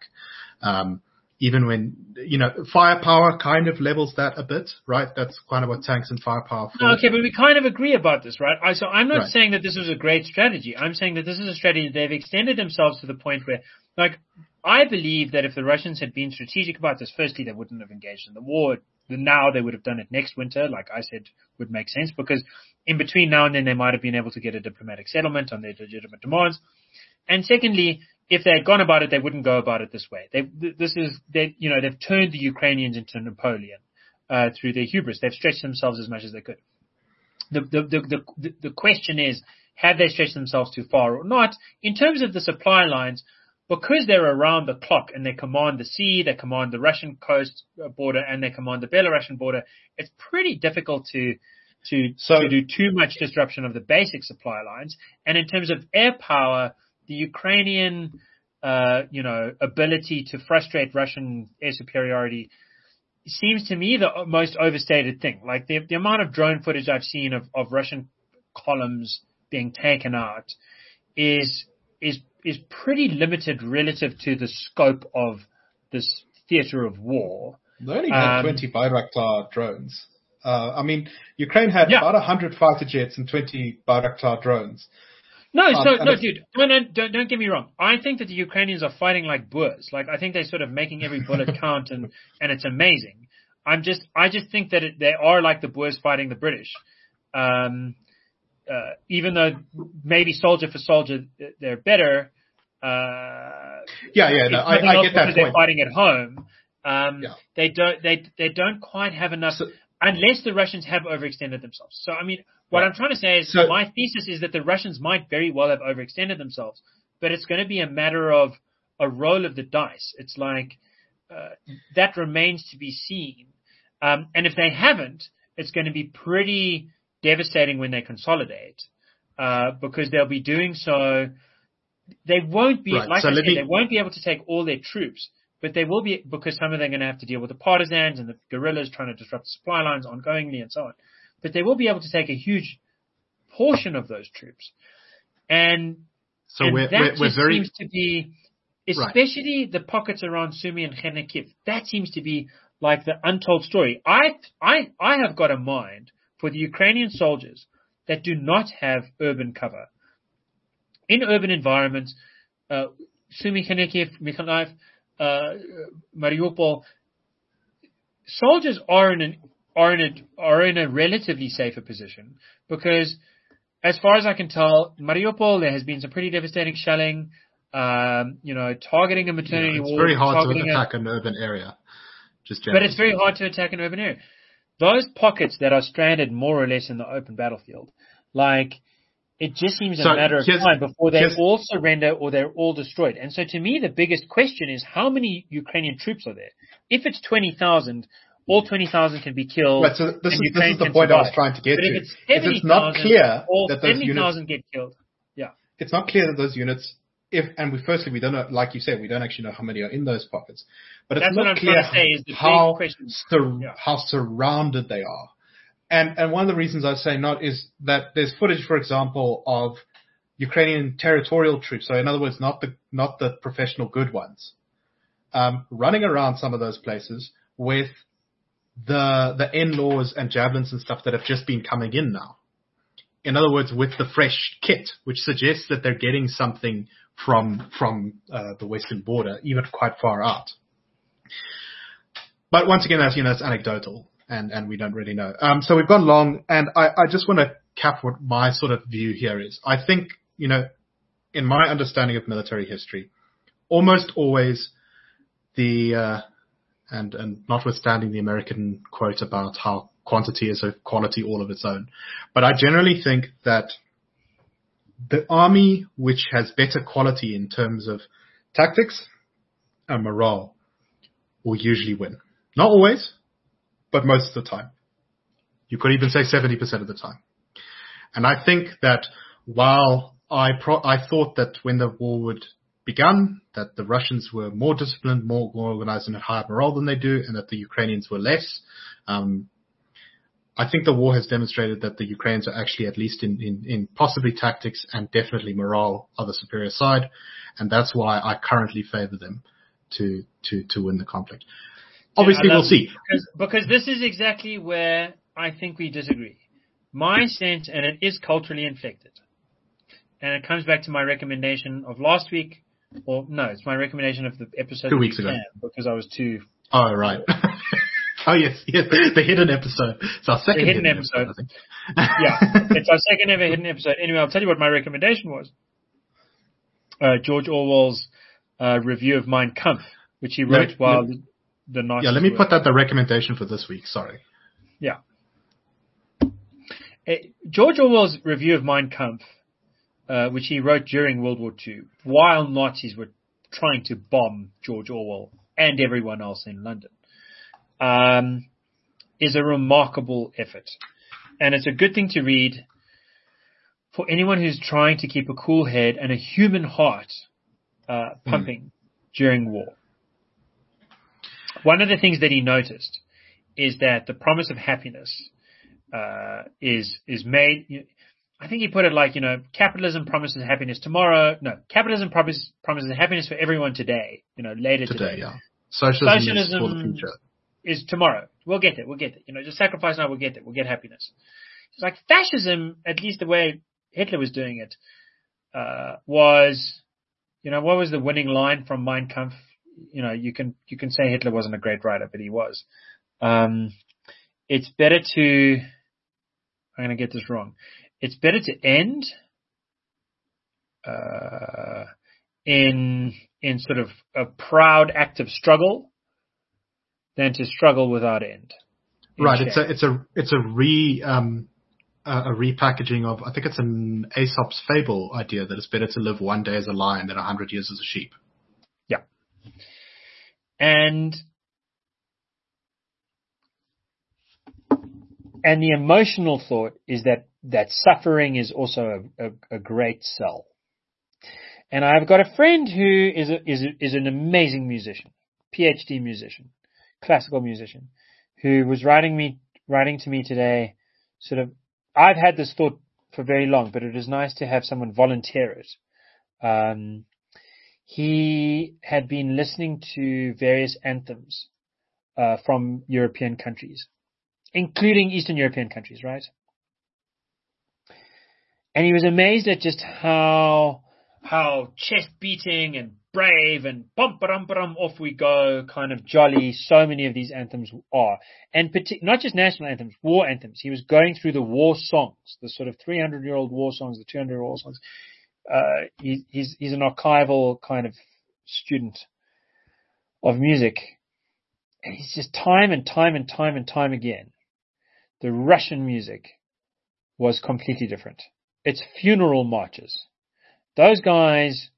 Even when, you know, firepower kind of levels that a bit, right? That's kind of what tanks and firepower for. Okay, but we kind of agree about this, right? So I'm not saying that this was a great strategy. I'm saying that this is a strategy they've extended themselves to the point where, like, I believe that if the Russians had been strategic about this, firstly, they wouldn't have engaged in the war. Now they would have done it next winter, like I said, would make sense, because in between now and then they might have been able to get a diplomatic settlement on their legitimate demands. And secondly, if they had gone about it, they wouldn't go about it this way. They've turned the Ukrainians into Napoleon through their hubris. They've stretched themselves as much as they could. The question is, have they stretched themselves too far or not? In terms of the supply lines, because they're around the clock and they command the sea, they command the Russian coast border, and they command the Belarusian border, it's pretty difficult to do too much disruption of the basic supply lines. And in terms of air power, the Ukrainian, ability to frustrate Russian air superiority seems to me the most overstated thing. Like, the amount of drone footage I've seen of Russian columns being taken out is pretty limited relative to the scope of this theater of war. They only had 20 Bayraktar drones. Ukraine had about 100 fighter jets and 20 Bayraktar drones. No, And dude. No, don't get me wrong. I think that the Ukrainians are fighting like Boers. Like, I think they're sort of making every bullet count, and it's amazing. I just think that they are like the Boers fighting the British. Even though maybe soldier for soldier they're better. I get that point. They're fighting at home. They don't quite have enough, unless the Russians have overextended themselves. So, I mean, what I'm trying to say is, my thesis is that the Russians might very well have overextended themselves, but it's going to be a matter of a roll of the dice. It's like, that remains to be seen. And if they haven't, it's going to be pretty devastating when they consolidate, because they'll be doing so. They won't be, they won't be able to take all their troops, but they will be, because some of them are going to have to deal with the partisans and the guerrillas trying to disrupt the supply lines ongoingly and so on. But they will be able to take a huge portion of those troops. And seems to be, especially the pockets around Sumy and Chernihiv, that seems to be like the untold story. I have got a mind for the Ukrainian soldiers that do not have urban cover. In urban environments, Sumy, Chernihiv, Mykolaiv, Mariupol, soldiers are in a relatively safer position, because, as far as I can tell, Mariupol, there has been some pretty devastating shelling, targeting a maternity ward. It's very hard to attack an urban area. But it's very hard to attack an urban area. Those pockets that are stranded more or less in the open battlefield, it just seems a matter of time before they all surrender or they're all destroyed. And so, to me, the biggest question is, how many Ukrainian troops are there? If it's 20,000, all 20,000 can be killed. Right, so this is the point I was trying to get to. If it's not clear all that those 70,000 get killed. Yeah. It's not clear that those units, we don't know, like you said, we don't actually know how many are in those pockets. But it's not clear how surrounded they are. And one of the reasons I say not is that there's footage, for example, of Ukrainian territorial troops. So in other words, not the professional good ones, running around some of those places with the NLAWs and javelins and stuff that have just been coming in now. In other words, with the fresh kit, which suggests that they're getting something from the western border, even quite far out. But once again, that's anecdotal. And we don't really know. So we've gone long, and I just want to cap what my sort of view here is. I think, in my understanding of military history, almost always and notwithstanding the American quote about how quantity is a quality all of its own, but I generally think that the army which has better quality in terms of tactics and morale will usually win. Not always, but most of the time. You could even say 70% of the time. And I think that while I thought that when the war would begun, that the Russians were more disciplined, more organized, and had higher morale than they do, and that the Ukrainians were less, I think the war has demonstrated that the Ukrainians are actually, at least in possibly tactics and definitely morale, are the superior side. And that's why I currently favor them to win the conflict. Obviously, we'll see. Because this is exactly where I think we disagree. My sense, and it is culturally inflected, and it comes back to my recommendation of last week, it's my recommendation of the episode 2 weeks ago, because I was too. Oh, right. Oh, yes, the hidden episode. It's our second hidden episode, I think. Yeah, it's our second ever hidden episode. Anyway, I'll tell you what my recommendation was. George Orwell's review of Mein Kampf, which he wrote while the Nazis. Yeah, let me put that the recommendation for this week. Sorry. Yeah. George Orwell's review of Mein Kampf, which he wrote during World War II, while Nazis were trying to bomb George Orwell and everyone else in London, is a remarkable effort. And it's a good thing to read for anyone who's trying to keep a cool head and a human heart pumping during war. One of the things that he noticed is that the promise of happiness is made. I think he put it like, capitalism promises happiness tomorrow. No, capitalism promises happiness for everyone today. Later today. Yeah. Socialism is for the future. Is tomorrow. We'll get it. Just sacrifice now. We'll get it. We'll get happiness. It's like fascism, at least the way Hitler was doing it, was, what was the winning line from Mein Kampf? You can say Hitler wasn't a great writer, but he was. It's better to, I'm going to get this wrong. It's better to end in sort of a proud act of struggle than to struggle without end. Right. It's a repackaging of, I think it's an Aesop's fable idea that it's better to live one day as a lion than 100 years as a sheep. Yeah. And the emotional thought is that suffering is also a great sell. And I've got a friend who is an amazing musician, PhD musician, classical musician, who was writing to me today. Sort of, I've had this thought for very long, but it is nice to have someone volunteer it. He had been listening to various anthems from European countries, including Eastern European countries, right? And he was amazed at just how chest beating and brave and bum ba dum off we go, kind of jolly so many of these anthems are. And not just national anthems, war anthems. He was going through the war songs, the sort of 300-year-old war songs, the 200-year-old songs. He's an archival kind of student of music. And he's just time and time again, the Russian music was completely different. It's funeral marches. Those guys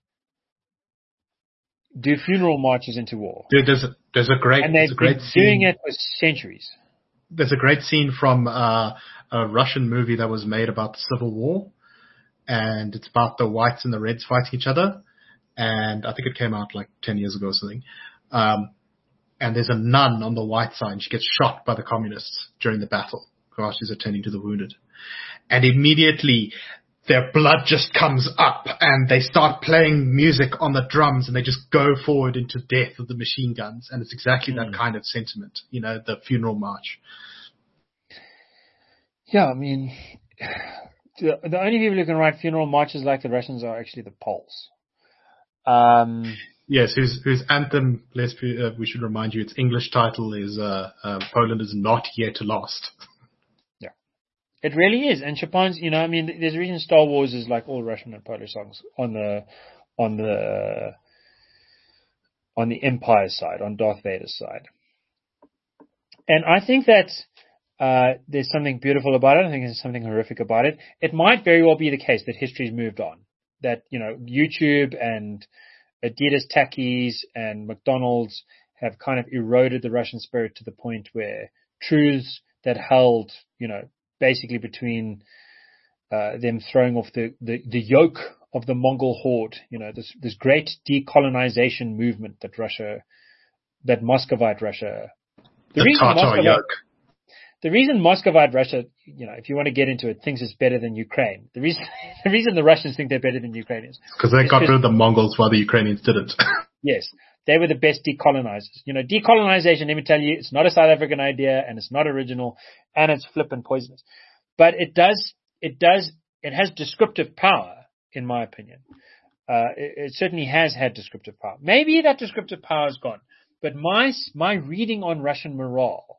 do funeral marches into war. Dude, there's a great been scene. Doing it for centuries. There's a great scene from a Russian movie that was made about the Civil War, and it's about the whites and the reds fighting each other. And I think it came out like 10 years ago or something. And there's a nun on the white side, and she gets shot by the communists during the battle while she's attending to the wounded. And immediately their blood just comes up and they start playing music on the drums and they just go forward into death with the machine guns. And it's exactly that kind of sentiment, the funeral march. Yeah, I mean, the only people who can write funeral marches like the Russians are actually the Poles. Yes, whose anthem, we should remind you, its English title is Poland is not yet lost. Yeah, it really is. And Chopin's, there's a reason Star Wars is like all Russian and Polish songs on the Empire side, on Darth Vader's side. And I think that there's something beautiful about it. I think there's something horrific about it. It might very well be the case that history's moved on, that YouTube and Adidas Takis and McDonald's have kind of eroded the Russian spirit to the point where truths that held, basically between them throwing off the yoke of the Mongol horde, this great decolonization movement that Muscovite Russia, the reason Muscovite Russia, if you want to get into it, thinks it's better than Ukraine. The reason the Russians think they're better than Ukrainians. Because they got rid of the Mongols while the Ukrainians didn't. Yes. They were the best decolonizers. Decolonization, let me tell you, it's not a South African idea and it's not original and it's flippant poisonous. But it has descriptive power, in my opinion. It certainly has had descriptive power. Maybe that descriptive power is gone. But my reading on Russian morale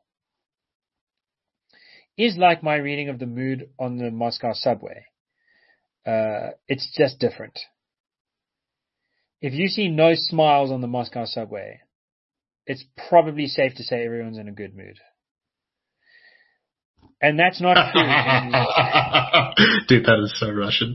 is like my reading of the mood on the Moscow subway. It's just different. If you see no smiles on the Moscow subway, it's probably safe to say everyone's in a good mood. And that's not true. Dude, that is so Russian.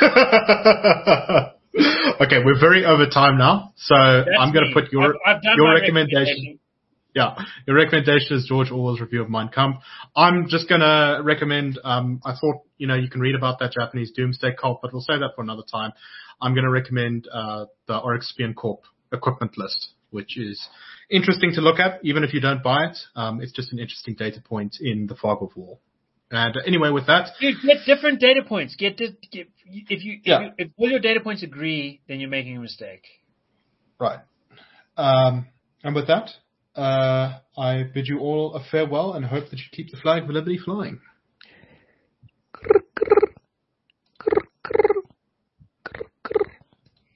Okay, we're very over time now, so I'm going to put your recommendation. Yeah, your recommendation is George Orwell's review of Mein Kampf. I'm just going to recommend, I thought, you can read about that Japanese doomsday cult, but we'll save that for another time. I'm going to recommend the Oryx Corp equipment list, which is interesting to look at, even if you don't buy it. It's just an interesting data point in the fog of war. And anyway, with that, you get different data points. If all your data points agree, then you're making a mistake. Right. And with that, I bid you all a farewell and hope that you keep the flag of liberty flying.